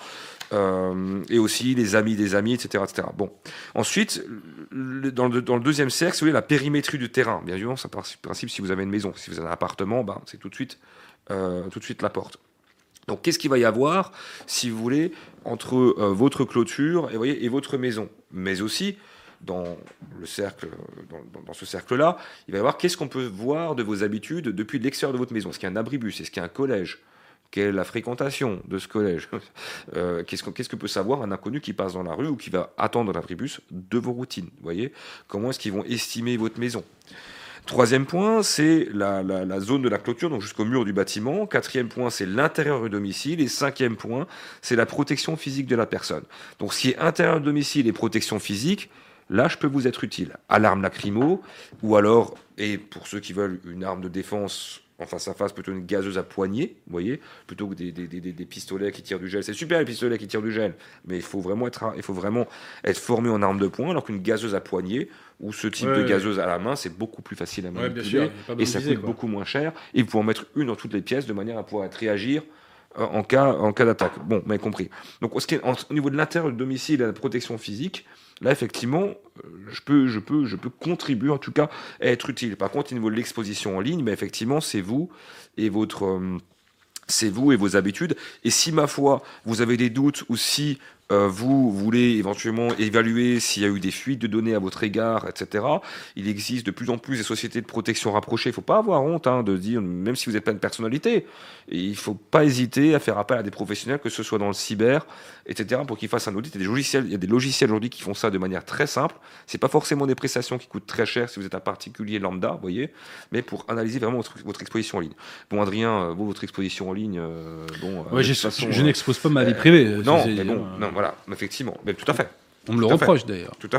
E: Euh, et aussi les amis des amis, et cetera, et cetera. Bon. Ensuite, le, dans, le, dans le deuxième cercle, vous voyez, la périmétrie du terrain. Bien évidemment, c'est un principe, si vous avez une maison, si vous avez un appartement, ben, c'est tout de suite, euh, tout de suite la porte. Donc, qu'est-ce qu'il va y avoir, si vous voulez, entre euh, votre clôture et, vous voyez, et votre maison, mais aussi dans le cercle, dans, dans ce cercle-là, il va y avoir qu'est-ce qu'on peut voir de vos habitudes depuis l'extérieur de votre maison. Est-ce qu'il y a un abribus ? Est-ce qu'il y a un collège ? Quelle est la fréquentation de ce collège ? euh, qu'est-ce, que, qu'est-ce que peut savoir un inconnu qui passe dans la rue ou qui va attendre l'abribus de vos routines ? Vous voyez ? Comment est-ce qu'ils vont estimer votre maison ? Troisième point, c'est la, la, la zone de la clôture, donc jusqu'au mur du bâtiment. Quatrième point, c'est l'intérieur du domicile. Et cinquième point, c'est la protection physique de la personne. Donc, ce qui est intérieur du domicile et protection physique, là, je peux vous être utile. Alarme lacrymo, ou alors, et pour ceux qui veulent une arme de défense en face à face, plutôt une gazeuse à poignée, vous voyez, plutôt que des, des, des, des pistolets qui tirent du gel. C'est super les pistolets qui tirent du gel, mais il faut vraiment être, il faut vraiment être formé en arme de poing, alors qu'une gazeuse à poignée ou ce type ouais, de gazeuse ouais. à la main, c'est beaucoup plus facile à manipuler ouais, sûr, et ça coûte quoi. beaucoup moins cher. Et vous pouvez en mettre une dans toutes les pièces de manière à pouvoir être réagir en cas, en cas d'attaque. Bon, vous m'avez compris. Donc, au, au niveau de l'intérieur du domicile et de la protection physique, là, effectivement, je peux, je, peux, je peux contribuer, en tout cas, à être utile. Par contre, au niveau de l'exposition en ligne, mais effectivement, c'est vous et votre... Euh, c'est vous et vos habitudes. Et si, ma foi, vous avez des doutes ou si euh, vous voulez éventuellement évaluer s'il y a eu des fuites de données à votre égard, et cetera, il existe de plus en plus des sociétés de protection rapprochées. Il ne faut pas avoir honte hein, de dire, même si vous n'êtes pas une personnalité, il ne faut pas hésiter à faire appel à des professionnels, que ce soit dans le cyber, et cetera, pour qu'ils fassent un audit. Il y a des logiciels, il y a des logiciels aujourd'hui qui font ça de manière très simple. Ce n'est pas forcément des prestations qui coûtent très cher si vous êtes un particulier lambda, vous voyez, mais pour analyser vraiment votre, votre exposition en ligne. Bon, Adrien, vous, votre exposition en ligne, euh, bon,
D: ouais, je, façon, je euh, n'expose pas ma vie privée.
E: Euh, non, mais bon, non, voilà, effectivement, mais tout à fait.
D: On me le reproche d'ailleurs.
E: Tout à fait,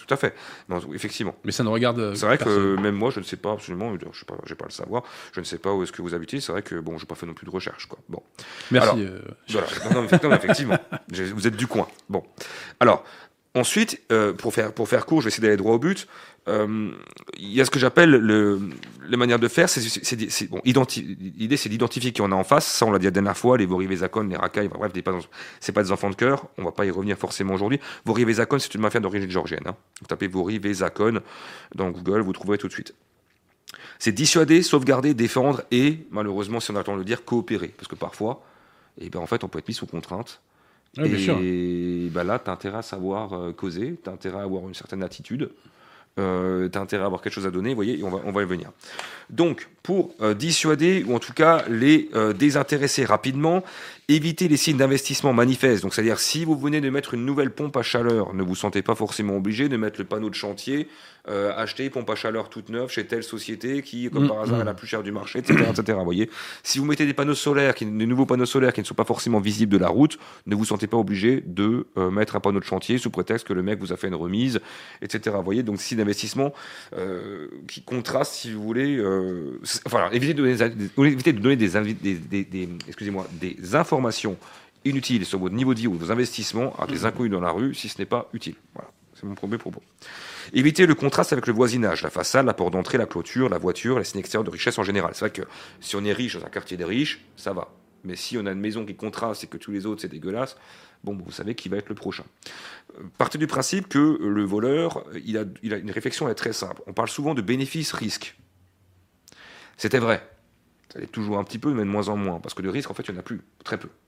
E: tout à fait. Non, effectivement.
D: Mais ça ne regarde.
E: C'est vrai
D: personne.
E: que même moi, je ne sais pas absolument. Je sais pas, j'ai pas à le savoir. Je ne sais pas où est-ce que vous habitez. C'est vrai que bon, je n'ai pas fait non plus de recherche, quoi. Bon.
D: Merci.
E: Alors,
D: euh,
E: voilà. Non, non, effectivement, effectivement. Vous êtes du coin. Bon. Alors. Ensuite, euh, pour, faire, pour faire court, je vais essayer d'aller droit au but. Euh, il y a ce que j'appelle le, les manières de faire. C'est, c'est, c'est, bon, identi- l'idée, c'est d'identifier qui on a en face. Ça, on l'a dit la dernière fois. Les Vori-Vezakon, les racailles, bref, des, c'est pas des enfants de cœur. On va pas y revenir forcément aujourd'hui. Vori-Vezakon, c'est une mafia d'origine géorgienne. Hein. Vous tapez Vori-Vezakon dans Google, vous trouverez tout de suite. C'est dissuader, sauvegarder, défendre et, malheureusement, si on a le temps de le dire, coopérer. Parce que parfois, eh ben, en fait, on peut être mis sous contrainte.
D: Ouais, bien sûr.
E: Et bah là, tu as intérêt à savoir euh, causer, tu as intérêt à avoir une certaine attitude, euh, tu as intérêt à avoir quelque chose à donner, vous voyez, et on va, on va y venir. Donc, pour euh, dissuader, ou en tout cas les euh, désintéresser rapidement, éviter les signes d'investissement manifestes. Donc, c'est-à-dire, si vous venez de mettre une nouvelle pompe à chaleur, ne vous sentez pas forcément obligé de mettre le panneau de chantier, euh, acheter pompe à chaleur toute neuve chez telle société qui, comme mmh, par hasard, mmh. est la plus chère du marché, et cetera, et cetera. Vous voyez, si vous mettez des panneaux solaires, qui, des nouveaux panneaux solaires qui ne sont pas forcément visibles de la route, ne vous sentez pas obligé de euh, mettre un panneau de chantier sous prétexte que le mec vous a fait une remise, et cetera. Vous voyez, donc signes d'investissement euh, qui contrastent, si vous voulez, euh, enfin, évitez de donner, évitez de donner des, des, des, des, excusez-moi, des informations inutiles sur votre niveau de vie ou vos investissements à des inconnus dans la rue si ce n'est pas utile. Voilà, c'est mon premier propos. Évitez le contraste avec le voisinage, la façade, la porte d'entrée, la clôture, la voiture, les signes extérieurs de richesse en général. C'est vrai que si on est riche dans un quartier des riches, ça va. Mais si on a une maison qui contraste et que tous les autres c'est dégueulasse, bon, vous savez qui va être le prochain. Partez du principe que le voleur, il a, il a une réflexion, elle est très simple. On parle souvent de bénéfice-risque. C'était vrai. Ça l'est toujours un petit peu, mais de moins en moins. Parce que le risque, en fait, il n'y en a plus. Très peu.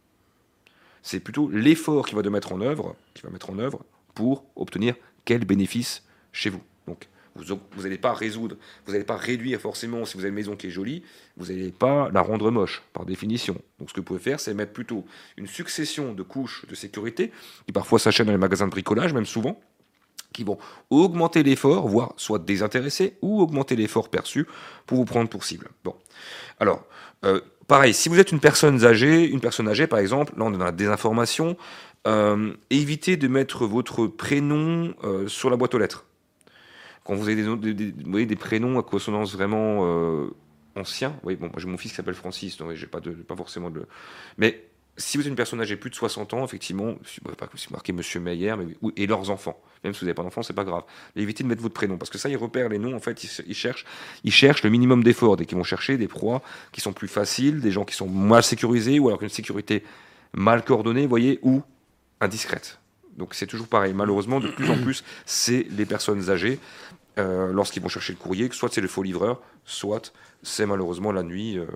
E: C'est plutôt l'effort qu'il va de mettre en œuvre, qu'il va mettre en œuvre pour obtenir quel bénéfice chez vous. Donc, vous n'allez pas résoudre, vous n'allez pas réduire forcément, si vous avez une maison qui est jolie, vous n'allez pas la rendre moche, par définition. Donc, ce que vous pouvez faire, c'est mettre plutôt une succession de couches de sécurité, qui parfois s'achètent dans les magasins de bricolage, même souvent, qui vont augmenter l'effort, voire soit désintéresser, ou augmenter l'effort perçu pour vous prendre pour cible. Bon. Alors, euh, pareil, si vous êtes une personne âgée, une personne âgée, par exemple, là on est dans la désinformation, euh, évitez de mettre votre prénom euh, sur la boîte aux lettres. Quand vous avez des, des, des, vous voyez, des prénoms à consonance vraiment euh, anciens, oui, bon, moi j'ai mon fils qui s'appelle Francis, donc j'ai pas, de, pas forcément de... Mais si vous êtes une personne âgée plus de soixante ans, effectivement, si vous n'avez pas marqué Monsieur Meyer, mais, et leurs enfants, même si vous n'avez pas d'enfants, c'est pas grave. Mais évitez de mettre votre prénom, parce que ça, ils repèrent les noms, en fait, ils, ils, cherchent, ils cherchent le minimum d'effort, dès qu'ils vont chercher des proies qui sont plus faciles, des gens qui sont mal sécurisés, ou alors qu'une sécurité mal coordonnée, vous voyez, ou indiscrète. Donc c'est toujours pareil. Malheureusement, de plus en plus, c'est les personnes âgées, euh, lorsqu'ils vont chercher le courrier, soit c'est le faux livreur, soit c'est malheureusement la nuit, euh,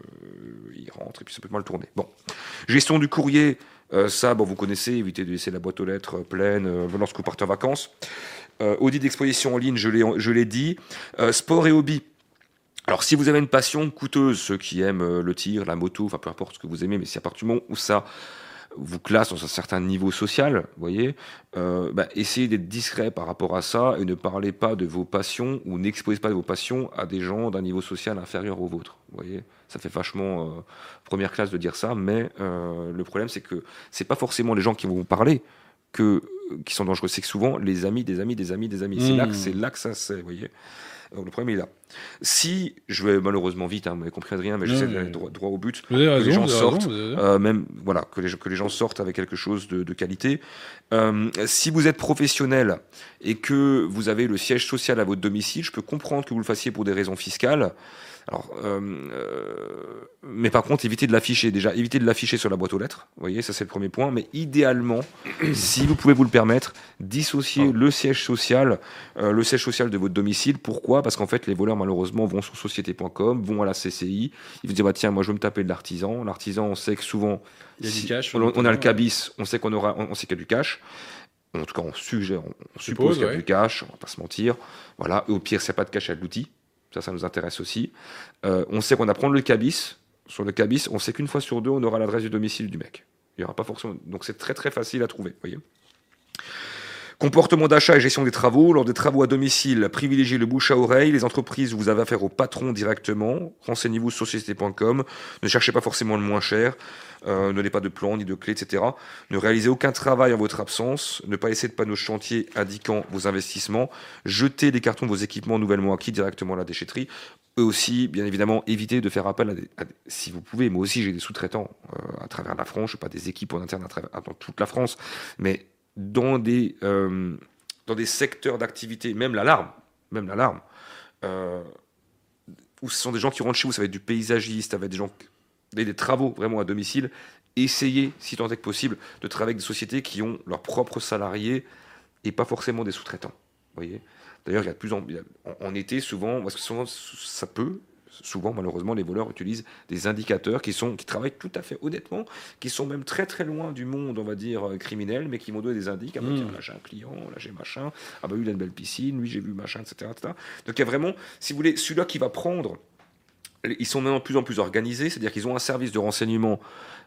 E: ils rentrent et puis ça peut mal tourner. Bon, gestion du courrier, euh, ça, bon, vous connaissez, évitez de laisser la boîte aux lettres pleine euh, lorsque vous partez en vacances. Euh, audit d'exposition en ligne, je l'ai, je l'ai dit. Euh, sport et hobby. Alors, si vous avez une passion coûteuse, ceux qui aiment euh, le tir, la moto, enfin peu importe ce que vous aimez, mais si à partir du moment où ça vous classe dans un certain niveau social, vous voyez, euh, bah, essayez d'être discret par rapport à ça et ne parlez pas de vos passions ou n'exposez pas de vos passions à des gens d'un niveau social inférieur au vôtre. Vous voyez, ça fait vachement euh, première classe de dire ça, mais euh, le problème c'est que c'est pas forcément les gens qui vont vous parler que, qui sont dangereux, c'est que souvent les amis, des amis, des amis, des amis. Mmh. C'est là que c'est là que ça c'est, vous voyez. Donc, le problème est là. Si, je vais malheureusement vite, hein, vous m'avez compris rien, mais j'essaie d'aller droit, droit au but, que raison, les gens sortent, euh, même, voilà, que les, que les gens sortent avec quelque chose de, de qualité. Euh, si vous êtes professionnel et que vous avez le siège social à votre domicile, je peux comprendre que vous le fassiez pour des raisons fiscales. Alors, euh, euh, mais par contre, évitez de l'afficher. Déjà, évitez de l'afficher sur la boîte aux lettres. Vous voyez, ça c'est le premier point. Mais idéalement, si vous pouvez vous le permettre, dissociez oh. le siège social, euh, le siège social de votre domicile. Pourquoi ? Parce qu'en fait, les voleurs malheureusement vont sur société point com, vont à la C C I. Ils vous disent bah tiens, moi je veux me taper de l'artisan. L'artisan, on sait que souvent,
D: il y a
E: si
D: du cash.
E: On, on a le cabis, on sait qu'on aura, on, on sait qu'il y a du cash. En tout cas, on suggère, on, on suppose, suppose qu'il y a ouais. du cash. On va pas se mentir. Voilà. Et au pire, s'il n'y a pas de cash, il y a de l'outil. Ça, ça nous intéresse aussi. Euh, on sait qu'on va prendre le cabis. Sur le cabis, on sait qu'une fois sur deux, on aura l'adresse du domicile du mec. Il y aura pas forcément. Donc c'est très très facile à trouver. Voyez. Comportement d'achat et gestion des travaux. Lors des travaux à domicile, privilégiez le bouche à oreille. Les entreprises, vous avez affaire au patron directement. Renseignez-vous sur société point com. Ne cherchez pas forcément le moins cher. Euh, ne donnez pas de plan ni de clés, et cetera. Ne réalisez aucun travail en votre absence. Ne pas laisser de panneaux de chantier indiquant vos investissements. Jetez les cartons de vos équipements nouvellement acquis directement à la déchetterie. Eux aussi, bien évidemment, évitez de faire appel à des, à des si vous pouvez. Moi aussi, j'ai des sous-traitants euh, à travers la France. Je n'ai pas des équipes en interne à travers, dans toute la France, mais dans des, euh, dans des secteurs d'activité, même l'alarme, même l'alarme, euh, où ce sont des gens qui rentrent chez vous, ça va être du paysagiste, ça va être des gens, des, des travaux vraiment à domicile. Essayez, si tant est que possible, de travailler avec des sociétés qui ont leurs propres salariés et pas forcément des sous-traitants. Vous voyez ? D'ailleurs, il y a de plus en, en, en été, souvent, parce que souvent, ça peut, souvent, malheureusement, les voleurs utilisent des indicateurs qui, sont, qui travaillent tout à fait honnêtement, qui sont même très très loin du monde, on va dire, criminel, mais qui vont donner des indices. Ah bah, tiens, là j'ai un client, là j'ai machin, ah bah lui il a une belle piscine, lui j'ai vu machin, et cetera, et cetera. Donc il y a vraiment, si vous voulez, celui-là qui va prendre, ils sont maintenant de plus en plus organisés, c'est-à-dire qu'ils ont un service de renseignement,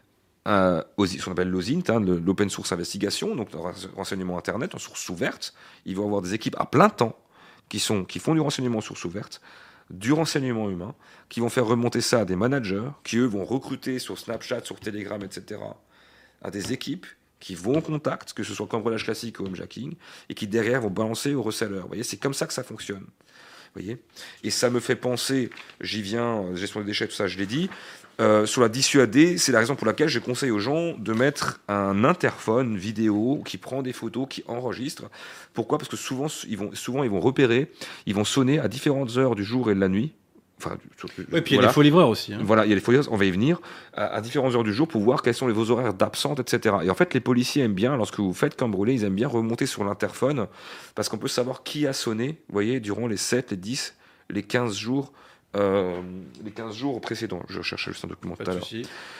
E: euh, ce qu'on appelle l'O S I N T, hein, l'Open Source Investigation, donc le renseignement Internet en source ouverte. Ils vont avoir des équipes à plein temps qui, sont, qui font du renseignement source ouverte, du renseignement humain, qui vont faire remonter ça à des managers, qui eux vont recruter sur Snapchat, sur Telegram, et cetera, à des équipes qui vont en contact, que ce soit cambriolage classique ou homejacking, et qui derrière vont balancer au reseller. Vous voyez, c'est comme ça que ça fonctionne. Vous voyez, et ça me fait penser, j'y viens, gestion des déchets, tout ça, je l'ai dit, euh, sur la dissuader, c'est la raison pour laquelle je conseille aux gens de mettre un interphone vidéo qui prend des photos, qui enregistre. Pourquoi ? Parce que souvent ils vont, souvent, ils vont repérer, ils vont sonner à différentes heures du jour et de la nuit. Enfin,
D: oui, et puis il y a voilà. les faux livreurs aussi. Hein.
E: Voilà, il y a les faux livreurs, on va y venir, à, à différentes heures du jour pour voir quels sont les, vos horaires d'absence, et cetera. Et en fait, les policiers aiment bien, lorsque vous faites cambrioler, ils aiment bien remonter sur l'interphone, parce qu'on peut savoir qui a sonné, vous voyez, durant les sept, les dix, les quinze jours, euh, les quinze jours précédents. Je cherchais juste un document tout à l'heure.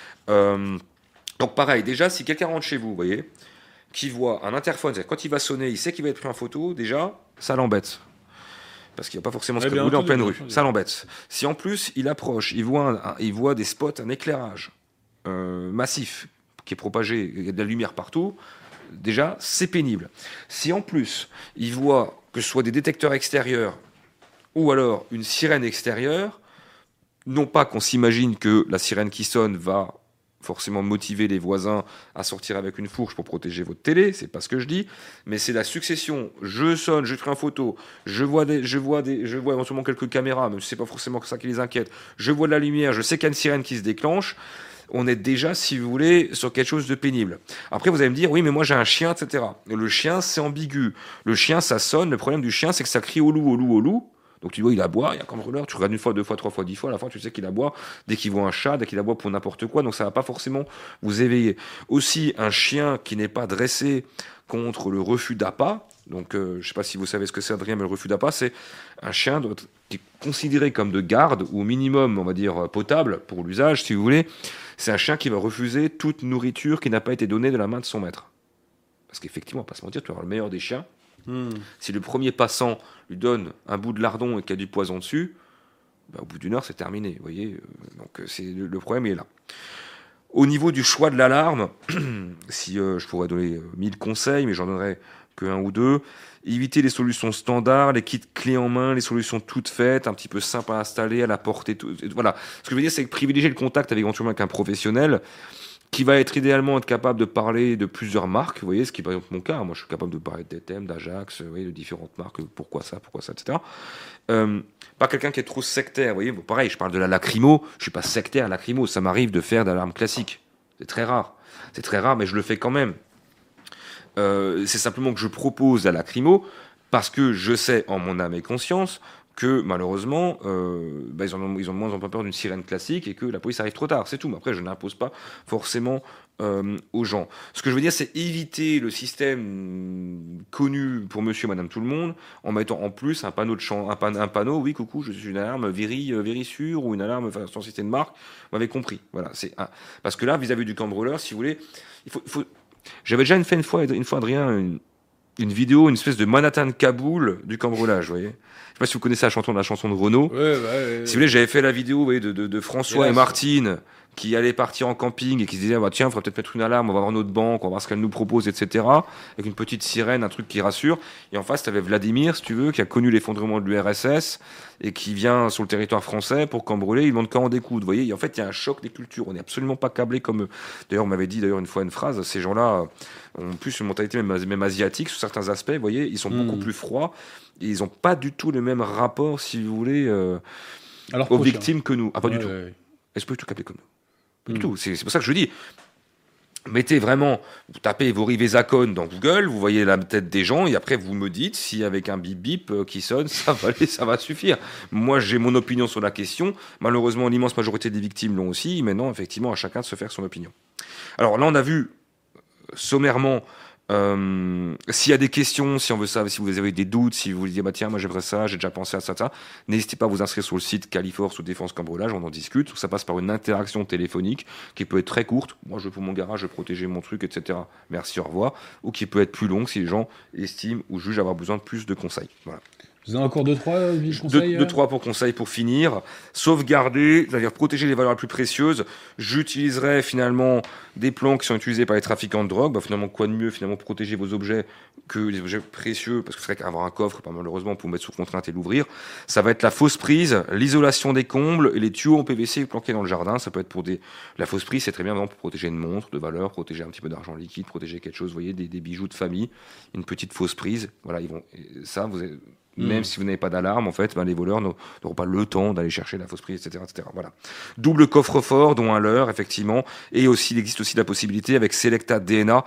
E: Euh, donc pareil, déjà, si quelqu'un rentre chez vous, vous voyez, qui voit un interphone, c'est-à-dire quand il va sonner, il sait qu'il va être pris en photo, déjà, ça l'embête. Parce qu'il n'y a pas forcément ce que vous voulez en pleine rue. Ça l'embête. Si en plus, il approche, il voit, un, un, il voit des spots, un éclairage euh, massif qui est propagé, il y a de la lumière partout, déjà, c'est pénible. Si en plus, il voit que ce soit des détecteurs extérieurs ou alors une sirène extérieure, non pas qu'on s'imagine que la sirène qui sonne va forcément motiver les voisins à sortir avec une fourche pour protéger votre télé, c'est pas ce que je dis, mais c'est la succession. Je sonne, je prends une photo, je vois des, je vois des, je vois éventuellement quelques caméras, mais c'est pas forcément ça qui les inquiète. Je vois de la lumière, je sais qu'il y a une sirène qui se déclenche. On est déjà, si vous voulez, sur quelque chose de pénible. Après, vous allez me dire, oui, mais moi j'ai un chien, et cetera. Le chien, c'est ambigu. Le chien, ça sonne. Le problème du chien, c'est que ça crie au loup, au loup, au loup. Donc tu vois, il aboie, il y a comme cambrioleur, tu regardes une fois, deux fois, trois fois, dix fois, à la fin tu sais qu'il aboie dès qu'il voit un chat, dès qu'il aboie pour n'importe quoi, donc ça va pas forcément vous éveiller. Aussi, un chien qui n'est pas dressé contre le refus d'appât, donc euh, je sais pas si vous savez ce que c'est Adrien, mais le refus d'appât, c'est un chien qui est considéré comme de garde, ou au minimum, on va dire, potable, pour l'usage, si vous voulez. C'est un chien qui va refuser toute nourriture qui n'a pas été donnée de la main de son maître. Parce qu'effectivement, on va pas se mentir, tu vas avoir le meilleur des chiens. Hmm. Si le premier passant lui donne un bout de lardon et qu'il y a du poison dessus, ben, au bout d'une heure, c'est terminé. Vous voyez, donc c'est, le, le problème est là. Au niveau du choix de l'alarme, si euh, je pourrais donner mille conseils, mais j'en donnerai que un ou deux. Évitez les solutions standards, les kits clés en main, les solutions toutes faites, un petit peu simples à installer, à la portée. Tout, voilà. Ce que je veux dire, c'est que privilégier le contact avec, éventuellement avec un professionnel qui va être idéalement être capable de parler de plusieurs marques, vous voyez, ce qui est par exemple mon cas, moi je suis capable de parler de D T M, d'Ajax, vous voyez, de différentes marques, pourquoi ça, pourquoi ça, et cetera. Euh, pas quelqu'un qui est trop sectaire, vous voyez, bon, pareil, je parle de la lacrymo, je suis pas sectaire à lacrymo, ça m'arrive de faire de l'alarme classique, c'est très rare, c'est très rare, mais je le fais quand même. Euh, c'est simplement que je propose la lacrymo parce que je sais en mon âme et conscience que malheureusement, euh, bah, ils, en ont, ils ont de moins en moins peur d'une sirène classique et que la police arrive trop tard, c'est tout. Mais après, je n'impose pas forcément euh, aux gens. Ce que je veux dire, c'est éviter le système connu pour monsieur et madame tout le monde en mettant en plus un panneau, de champ, un, pan, un panneau, oui, coucou, je suis une alarme Véri, euh, Vérissure ou une alarme enfin, sans citer de marque, vous m'avez compris. Voilà, c'est un... Parce que là, vis-à-vis du cambrioleur, si vous voulez, il faut... Il faut... J'avais déjà une fait une fois, une fois Adrien, une, une vidéo, une espèce de Manhattan Kaboul du cambriolage, vous voyez. Je sais pas si vous connaissez la chanson, la chanson de Renaud.
D: Ouais, ouais, ouais,
E: si vous voulez, j'avais fait la vidéo vous voyez, de, de, de François et, là, et Martine qui allait partir en camping et qui se disait bah, tiens, il faudrait peut-être mettre une alarme, on va voir notre banque, on va voir ce qu'elle nous propose, et cetera. Avec une petite sirène, un truc qui rassure. Et en face, tu avais Vladimir, si tu veux, qui a connu l'effondrement de l'U R S S et qui vient sur le territoire français pour cambrioler, il demande qu'à en découdre. Vous voyez, et en fait, il y a un choc des cultures. On n'est absolument pas câblés comme eux. D'ailleurs, on m'avait dit d'ailleurs une fois une phrase, ces gens-là ont plus une mentalité même, même asiatique sur certains aspects. Vous voyez, ils sont mmh. beaucoup plus froids et ils n'ont pas du tout le même rapport, si vous voulez, euh,
D: Alors,
E: aux
D: prochain.
E: victimes que nous. Ah, pas
D: ouais,
E: du tout.
D: Ouais, ouais.
E: Est-ce que tu capes comme nous? Pas mmh. du tout. C'est, c'est pour ça que je dis. Mettez vraiment, vous tapez vos Rivezakon dans Google, vous voyez la tête des gens et après vous me dites si avec un bip bip qui sonne, ça va aller, ça va suffire. Moi j'ai mon opinion sur la question. Malheureusement l'immense majorité des victimes l'ont aussi. Maintenant effectivement à chacun de se faire son opinion. Alors là on a vu sommairement. Euh, s'il y a des questions, si on veut ça, si vous avez des doutes, si vous vous dites bah tiens moi j'aimerais ça, j'ai déjà pensé à ça, ça, n'hésitez pas à vous inscrire sur le site Califorce ou Défense Cambriolage, on en discute. Ça passe par une interaction téléphonique qui peut être très courte. Moi je veux pour mon garage, je veux protéger mon truc, et cetera. Merci, au revoir. Ou qui peut être plus longue si les gens estiment ou jugent avoir besoin de plus de conseils. Voilà.
D: Vous avez encore deux, trois euh, conseils
E: Deux, deux, trois pour conseils pour finir. Sauvegarder, c'est-à-dire protéger les valeurs les plus précieuses. J'utiliserai finalement des plans qui sont utilisés par les trafiquants de drogue. Bah, finalement, quoi de mieux finalement protéger vos objets que les objets précieux, parce que c'est vrai qu'avoir un coffre, bah, malheureusement, pour mettre sous contrainte et l'ouvrir, ça va être la fausse prise, l'isolation des combles et les tuyaux en P V C planqués dans le jardin. Ça peut être pour des... La fausse prise, c'est très bien pour protéger une montre de valeur, protéger un petit peu d'argent liquide, protéger quelque chose, vous voyez, des, des bijoux de famille, une petite fausse prise. Voilà, ils vont... Ça, vous avez... Même mmh. si vous n'avez pas d'alarme, en fait, ben, les voleurs n'auront pas le temps d'aller chercher la fausse prise, et cetera, et cetera. Voilà. Double coffre-fort, dont un leurre, effectivement. Et aussi, il existe aussi la possibilité, avec Selecta D N A,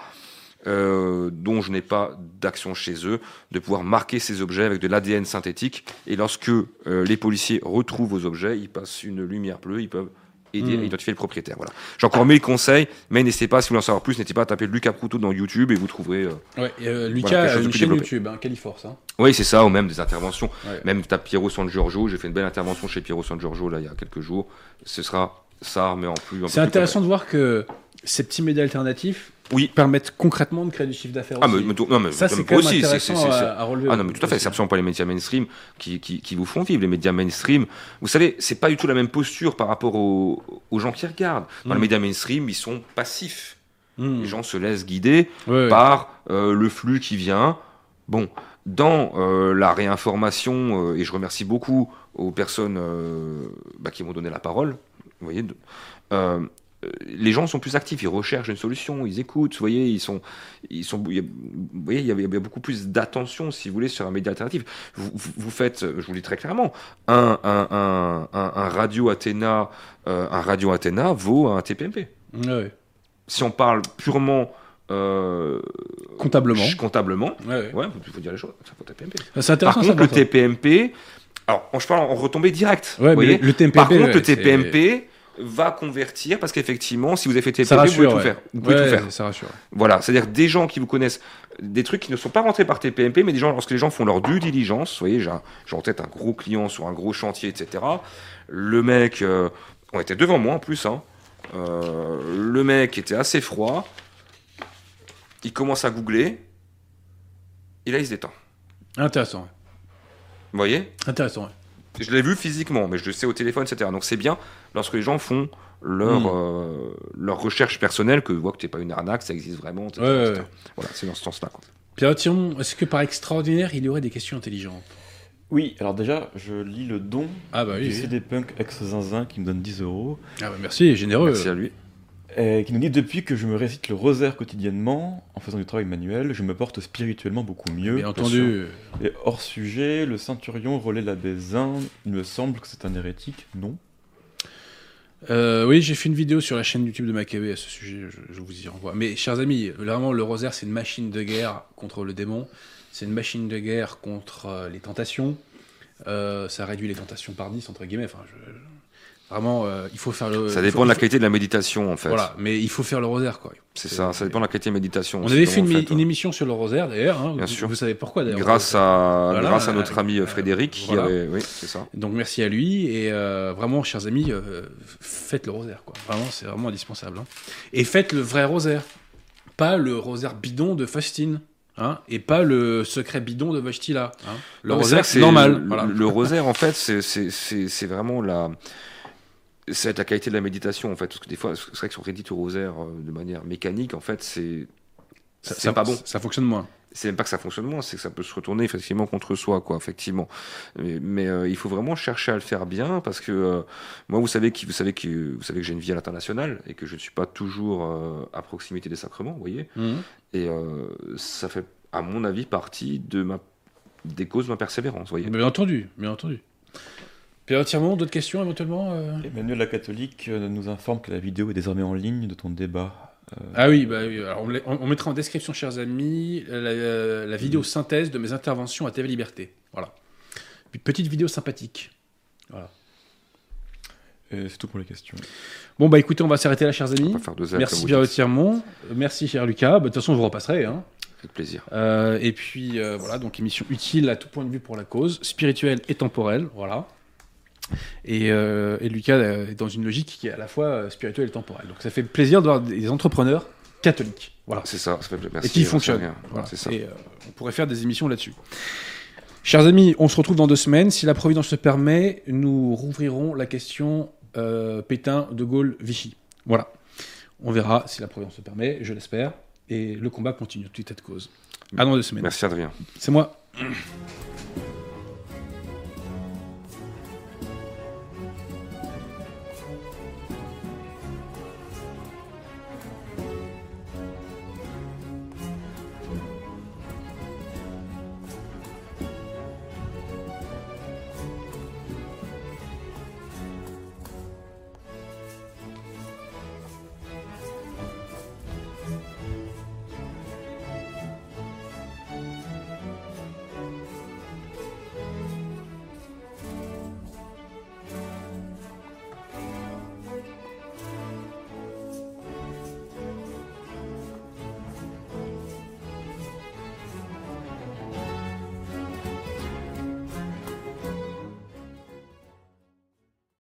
E: euh, dont je n'ai pas d'action chez eux, de pouvoir marquer ces objets avec de l'A D N synthétique. Et lorsque euh, les policiers retrouvent vos objets, ils passent une lumière bleue, ils peuvent aider mmh. à identifier le propriétaire. Voilà. J'ai encore mille conseils, mais n'hésitez pas, si vous voulez en savoir plus, n'hésitez pas à taper Lucas Proutot dans YouTube et vous trouverez. Euh,
D: ouais, euh, Lucas voilà, a une chaîne YouTube, hein, Califorce. Hein.
E: Oui, c'est ça, ou même des interventions.
D: Ouais.
E: Même tape Piero San Giorgio, j'ai fait une belle intervention chez Piero San Giorgio là, il y a quelques jours. Ce sera ça, mais en plus.
D: C'est intéressant de voir que ces petits médias alternatifs
E: oui.
D: permettent concrètement de créer du chiffre d'affaires
E: ah,
D: aussi.
E: Mais, mais, non, mais,
D: ça, c'est quand même
E: aussi,
D: intéressant
E: c'est, c'est, c'est,
D: à, à relever.
E: Ah non, mais tout à fait, c'est absolument pas les médias mainstream qui, qui, qui vous font vivre. Les médias mainstream, vous savez, c'est pas du tout la même posture par rapport aux, aux gens qui regardent. Dans mmh. les médias mainstream, ils sont passifs. Mmh. Les gens se laissent guider ouais, par euh, le flux qui vient. Bon, dans euh, la réinformation, euh, et je remercie beaucoup aux personnes euh, bah, qui m'ont donné la parole, vous voyez, de, euh, les gens sont plus actifs, ils recherchent une solution, ils écoutent, vous voyez, ils sont, ils sont, il y a, vous voyez, il y a, il y a beaucoup plus d'attention, si vous voulez, sur un média alternatif. Vous, vous, vous faites, je vous le dis très clairement, un, un, un, un, un radio Athéna, euh, un radio Athéna vaut un T P M P.
D: Ouais.
E: Si on parle purement euh,
D: comptablement,
E: comptablement,
D: ouais,
E: ouais, il faut dire les choses, ça vaut T P M P.
D: C'est intéressant.
E: Par contre, le T P M P, alors, je parle en retombée directe.
D: Ouais,
E: vous voyez,
D: le T P M P,
E: par contre,
D: ouais,
E: le T P M P va convertir parce qu'effectivement, si vous avez fait T P M P,
D: rassure,
E: vous pouvez
D: ouais.
E: tout faire. Vous pouvez
D: ouais,
E: tout faire.
D: Ça rassure.
E: Voilà, c'est-à-dire des gens qui vous connaissent, des trucs qui ne sont pas rentrés par T P M P, mais des gens, lorsque les gens font leur due diligence, vous voyez, j'ai, un, j'ai en tête un gros client sur un gros chantier, et cetera. Le mec, euh, on était devant moi en plus, hein. Euh, le mec était assez froid. Il commence à googler. Et là, il se détend.
D: Intéressant.
E: Vous voyez ?
D: Intéressant.
E: Je l'ai vu physiquement, mais je le sais au téléphone, et cetera. Donc c'est bien lorsque les gens font leur, mmh. euh, leur recherche personnelle, que voient que tu n'es pas une arnaque, ça existe vraiment, et cetera,
D: ouais,
E: et cetera.
D: Ouais.
E: Voilà, c'est dans ce sens-là. Quoi.
D: Pierre Thiron, est-ce que par extraordinaire, il y aurait des questions intelligentes ?
F: Oui, alors déjà, je lis le don
D: ah bah oui,
F: du
D: oui.
F: C D Punk ex-Zinzin qui me donne dix euros.
D: Ah bah merci, généreux.
E: Merci à lui.
F: Et qui nous dit « Depuis que je me récite le rosaire quotidiennement, en faisant du travail manuel, je me porte spirituellement beaucoup mieux. »
D: Bien entendu.
F: Et hors sujet, le centurion relaie la Bézin. Il me semble que c'est un hérétique, non ?
D: Euh, oui, j'ai fait une vidéo sur la chaîne YouTube de Maccabée à ce sujet, je, je vous y renvoie. Mais chers amis, vraiment, le rosaire, c'est une machine de guerre contre le démon. C'est une machine de guerre contre euh, les tentations. Euh, ça réduit les tentations par dix, entre guillemets. Enfin, je, je... Vraiment, euh, il faut faire le...
E: Ça dépend
D: faut,
E: de la
D: faut...
E: qualité de la méditation, en fait.
D: Voilà, mais il faut faire le rosaire, quoi.
E: C'est, c'est ça, ça dépend de la qualité de la méditation.
D: On avait fait une, fait, une émission sur le rosaire, d'ailleurs. Hein,
E: Bien
D: vous,
E: sûr.
D: Vous savez pourquoi, d'ailleurs.
E: Grâce à, voilà, grâce à notre
D: euh,
E: ami Frédéric.
D: Voilà.
E: Qui avait... Oui, c'est ça.
D: Donc, merci à lui. Et euh, vraiment, chers amis, euh, faites le rosaire, quoi. Vraiment, c'est vraiment indispensable. Hein. Et faites le vrai rosaire. Pas le rosaire bidon de Faustine. Hein, et pas le secret bidon de Wojtyla. Hein. Le
E: non,
D: rosaire,
E: c'est
D: normal.
E: Le,
D: voilà.
E: le rosaire, en fait, c'est, c'est, c'est, c'est vraiment la... ça va être la qualité de la méditation, en fait. Parce que des fois, c'est vrai que sur Reddit ou Rosaire, euh, de manière mécanique, en fait, c'est,
D: Ça,
E: c'est
D: ça-
E: pas bon.
D: Ça fonctionne moins.
E: C'est même pas que ça fonctionne moins, c'est que ça peut se retourner effectivement contre soi, quoi, effectivement. Mais, mais, euh, il faut vraiment chercher à le faire bien, parce que euh, moi, vous savez, que, vous, savez que, vous savez que j'ai une vie à l'international et que je ne suis pas toujours euh, à proximité des sacrements, vous voyez.
D: Mhm.
E: Et euh, ça fait, à mon avis, partie de ma, des causes de ma persévérance, vous voyez.
D: Bien entendu, bien entendu. Pierre Tirmont, d'autres questions éventuellement euh
F: Emmanuel la catholique euh, nous informe que la vidéo est désormais en ligne de ton débat. Euh,
D: Ah oui, bah, oui. Alors, on, les- on- on mettra en description, chers amis, la, la vidéo synthèse de mes interventions à T V Liberté. Voilà. Une petite vidéo sympathique. Voilà.
F: et c'est tout pour les questions.
D: Bon, bah écoutez, on va s'arrêter là, chers amis.
E: On va faire deux heures,
D: Merci
E: comme vous
D: Pierre
E: dites.
D: Tirmont. Euh, Merci, cher Lucas. Bah, De toute façon, vous repasserez. Hein.
E: Avec plaisir.
D: Euh, et puis, euh, voilà, donc émission utile à tout point de vue pour la cause, spirituelle et temporelle. Voilà. Et, euh, et Lucas euh, est dans une logique qui est à la fois euh, spirituelle et temporelle. Donc ça fait plaisir de voir des entrepreneurs catholiques. Voilà.
E: C'est ça, ça fait merci.
D: Et qui
E: merci,
D: fonctionnent.
E: rien.
D: Voilà.
E: C'est ça.
D: Et euh, on pourrait faire des émissions là-dessus. Chers amis, on se retrouve dans deux semaines. Si la Providence le permet, nous rouvrirons la question euh, Pétain, De Gaulle, Vichy. Voilà. On verra si la Providence le permet, je l'espère. Et le combat continue, tout état de cause. À dans deux semaines.
E: Merci Adrien.
D: C'est moi.